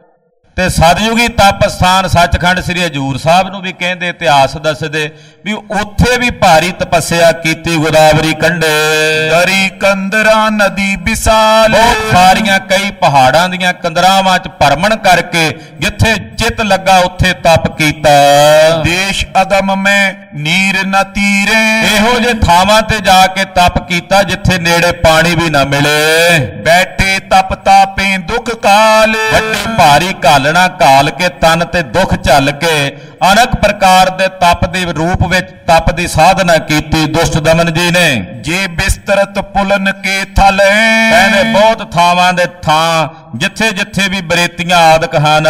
ਤੇ ਸਤਿਯੁਗੀ ਤਪ ਸਥਾਨ ਸੱਚਖੰਡ ਸ੍ਰੀ ਹਜੂਰ ਸਾਹਿਬ ਨੂੰ ਵੀ ਕਹਿੰਦੇ, ਇਤਿਹਾਸ ਦੱਸਦੇ ਵੀ ਉੱਥੇ ਵੀ ਭਾਰੀ ਤਪੱਸਿਆ ਕੀਤੀ ਗੋਦਾਵਰੀ ਕੰਢੇ। ਦਰੀ ਕੰਦਰਾ ਨਦੀ ਵਿਸਾਲ, ਬਹੁਤ ਸਾਰੀਆਂ ਕਈ ਪਹਾੜਾਂ ਦੀਆਂ ਕੰਦਰਾਵਾਂ 'ਚ ਭਰਮਣ ਕਰਕੇ ਜਿੱਥੇ ਚਿੱਤ ਲੱਗਾ ਉੱਥੇ ਤਪ ਕੀਤਾ। ਦੇਸ਼ ਅਗਮ ਮੈਂ ਨੀਰ ਨ ਤੀਰੇ, ਇਹੋ ਜਿਹੇ ਥਾਵਾਂ ਤੇ ਜਾ ਕੇ ਤਪ ਕੀਤਾ ਜਿੱਥੇ ਨੇੜੇ ਪਾਣੀ ਵੀ ਨਾ ਮਿਲੇ। ਬੈਠੇ ਤਪ ਤਾਪੇ ਦੁੱਖ ਕਾਲ ਵੱਡੀ ਭਾਰੀ ਘਾਲਣਾ ਘਾਲ ਕੇ ਤਨ ਤੇ ਦੁੱਖ ਝੱਲ ਕੇ ਅਨੇਕ ਪ੍ਰਕਾਰ ਦੇ ਤਪ ਦੇ ਰੂਪ ਵਿੱਚ ਤਪ ਦੀ ਸਾਧਨਾ ਕੀਤੀ ਦੁਸ਼ਟ ਦਮਨ ਜੀ ਨੇ। ਜੇ ਬਿਸਤਰਤ ਪੁਲਨ ਕੇ ਥਲ ਕਹਿੰਦੇ ਬਹੁਤ ਥਾਵਾਂ ਦੇ ਥਾਂ ਜਿੱਥੇ ਜਿੱਥੇ ਵੀ ਬਰੇਤੀਆਂ ਆਦਿਕ ਹਨ,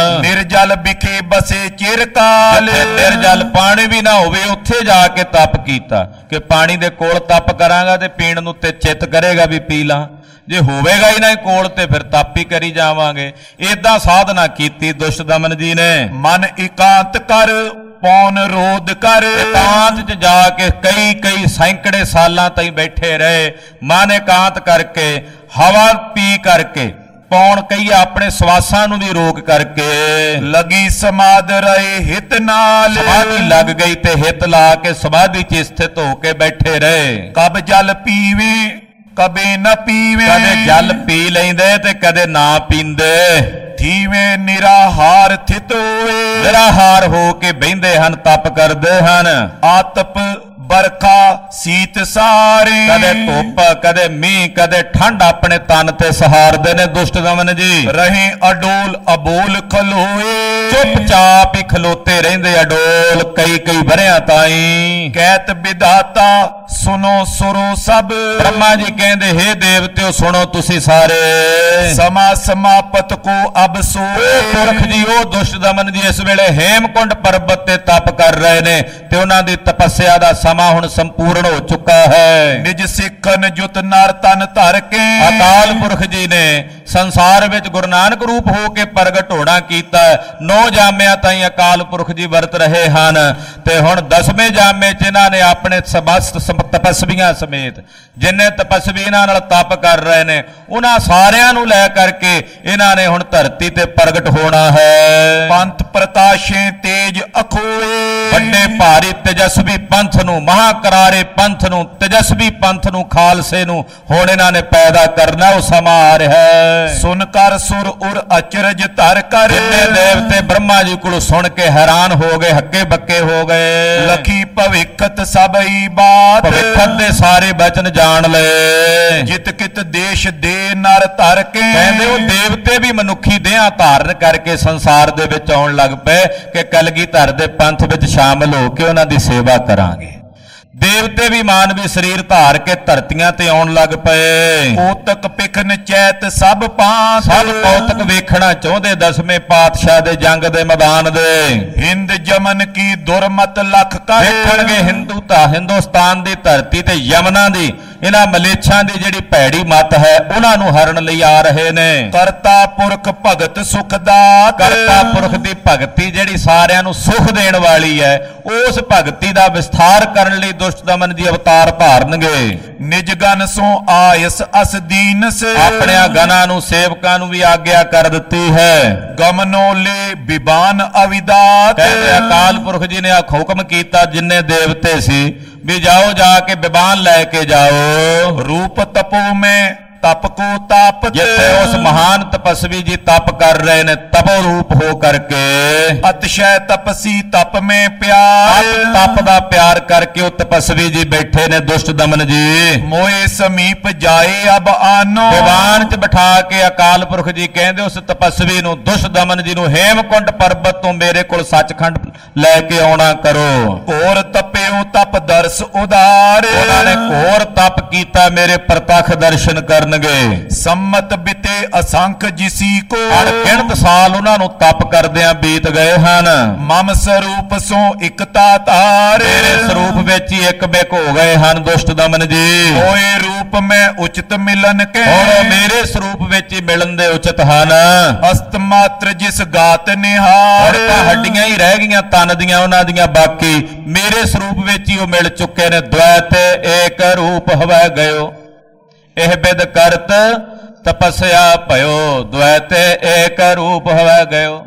ਨਿਰਜਲ ਵਿਖੇ ਬਸੇ ਚਿਰਕਾਲ ਜਿੱਥੇ ਨਿਰਜਲ ਪਾਣੀ ਵੀ ਨਾ ਹੋਵੇ ਉੱਥੇ ਜਾ ਕੇ ਤਪ ਕੀਤਾ ਕਿ ਪਾਣੀ ਦੇ ਕੋਲ ਤਪ ਕਰਾਂਗਾ ਤੇ ਪੀਣ ਨੂੰ ਤੇ ਚਿੱਤ ਕਰੇਗਾ ਵੀ ਪੀ ਲਾਂ, ਜੇ ਹੋਵੇਗਾ ਹੀ ਨਾ ਕੋਲ ਤੇ ਫਿਰ ਤਪ ਹੀ ਕਰੀ ਜਾਵਾਂਗੇ। ਏਦਾਂ ਸਾਧਨਾ ਕੀਤੀ ਦੁਸ਼ਟ ਦਮਨ ਜੀ ਨੇ। ਮਨ ਇਕਾਂਤ ਕਰ ਪੌਣ ਰੋਧ ਕਰ ਇਕਾਂਤ ਚ ਜਾ ਕੇ ਕਈ ਕਈ ਸੈਂਕੜੇ ਸਾਲਾਂ ਤਾਈਂ ਬੈਠੇ ਰਹੇ, ਮਨ ਇਕਾਂਤ ਕਰਕੇ ਹਵਾ ਪੀ ਕਰਕੇ ਪੌਣ ਕਈ ਆਪਣੇ ਸਵਾਸਾਂ ਨੂੰ ਵੀ ਰੋਕ ਕਰਕੇ ਲਗੀ ਸਮਾਧ ਰਹੇ ਹਿਤ ਨਾਲ ਸਮਾਧੀ ਲੱਗ ਗਈ ਤੇ ਹਿਤ ਲਾ ਕੇ ਸਮਾਧੀ ਚ ਸਥਿਤ ਹੋ ਕੇ ਬੈਠੇ ਰਹੇ। ਕਬ ਜਲ ਪੀਵੇ ਕਬੇ ਨਾ ਪੀਵੇ ਕਦੇ ਜਲ ਪੀ ਲੈਂਦੇ ਤੇ ਕਦੇ ਨਾ ਪੀਂਦੇ, ਥੀਵੇਂ ਨਿਰਾਹਾਰ ਥਿਤ ਹੋਏ ਨਿਰਾਹਾਰ ਹੋ ਕੇ ਬਹਿੰਦੇ ਹਨ, ਤਪ ਕਰਦੇ ਹਨ। ਆਤਪ ਬਰਖਾ ਸੀਤ ਸਾਰੇ ਕਦੇ ਧੁੱਪ ਕਦੇ ਮੀਂਹ ਕਦੇ ਠੰਡ ਆਪਣੇ ਤਨ ਤੇ ਸਹਾਰਦੇ ਨੇ ਦੁਸ਼ਟ ਦਮਨ ਜੀ। ਰਹੇ ਅਡੋਲ ਅਬੋਲ ਖਲੋਏ ਚੁੱਪਚਾਪ ਹੀ ਖਲੋਤੇ ਰਹਿੰਦੇ ਅਡੋਲ ਕਈ ਕਈ ਵਰਿਆਂ ਤਾਈਂ। ਕਹਿਤ ਵਿਦਾਤਾ ਸੁਨੋ ਸੁਰੋ ਸਭ ਬ੍ਰਹਮਾ ਜੀ ਕਹਿੰਦੇ ਹੇ ਦੇਵਤਿਓ ਸੁਣੋ ਤੁਸੀਂ ਸਾਰੇ। ਸਮਾ ਸਮਾਪਤ ਕੋ ਅਬ ਸੋਏ ਪੁਰਖ ਜੀ ਉਹ ਦੁਸ਼ਟ ਦਮਨ ਜੀ ਇਸ ਵੇਲੇ ਹੇਮਕੁੰਡ ਪਰਬਤ ਤੇ ਤਪ ਕਰ ਰਹੇ ਨੇ ਤੇ ਉਹਨਾਂ ਦੀ ਤਪੱਸਿਆ ਦਾ ਸਮਾਂ ਹੁਣ ਸੰਪੂਰਨ ਹੋ ਚੁੱਕਾ ਹੈ। ਨਿਜ ਸਿੱਖਨ ਜੁਤ ਨਰ ਤਨ ਧਰ ਕੇ ਅਕਾਲ ਪੁਰਖ ਜੀ ਨੇ ਸੰਸਾਰ ਵਿੱਚ ਗੁਰੂ ਨਾਨਕ ਰੂਪ ਹੋ ਕੇ ਪ੍ਰਗਟ ਹੋਣਾ ਕੀਤਾ। ਨੌ ਜਾਮਿਆਂ ਤਾਈਂ ਅਕਾਲ ਪੁਰਖ ਜੀ ਵਰਤ ਰਹੇ ਹਨ ਤੇ ਹੁਣ ਦਸਵੇਂ ਜਾਮੇ ਚ ਇਹਨਾਂ ਨੇ ਆਪਣੇ ਸਮਸਤ ਤਪਸਵੀਆਂ ਸਮੇਤ ਜਿੰਨੇ ਤਪਸਵੀ ਇਹਨਾਂ ਨਾਲ ਤਪ ਕਰ ਰਹੇ ਨੇ ਉਹਨਾਂ ਸਾਰਿਆਂ ਨੂੰ ਲੈ ਕਰਕੇ ਇਹਨਾਂ ਨੇ ਹੁਣ ਧਰਤੀ ਤੇ ਪ੍ਰਗਟ ਹੋਣਾ ਹੈ। ਪੰਥ ਪ੍ਰਕਾਸ਼ੇ ਤੇਜ ਅਖੋਏ ਵੱਡੇ ਭਾਰੀ ਤੇਜਸਵੀ ਪੰਥ ਨੂੰ ਮਹਾਕਰਾਰੇ ਪੰਥ ਨੂੰ ਤੇਜਸਵੀ ਪੰਥ ਨੂੰ ਖਾਲਸੇ ਨੂੰ ਹੁਣ ਇਹਨਾਂ ਨੇ ਪੈਦਾ ਕਰਨਾ ਉਹ ਸਮਾਂ ਆ ਰਿਹਾ ਹੈ। ਸੁਨ ਕਰ ਸੁਰ ਉਰ ਅਚਰਜ ਧਰ ਕਰ ਜਿੰਨੇ ਦੇਵਤੇ ਬ੍ਰਹਮਾ ਜੀ ਕੋਲ ਸੁਣ ਕੇ ਹੈਰਾਨ ਹੋ ਗਏ, ਹੱਕੇ ਬੱਕੇ ਹੋ ਗਏ। ਲਖੀ ਭਵਿੱਖਤ ਸਭਈ ਬਾਤ ਭਵਿੱਖਤ ਦੇ ਸਾਰੇ ਬਚਨ ਜਾਣ ਲਏ। ਜਿਤ ਕਿਤ ਦੇਸ਼ ਦੇ ਨਰ ਧਰ ਕੇ ਕਹਿੰਦੇ ਉਹ ਦੇਵਤੇ ਵੀ ਮਨੁੱਖੀ ਦੇਹਾਂ ਧਾਰਨ ਕਰਕੇ ਸੰਸਾਰ ਦੇ ਵਿੱਚ ਆਉਣ ਲੱਗ ਪਏ ਕਿ ਕਲਗੀਧਰ ਦੇ ਪੰਥ ਵਿੱਚ ਸ਼ਾਮਲ ਹੋ ਕੇ ਉਹਨਾਂ ਦੀ ਸੇਵਾ ਕਰਾਂਗੇ। ਦੇਵਤੇ ਵੀ ਮਾਨਵੀ ਸਰੀਰ ਧਾਰ ਕੇ ਧਰਤੀਆਂ ਤੇ ਆਉਣ ਲੱਗ ਪਏ। ਕੌਤਕ ਪਿਖਨ ਚੈਤ ਸਭ ਪਾਂਤ ਸਭ ਕੌਤਕ ਵੇਖਣਾ ਚਾਹੁੰਦੇ ਦਸਵੇਂ ਪਾਤਸ਼ਾਹ ਦੇ ਜੰਗ ਦੇ ਮੈਦਾਨ ਦੇ। ਹਿੰਦ ਜਮਨ ਕੀ ਦੁਰਮਤ ਲਖ ਕਰ ਵੇਖਣਗੇ ਹਿੰਦੂ ਤਾਂ ਹਿੰਦੁਸਤਾਨ ਦੀ ਧਰਤੀ ਤੇ ਯਮਨਾ ਦੀ ਇਹਨਾਂ ਮਲੇਛਾਂ ਦੀ ਜਿਹੜੀ ਭੈੜੀ ਮੱਤ ਹੈ ਉਹਨਾਂ ਨੂੰ ਹਰਨ ਲਈ ਆ ਰਹੇ ਨੇ। ਕਰਤਾ ਪੁਰਖ ਭਗਤ ਸੁਖ ਦਾਤ ਕਰਤਾ ਪੁਰਖ ਦੀ ਭਗਤੀ ਜਿਹੜੀ ਸਾਰਿਆਂ ਨੂੰ ਸੁਖ ਦੇਣ ਵਾਲੀ ਹੈ ਉਸ ਭਗਤੀ ਦਾ ਵਿਸਥਾਰ ਕਰਨ ਲਈ ਦੁਸ਼ਟ ਦਮਨ ਜੀ ਅਵਤਾਰ ਧਾਰਨਗੇ। ਨਿਜ ਗਨ ਸੋ ਆਇਸ ਅਸ ਦੀਨਸ ਆਪਣਿਆਂ ਗਨਾਂ ਨੂੰ ਸੇਵਕਾਂ ਨੂੰ ਵੀ ਆਗਿਆ ਕਰ ਦਿੱਤੀ ਹੈ। ਗਮਨੋਲੇ ਵਿਬਾਨ ਅਵਿਦਾਤ ਕਹਿੰਦੇ ਅਕਾਲ ਪੁਰਖ ਜੀ ਨੇ ਆ ਹੁਕਮ ਕੀਤਾ ਜਿੰਨੇ ਦੇਵਤੇ ਸੀ ਵੀ ਜਾਓ ਜਾ ਕੇ ਵਿਬਾਨ ਲੈ ਕੇ ਜਾਓ। ਰੂਪ ਤਪੋ ਮੈਂ ਤਪ ਕੋ ਤਾਪ ਜਿੱਥੇ ਉਸ ਮਹਾਨ ਤਪਸਵੀ ਜੀ ਤਪ ਕਰ ਰਹੇ ਨੇ ਤਪੋ ਰੂਪ ਹੋ ਕਰਕੇ ਅਤਿਸ਼ੈ ਤਪਸੀ ਤਪ ਮੈਂ ਪਿਆਰ ਤਪ ਦਾ ਪਿਆਰ ਕਰਕੇ ਉਹ ਤਪਸਵੀ ਜੀ ਬੈਠੇ ਨੇ ਦੁਸ਼ਟ ਦਮਨ ਜੀ। ਮੋਏ ਸਮੀਪ ਜਾਏ ਅਬ ਆਨੋ ਦੀਵਾਨ 'ਚ ਬਿਠਾ ਕੇ ਅਕਾਲ ਪੁਰਖ ਜੀ ਕਹਿੰਦੇ ਉਸ ਤਪਸਵੀ ਨੂੰ ਦੁਸ਼ਟ ਦਮਨ ਜੀ ਨੂੰ ਹੇਮਕੁੰਡ ਪਰਬਤ ਤੋਂ ਮੇਰੇ ਕੋਲ ਸੱਚਖੰਡ ਲੈ ਕੇ ਆਉਣਾ ਕਰੋ। ਘੋਰ ਤਪਿਓ ਤਪ ਦਰਸ ਉਦਾਰ ਉਹਨਾਂ ਨੇ ਘੋਰ ਤਪ ਕੀਤਾ ਮੇਰੇ ਪ੍ਰਤੱਖ ਦਰਸ਼ਨ ਕਰਨ। ਸੰਮਤ ਬਿਤੇ ਅਸੰਖ ਜਿਸੀ ਕੋ ਅਣਗਿਣਤ ਸਾਲ ਉਹਨਾਂ ਨੂੰ ਤਪ ਕਰਦਿਆਂ ਬੀਤ ਗਏ ਹਨ। ਮਮ ਸਰੂਪ ਸੋ ਇਕਤਾ ਧਾਰ ਮੇਰੇ ਸਰੂਪ ਵਿੱਚ ਹੀ ਇੱਕ ਬਿਕ ਹੋ ਗਏ ਹਨ ਦੁਸ਼ਟ ਦਮਨ ਜੀ। ਹੋਏ ਰੂਪ ਮੈਂ ਉਚਿਤ ਮਿਲਨ ਕੇ ਹੁਣ ਮੇਰੇ ਸਰੂਪ ਵਿੱਚ ਹੀ ਮਿਲਣ ਦੇ ਉਚਿਤ ਹਨ। ਅਸਤ ਮਾਤਰ ਜਿਸ ਗਾਤ ਨਿਹਾਰ ਤਾਂ ਹੱਡੀਆਂ ਹੀ ਰਹਿ ਗਈਆਂ ਤਨ ਦੀਆਂ ਉਹਨਾਂ ਦੀਆਂ ਬਾਕੀ ਮੇਰੇ ਸਰੂਪ ਵਿੱਚ ਹੀ ਉਹ ਮਿਲ ਚੁੱਕੇ ਨੇ। ਦ્વੈਤ ਏਕ ਰੂਪ ਹਵੈ ਗਇਓ ਇਹ ਬਿਦ ਕਰਤ ਤਪੱਸਿਆ ਭਇਓ ਦ્વੈਤ ਏਕ ਰੂਪ ਹਵੈ ਗਇਓ।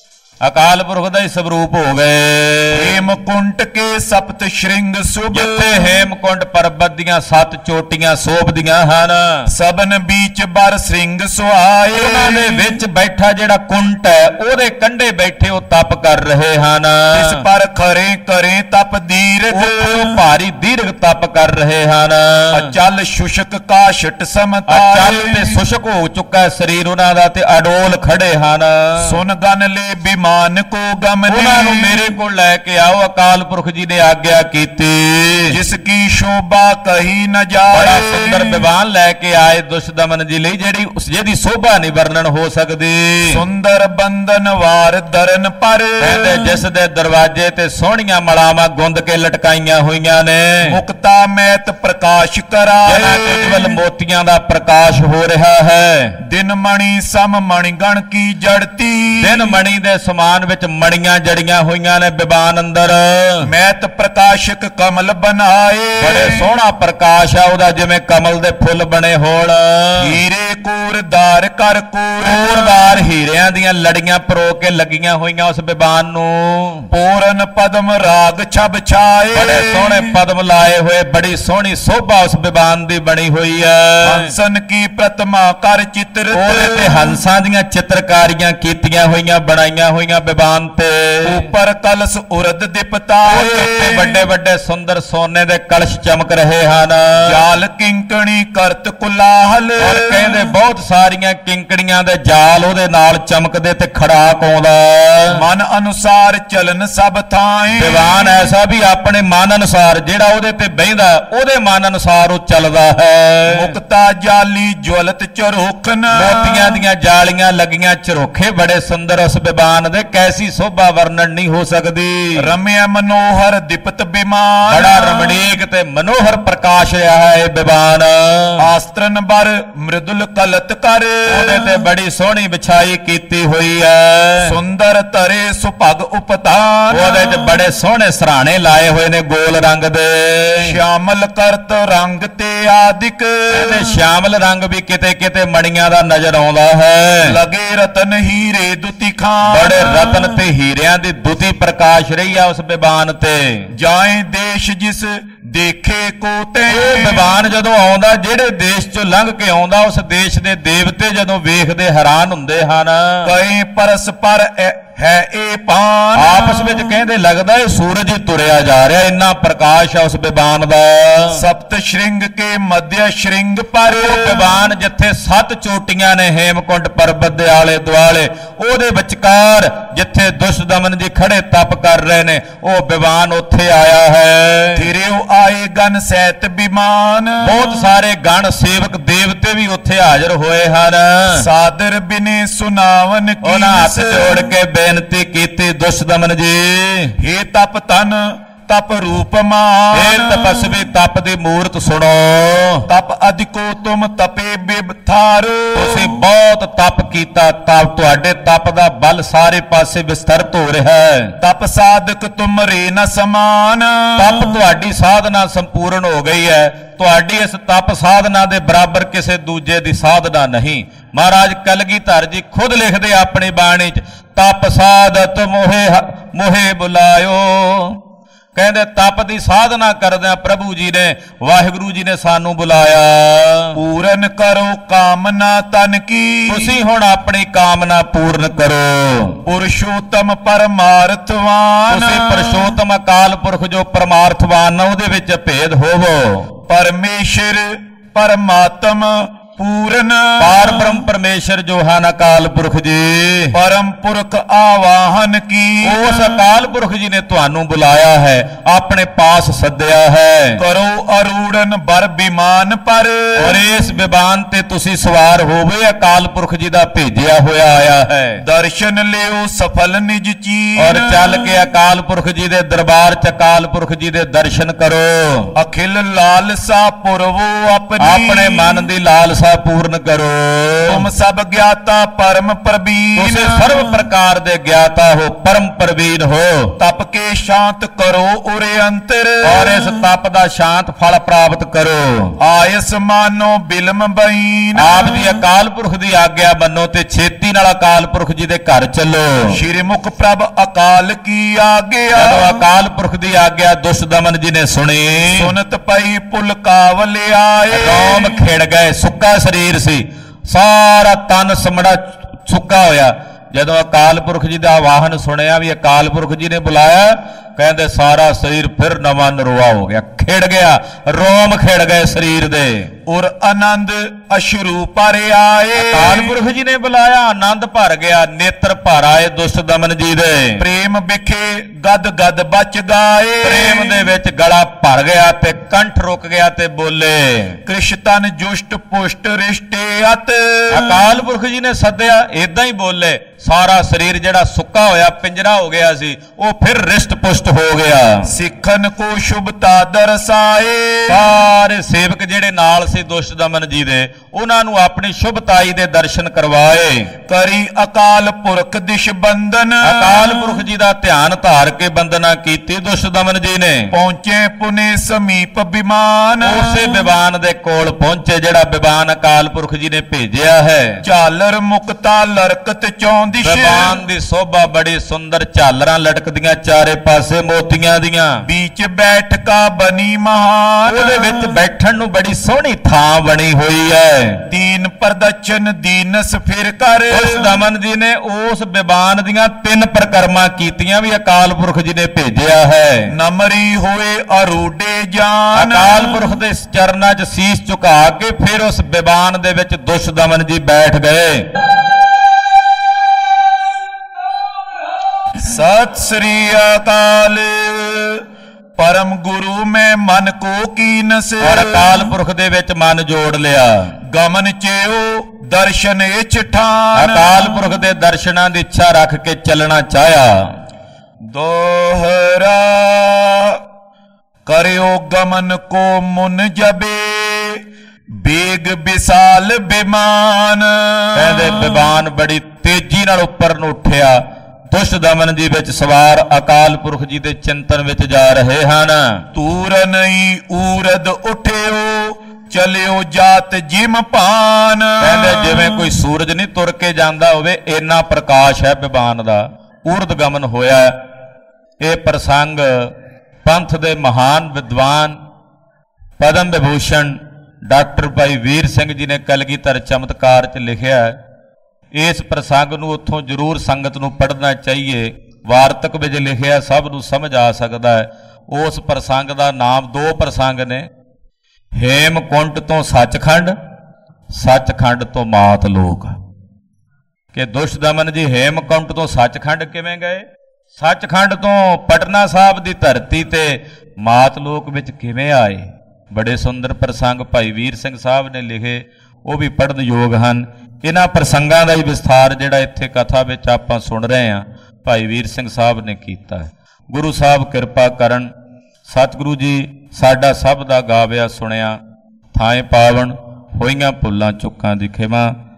ਅਕਾਲ ਪੁਰਖ ਦਾ ਹੀ ਸਵਰੂਪ ਹੋ ਗਏ। ਹੇਮਕੁੰਟ ਕੇ ਸਪਤ ਸ਼੍ਰਿੰਗ ਸੁਭ ਜਿੱਥੇ ਹੇਮਕੁੰਟ ਪਰਬਤ ਦੀਆਂ ਸੱਤ ਚੋਟੀਆਂ ਸੋਭਦੀਆਂ ਹਨ ਸਬਨ ਬੀਚ ਬਰ ਸ਼੍ਰਿੰਗ ਸੁਹਾਏ ਉਹਨਾਂ ਦੇ ਵਿੱਚ ਬੈਠਾ ਜਿਹੜਾ ਕੁੰਟ ਹੈ ਉਹਦੇ ਕੰਢੇ ਬੈਠੇ ਉਹ ਤਪ ਕਰ ਰਹੇ ਹਨ। ਇਸ ਪਰ ਖਰੇ ਕਰੇ ਤਪ ਦੀਰਘ ਉਹ ਭਾਰੀ ਦੀਰਘ ਤਪ ਕਰ ਰਹੇ ਹਨ। ਅਚਲ ਸ਼ੁਸ਼ਕ ਕਾਸ਼ਟ ਸਮਤਾਏ, ਅਚਲ ਤੇ ਸ਼ੁਸ਼ਕ ਹੋ ਚੁੱਕਾ ਸਰੀਰ ਉਹਨਾਂ ਦਾ ਤੇ ਅਡੋਲ ਖੜੇ ਹਨ। ਸੁਨ ਗਨ ਲੈ ਬਿਮਾਨ ਕੋ ਗਮਨੇ, ਉਹਨਾਂ ਨੂੰ ਮੇਰੇ ਕੋਲ ਲੈ ਕੇ ਆਓ, ਅਕਾਲ ਪੁਰਖ ਜੀ ਨੇ ਆਗਿਆ ਕੀਤੀ। ਜਿਸ ਕੀ ਸ਼ੋਭਾ ਕਹੀ ਨ ਬੜਾ ਜਾਏ, ਸੁੰਦਰ ਵਿਵਾਨ ਲੈ ਕੇ ਆਏ ਦੁਸ਼ਦਮਨ ਜੀ ਲਈ, ਜਿਹੜੀ ਉਸ ਜਿਹਦੀ ਸੋਭਾ ਨਹੀਂ ਵਰਣਨ ਹੋ ਸਕਦੀ। ਸੁੰਦਰ ਬੰਧਨ ਵਾਰ ਦਰਨ ਪਰ, ਕਹਿੰਦੇ ਜਿਸ ਦੇ ਦਰਵਾਜ਼ੇ ਤੇ ਸੋਹਣੀਆਂ ਮਲਾਵਾਂ ਗੁੰਦ ਕੇ ਲਟਕਾਈਆਂ ਹੋਈਆਂ ਨੇ, ਮੁਕਤਾ ਮੈਤ ਪ੍ਰਕਾਸ਼ ਕਰਾਏ, ਜਿਹਨਾਂ ਤੇ ਉਜਵਲ ਮੋਤੀਆਂ ਦਾ ਪ੍ਰਕਾਸ਼ ਹੋ ਰਿਹਾ ਹੈ। ਦਿਨ ਮਣੀ ਸਮ ਮਣਿ ਗਣ ਕੀ ਜੜਤੀ, ਦਿਨ ਮਣੀ ਦੇ ਸਮਾਨ ਵਿੱਚ ਮਣੀਆਂ ਜੜੀਆਂ ਹੋਈਆਂ ਨੇ ਵਿਵਾਨ ਅੰਦਰ। ਮੈਤ ਪ੍ਰਕਾਸ਼ਕ ਕਮਲ ਬਨਾਏ, ਬੜੇ ਸੋਹਣਾ ਪ੍ਰਕਾਸ਼ ਆ ਉਹਦਾ, ਜਿਵੇਂ ਕਮਲ ਦੇ ਫੁੱਲ ਬਣੇ ਹੋਣ। ਹੀਰੇ ਕੋਰਦਾਰ ਕਰ ਕੋਰ, ਕੋਰਦਾਰ ਹੀਰਿਆਂ ਦੀਆਂ ਲੜੀਆਂ ਪਰੋ ਕੇ ਲੱਗੀਆਂ ਹੋਈਆਂ ਉਸ ਵਿਵਾਨ ਨੂੰ। ਪੂਰਨ ਪਦਮ ਰਾਗ ਛਬ ਛਾਏ, ਬੜੇ ਸੋਹਣੇ ਪਦਮ ਲਾਏ ਹੋਏ, ਬੜੀ ਸੋਹਣੀ ਸੋਭਾ ਉਸ ਵਿਵਾਨ ਦੀ ਬਣੀ ਹੋਈ ਹੈ। ਹੰਸਨ ਕੀ ਪ੍ਰਤਿਮਾ ਕਰ ਚਿਤਰਤ, ਉਹਦੇ ਤੇ ਹੰਸਾਂ ਦੀਆਂ ਚਿੱਤਰਕਾਰੀਆਂ ਕੀਤੀਆਂ ਹੋਈਆਂ ਬਣਾਈਆਂ ਹੋਈਆਂ ਵਿਵਾਨ ਤੇ। ਉਪਰ ਕਲਸ ਉਰਦ ਦਿਪਤਾਏ, ਤੇ ਵੱਡੇ ਵੱਡੇ ਸੁੰਦਰ ਸੋਨੇ ਦੇ ਕਲਸ਼ ਚਮਕ ਰਹੇ ਹਨ। ਜਾਲ ਕਿੰਕਣੀ ਕਰਤ ਕੁਲਾਹਲ, ਔਰ ਕਹਿੰਦੇ ਬਹੁਤ ਸਾਰੀਆਂ ਕਿੰਕੜੀਆਂ ਦੇ ਜਾਲ ਉਹਦੇ ਨਾਲ ਚਮਕਦੇ ਤੇ ਖੜਾਕ ਆਉਂਦਾ। ਮਨ ਅਨੁਸਾਰ ਚਲਨ ਸਭ ਥਾਏ, ਦੀਵਾਨ ਐਸਾ ਵੀ ਆਪਣੇ ਮਨ ਅਨੁਸਾਰ ਜਿਹੜਾ ਉਹਦੇ ਤੇ ਬਹਿੰਦਾ ਉਹਦੇ ਮਨ ਅਨੁਸਾਰ ਉਹ ਚੱਲਦਾ ਹੈ। ਮੁਕਤਾ ਜਾਲੀ ਜਵਲਤ ਚਰੋਖਨ, ਮੋਤੀਆਂ ਦੀਆਂ ਜਾਲੀਆਂ ਲੱਗੀਆਂ ਝਰੋਖੇ ਬੜੇ ਸੁੰਦਰ ਉਸ ਵਿਵਾਨ ਦੇ, ਕੈਸੀ ਸੋਭਾ ਵਰਣਨ ਨਹੀਂ ਹੋ ਸਕਦੀ। ਰਮਿਆ ਮਨੋਹਰ ਦਿਪਤ ਬਿਮਾਨ, ਬੜਾ ਰਮਣੀਕ ਤੇ ਮਨੋਹਰ ਪ੍ਰਕਾਸ਼ ਰਿਹਾ ਹੈ ਇਹ ਵਿਵਾਨ। ਆਸਤਰਨ ਬਰ ਮ੍ਰਿਦੁਲ ਕਲਤ ਕਰ, ਉਹਦੇ ਤੇ ਬੜੀ ਸੋਹਣੀ ਵਿਛਾਈ ਕੀਤੀ ਹੋਈ ਹੈ। ਸੁੰਦਰ ਧਰੇ ਸੁਭਗ ਉਪਤਾਨ, ਉਹਦੇ ਚ ਬੜੇ ਸੋਹਣੇ ਸਰਾਣੇ ਲਾਏ ਹੋਏ ਨੇ ਗੋਲ ਰੰਗ ਦੇ। ਸ਼ਾਮਲ ਕਰਤ ਰੰਗ ਤੇ ਆਦਿਕ, ਇਹਦੇ ਸ਼ਾਮਲ ਰੰਗ ਵੀ ਕਿਤੇ ਕਿਤੇ ਮਣੀਆਂ ਦਾ ਨਜ਼ਰ ਆਉਂਦਾ ਹੈ। ਲਗੇ ਰਤਨ ਹੀਰੇ ਦੁਤੀ ਖਾਨ, ਬੜੇ ਰਤਨ ਤੇ ਹੀਰਿਆਂ ਦੀ ਦੁਤੀ ਪ੍ਰਕਾਸ਼ ਰਹੀ ਆ ਉਸ ਵਿਵਾਨ ਤੇ। ਜਾਏ ਦੇਸ਼ ਜਿਸ ਦੇਖੇ ਕੋ ਤੇ, ਇਹ ਵਿਵਾਨ ਜਦੋਂ ਆਉਂਦਾ, ਜਿਹੜੇ ਦੇਸ਼ ਚੋਂ ਲੰਘ ਕੇ ਆਉਂਦਾ, ਉਸ ਦੇਸ਼ ਦੇ ਦੇਵਤੇ ਜਦੋਂ ਵੇਖਦੇ ਹੈਰਾਨ ਹੁੰਦੇ ਹਨ। ਕਈ ਪਰਸਪਰ ਹੈ ਇਹ ਪਾਨ, ਆਪਸ ਵਿੱਚ ਕਹਿੰਦੇ ਲੱਗਦਾ ਇਹ ਸੂਰਜ ਹੀ ਤੁਰਿਆ ਜਾ ਰਿਹਾ, ਇੰਨਾ ਪ੍ਰਕਾਸ਼ ਆ ਉਸ ਵਿਵਾਨ ਦਾ। ਸਪਤ ਸ਼੍ਰਿੰਗ ਕੇ ਮਧਿਆ ਸ਼੍ਰਿੰਗ ਪਰ, ਉਹ ਵਿਵਾਨ ਜਿੱਥੇ ਸੱਤ ਚੋਟੀਆਂ ਨੇ ਹੇਮਕੁੰਟ ਪਰਬਤ ਦੇ ਆਲੇ ਦੁਆਲੇ, ਉਹਦੇ ਵਿਚਕਾਰ ਜਿੱਥੇ ਦੁਸ਼ਦਮਨ ਜੀ ਖੜੇ ਤਪ ਕਰ ਰਹੇ ਨੇ, ਉਹ ਵਿਵਾਨ ਉੱਥੇ ਆਇਆ ਹੈ। ਥਿਰਿਓ ਆਏ ਗਨ ਸਹਿਤ ਬਿਮਾਨ, ਬਹੁਤ ਸਾਰੇ ਗਣ ਸੇਵਕ ਦੇਵਤੇ ਵੀ ਉੱਥੇ ਹਾਜ਼ਰ ਹੋਏ ਹਨ। ਸਾਦਰ ਬਿਨੇ ਸੁਨਾਵਨ ਕੀ, ਉਹਨਾਂ ਹੱਥ ਜੋੜ ਕੇ ਬੇਨਤੀ ਕੀਤੀ, ਦੁਸ਼ਦਮਨ ਜੀ ਹੇ ਤਪ ਤਨ ਤਪ ਰੂਪ ਮਾਨ, ਇਹ ਤਪਸਵੀ ਤਪ ਦੀ ਮੂਰਤ ਸੁਣੋ। ਤਪ ਅਧਿਕੋ ਤੁਮ ਤਪੇ ਬਿਬਥਾਰ, ਤੁਸੀਂ ਬਹੁਤ ਤਪ ਕੀਤਾ, ਤਪ ਤੁਹਾਡੇ ਤਪ ਦਾ ਬਲ ਸਾਰੇ ਪਾਸੇ ਵਿਸਤ੍ਰਿਤ ਹੋ ਰਿਹਾ ਹੈ। ਤਪ ਸਾਧਕ ਤੁਮਰੇ ਨ ਸਮਾਨ, ਤਪ ਤੁਹਾਡੀ ਸਾਧਨਾ ਸੰਪੂਰਨ ਹੋ ਗਈ ਹੈ, ਤੁਹਾਡੀ ਇਸ ਤਪ ਸਾਧਨਾ ਦੇ ਬਰਾਬਰ ਕਿਸੇ ਦੂਜੇ ਦੀ ਸਾਧਨਾ ਨਹੀਂ। ਮਹਾਰਾਜ ਕਲਗੀਧਰ ਜੀ ਖੁਦ ਲਿਖਦੇ ਆਪਣੀ ਬਾਣੀ 'ਚ, ਤਪ ਸਾਧਤ ਮੋਹੇ ਮੋਹੇ ਬੁਲਾਇਓ। ਕਹਿੰਦੇ ਤਪ ਦੀ ਸਾਧਨਾ ਕਰਦਿਆਂ ਪ੍ਰਭੂ ਜੀ ਨੇ, ਵਾਹਿਗੁਰੂ ਜੀ ਨੇ ਸਾਨੂੰ ਬੁਲਾਇਆ। ਪੂਰਨ ਕਰੋ ਕਾਮਨਾ ਤਨ ਕੀ, ਤੁਸੀਂ ਹੁਣ ਆਪਣੀ ਕਾਮਨਾ ਪੂਰਨ ਕਰੋ। ਪੁਰਸ਼ੋਤਮ ਪਰਮਾਰਥਵਾਨ, ਤੁਸੀਂ ਪੁਰਸ਼ੋਤਮ ਅਕਾਲ ਪੁਰਖ ਜੋ ਪਰਮਾਰਥਵਾਨ, ਉਹਦੇ ਵਿੱਚ ਭੇਦ ਹੋਵੋ। ਪਰਮੇਸ਼ਰ ਪਰਮਾਤਮ ਪੂਰਨ, ਪਾਰ ਬ੍ਰਹਮ ਪਰਮੇਸ਼ਰ ਜੋ ਹਨ ਅਕਾਲ ਪੁਰਖ ਜੀ। ਪਰਮ ਪੁਰਖ ਆਵਾਹਨ ਕੀ, ਉਸ ਅਕਾਲ ਪੁਰਖ ਜੀ ਨੇ ਤੁਹਾਨੂੰ ਬੁਲਾਇਆ ਹੈ, ਆਪਣੇ ਪਾਸ ਸੱਦਿਆ ਹੈ। ਕਰੋ ਅਰੂੜਨ ਬਰ ਬਿਮਾਨ ਪਰ, ਔਰ ਇਸ ਵਿਮਾਨ ਤੇ ਤੁਸੀਂ ਸਵਾਰ ਹੋਵੇ, ਅਕਾਲ ਪੁਰਖ ਜੀ ਦਾ ਭੇਜਿਆ ਹੋਇਆ ਆਇਆ ਹੈ। ਦਰਸ਼ਨ ਲਿਓ ਸਫਲ ਨਿਜ ਚੀਨ, ਔਰ ਚੱਲ ਕੇ ਅਕਾਲ ਪੁਰਖ ਜੀ ਦੇ ਦਰਬਾਰ ਚ ਅਕਾਲ ਪੁਰਖ ਜੀ ਦੇ ਦਰਸ਼ਨ ਕਰੋ। ਅਖਿਲ ਲਾਲਸਾ ਪੁਰਵੋ ਆਪਣੀ, ਆਪਣੇ ਮਨ ਦੀ ਲਾਲਸਾ ਪੂਰਨ ਕਰੋ। ਤੁਮ ਸਭ ਗਿਆਤਾ ਪਰਮ ਪ੍ਰਵੀਨ, ਤੁਸੀਂ ਸਰਵ ਪ੍ਰਕਾਰ ਦੇ ਗਿਆਤਾ ਹੋ, ਪਰਮ ਪ੍ਰਵੀਨ ਹੋ। ਤਪ ਕੇ ਸ਼ਾਂਤ ਕਰੋ ਉਰੇ ਅੰਤਰ, ਔਰ ਇਸ ਤਪ ਦਾ ਸ਼ਾਂਤ ਫਲ ਪ੍ਰਾਪਤ ਕਰੋ। ਆਇਸ ਮਾਨੋ ਬਿਲਮ ਬਈਨ, ਆਪ ਦੀ ਅਕਾਲ ਪੁਰਖ ਦੀ ਆਗਿਆ ਮੰਨੋ ਤੇ ਛੇਤੀ ਨਾਲ ਅਕਾਲ ਪੁਰਖ ਜੀ ਦੇ ਘਰ ਚੱਲੋ। ਸ਼੍ਰੀ ਮੁਖ ਪ੍ਰਭ ਅਕਾਲ ਕੀ ਆਗਿਆ, ਜਦੋਂ ਅਕਾਲ ਪੁਰਖ ਦੀ ਆਗਿਆ ਦੁਸ਼ਦਮਨ ਜੀ ਨੇ ਸੁਣੀ, ਸੁਨਤ ਪਈ ਪੁਲ ਕਾਵਲ ਆਏ। ਰੋਮ ਖਿੜ ਗਏ, ਸੁੱਕਾ ਸਰੀਰ ਸੀ, ਸਾਰਾ ਤਨ ਸਮੜਾ ਸੁੱਕਾ ਹੋਇਆ। ਜਦੋਂ ਅਕਾਲ ਪੁਰਖ ਜੀ ਦਾ ਆਵਾਹਨ ਸੁਣਿਆ ਵੀ ਅਕਾਲ ਪੁਰਖ ਜੀ ਨੇ ਬੁਲਾਇਆ, ਕਹਿੰਦੇ ਸਾਰਾ ਸਰੀਰ ਫਿਰ ਨਵਾਂ ਨਰਵਾ ਹੋ ਗਿਆ, ਖਿੜ ਗਿਆ, ਰੋਮ ਖਿੜ ਗਏ ਸਰੀਰ ਦੇ। ਉਰ ਆਨੰਦ ਅਸ਼ਰੂ ਭਰ ਆਏ। ਅਕਾਲ ਪੁਰਖ ਜੀ ਨੇ ਬੁਲਾਇਆ, ਆਨੰਦ ਭਰ ਗਿਆ, ਨੇਤਰ ਭਰ ਆਏ ਦੁਸ਼ਟ ਦਮਨ ਜੀ ਦੇ। ਪ੍ਰੇਮ ਵਿਖੇ ਗਦ ਗਦ ਬਚ ਗਾਏ। ਪ੍ਰੇਮ ਦੇ ਵਿੱਚ ਗਲਾ ਭਰ ਗਿਆ ਤੇ ਕੰਠ ਰੁਕ ਗਿਆ ਤੇ ਬੋਲੇ। ਕ੍ਰਿਸ਼ ਤਨ ਜੁਸ਼ਟ ਪੁਸ਼ਟ ਰਿਸ਼ਟੇ ਅਤ। ਅਕਾਲ ਪੁਰਖ ਜੀ ਨੇ ਸੱਦਿਆ, ਏਦਾਂ ਹੀ ਬੋਲੇ। ਸਾਰਾ ਸਰੀਰ ਜਿਹੜਾ ਸੁੱਕਾ ਹੋਇਆ ਪਿੰਜਰਾ ਹੋ ਗਿਆ ਸੀ, ਉਹ ਫਿਰ ਰਿਸ਼ਟ ਪੁਸ਼ਟ ਹੋ ਗਿਆ। ਸਿੱਖਨ ਕੋ ਸ਼ੁਭਤਾ ਦਰਸਾਏ। ਸਾਰੇ ਸੇਵਕ ਜਿਹੜੇ ਨਾਲ ਸੀ ਦੁਸ਼ਟ ਦਮਨ ਜੀ ਦੇ, ਉਹਨਾਂ ਨੂੰ ਆਪਣੀ ਸ਼ੁਭਤਾਈ ਦੇ ਦਰਸ਼ਨ ਕਰਵਾਏ। ਕਰੀ ਅਕਾਲ ਪੁਰਖ ਦਿਸ਼ ਬੰਦਨ। ਅਕਾਲ ਪੁਰਖ ਜੀ ਦਾ ਧਿਆਨ ਧਾਰ ਕੇ ਬੰਦਨਾ ਕੀਤੀ ਦੁਸ਼ਟ ਦਮਨ ਜੀ ਨੇ। ਪਹੁੰਚੇ ਪੁਨੇ ਸਮੀਪ ਵਿਮਾਨ। ਉਸੇ ਵਿਮਾਨ ਦੇ ਕੋਲ ਪਹੁੰਚੇ ਜਿਹੜਾ ਵਿਮਾਨ ਅਕਾਲ ਪੁਰਖ ਜੀ ਨੇ ਭੇਜਿਆ ਹੈ। ਝਾਲਰ ਮੁਕਤਾ ਲਰਕਤ ਚੌਂਦਿਸ਼। ਵਿਮਾਨ ਦੀ ਸੋਭਾ ਬੜੀ ਸੁੰਦਰ, ਝਾਲਰਾਂ ਲਟਕਦੀਆਂ ਚਾਰੇ ਪਾਸੇ ਮੋਤੀਆਂ ਦੀਆਂ। ਵਿੱਚ ਬੈਠਕਾ ਬਣੀ ਮਹਾਨ। ਉਹਦੇ ਵਿੱਚ ਬੈਠਣ ਨੂੰ ਬੜੀ ਸੋਹਣੀ ਥਾਂ ਬਣੀ ਹੋਈ ਹੈ। ਦੀਨ ਪ੍ਰਦਰਸ਼ਨ ਦੀਨਸ ਫਿਰ ਕਰ। ਉਸ ਦਮਨ ਜੀ ਨੇ ਉਸ ਵਿਮਾਨ ਦੀਆਂ ਤਿੰਨ ਪ੍ਰਕਰਮਾਂ ਕੀਤੀਆਂ ਵੀ ਅਕਾਲ ਪੁਰਖ ਜੀ ਨੇ ਭੇਜਿਆ ਹੈ। ਨਮਰੀ ਹੋਏ ਅਰੂਡੇ ਜਾਨ। ਅਕਾਲ ਪੁਰਖ ਦੇ ਚਰਨਾਂ 'ਚ ਸੀਸ ਝੁਕਾ ਕੇ ਫਿਰ ਉਸ ਵਿਮਾਨ ਦੇ ਵਿੱਚ ਦੁਸ਼ਟ ਦਮਨ ਜੀ ਬੈਠ ਗਏ। ਸਤਿ ਸ੍ਰੀ ਅਕਾਲ। ਪਰਮ ਗੁਰੂ ਮੈਂ ਮਨ ਕੋ ਕੀਨਸ। ਔਰ ਅਕਾਲ ਪੁਰਖ ਦੇ ਵਿੱਚ ਮਨ ਜੋੜ ਲਿਆ। ਗਮਨ ਚਿਓ ਦਰਸ਼ਨ ਇਛ ਠਾਨ। ਅਕਾਲ ਪੁਰਖ ਦੇ ਦਰਸ਼ਨਾਂ ਦੀ ਇੱਛਾ ਰੱਖ ਕੇ ਚੱਲਣਾ ਚਾਹਿਆ। ਦੋਹਰਾ ਕਰਿਓ ਗਮਨ ਕੋ ਮੁਨ ਜਬੇ। ਬੇਗ ਵਿਸਾਲ ਵਿਮਾਨ। ਕਹਿੰਦੇ ਵਿਮਾਨ ਬੜੀ ਤੇਜ਼ੀ ਨਾਲ ਉੱਪਰ ਨੂੰ ਉੱਠਿਆ। ਦੁਸ਼ਟ ਦਮਨ ਜੀ ਵਿੱਚ ਸਵਾਰ ਅਕਾਲ ਪੁਰਖ ਜੀ ਦੇ ਚਿੰਤਨ ਵਿੱਚ ਜਾ ਰਹੇ ਹਨ। ਤੂਰ ਨਹੀਂ ਊਰਦ ਉਠਿਓ ਚਲਿਓ ਜਾਤ ਜਿਮ ਭਾਨ। ਕਹਿੰਦੇ ਜਿਵੇਂ ਕੋਈ ਸੂਰਜ ਨਹੀਂ ਤੁਰ ਕੇ ਜਾਂਦਾ ਹੋਵੇ, ਇੰਨਾ ਪ੍ਰਕਾਸ਼ ਹੈ ਵਿਮਾਨ ਦਾ। ਊਰਦ ਗਮਨ ਹੋਇਆ। ਇਹ ਪ੍ਰਸੰਗ ਪੰਥ ਦੇ ਮਹਾਨ ਵਿਦਵਾਨ ਪਦਮ ਵਿਭੂਸ਼ਣ ਡਾਕਟਰ ਭਾਈ ਵੀਰ ਸਿੰਘ ਜੀ ਨੇ ਕਲਗੀਧਰ ਚਮਤਕਾਰ 'ਚ ਲਿਖਿਆ ਹੈ। ਇਸ ਪ੍ਰਸੰਗ ਨੂੰ ਉੱਥੋਂ ਜ਼ਰੂਰ ਸੰਗਤ ਨੂੰ ਪੜ੍ਹਨਾ ਚਾਹੀਏ। ਵਾਰਤਕ ਵਿੱਚ ਲਿਖਿਆ, ਸਭ ਨੂੰ ਸਮਝ ਆ ਸਕਦਾ ਹੈ। ਉਸ ਪ੍ਰਸੰਗ ਦਾ ਨਾਮ, ਦੋ ਪ੍ਰਸੰਗ ਨੇ, ਹੇਮਕੁੰਟ ਤੋਂ ਸੱਚਖੰਡ, ਸੱਚਖੰਡ ਤੋਂ ਮਾਤ ਲੋਕ। ਕਿ ਦੁਸ਼ਟ ਦਮਨ ਜੀ ਹੇਮਕੁੰਟ ਤੋਂ ਸੱਚਖੰਡ ਕਿਵੇਂ ਗਏ, ਸੱਚਖੰਡ ਤੋਂ ਪਟਨਾ ਸਾਹਿਬ ਦੀ ਧਰਤੀ ਤੇ ਮਾਤ ਲੋਕ ਵਿੱਚ ਕਿਵੇਂ ਆਏ। ਬੜੇ ਸੁੰਦਰ ਪ੍ਰਸੰਗ ਭਾਈ ਵੀਰ ਸਿੰਘ ਸਾਹਿਬ ਨੇ ਲਿਖੇ, ਉਹ ਵੀ ਪੜ੍ਹਨ ਯੋਗ ਹਨ। ਇਹਨਾਂ ਪ੍ਰਸੰਗਾਂ ਦਾ ਹੀ ਵਿਸਥਾਰ ਜਿਹੜਾ ਇੱਥੇ ਕਥਾ ਵਿੱਚ ਆਪਾਂ ਸੁਣ ਰਹੇ ਹਾਂ, ਭਾਈ ਵੀਰ ਸਿੰਘ ਸਾਹਿਬ ਨੇ ਕੀਤਾ ਹੈ। ਗੁਰੂ ਸਾਹਿਬ ਕਿਰਪਾ ਕਰਨ। ਸਤਿਗੁਰੂ ਜੀ ਸਾਡਾ ਸਭ ਦਾ ਗਾਵਿਆ ਸੁਣਿਆ। ਥਾਂ ਪਾਵਨ ਹੋਈਆਂ ਭੁੱਲਾਂ ਚੁੱਕਾਂ ਦੀ ਖਿਮਾ।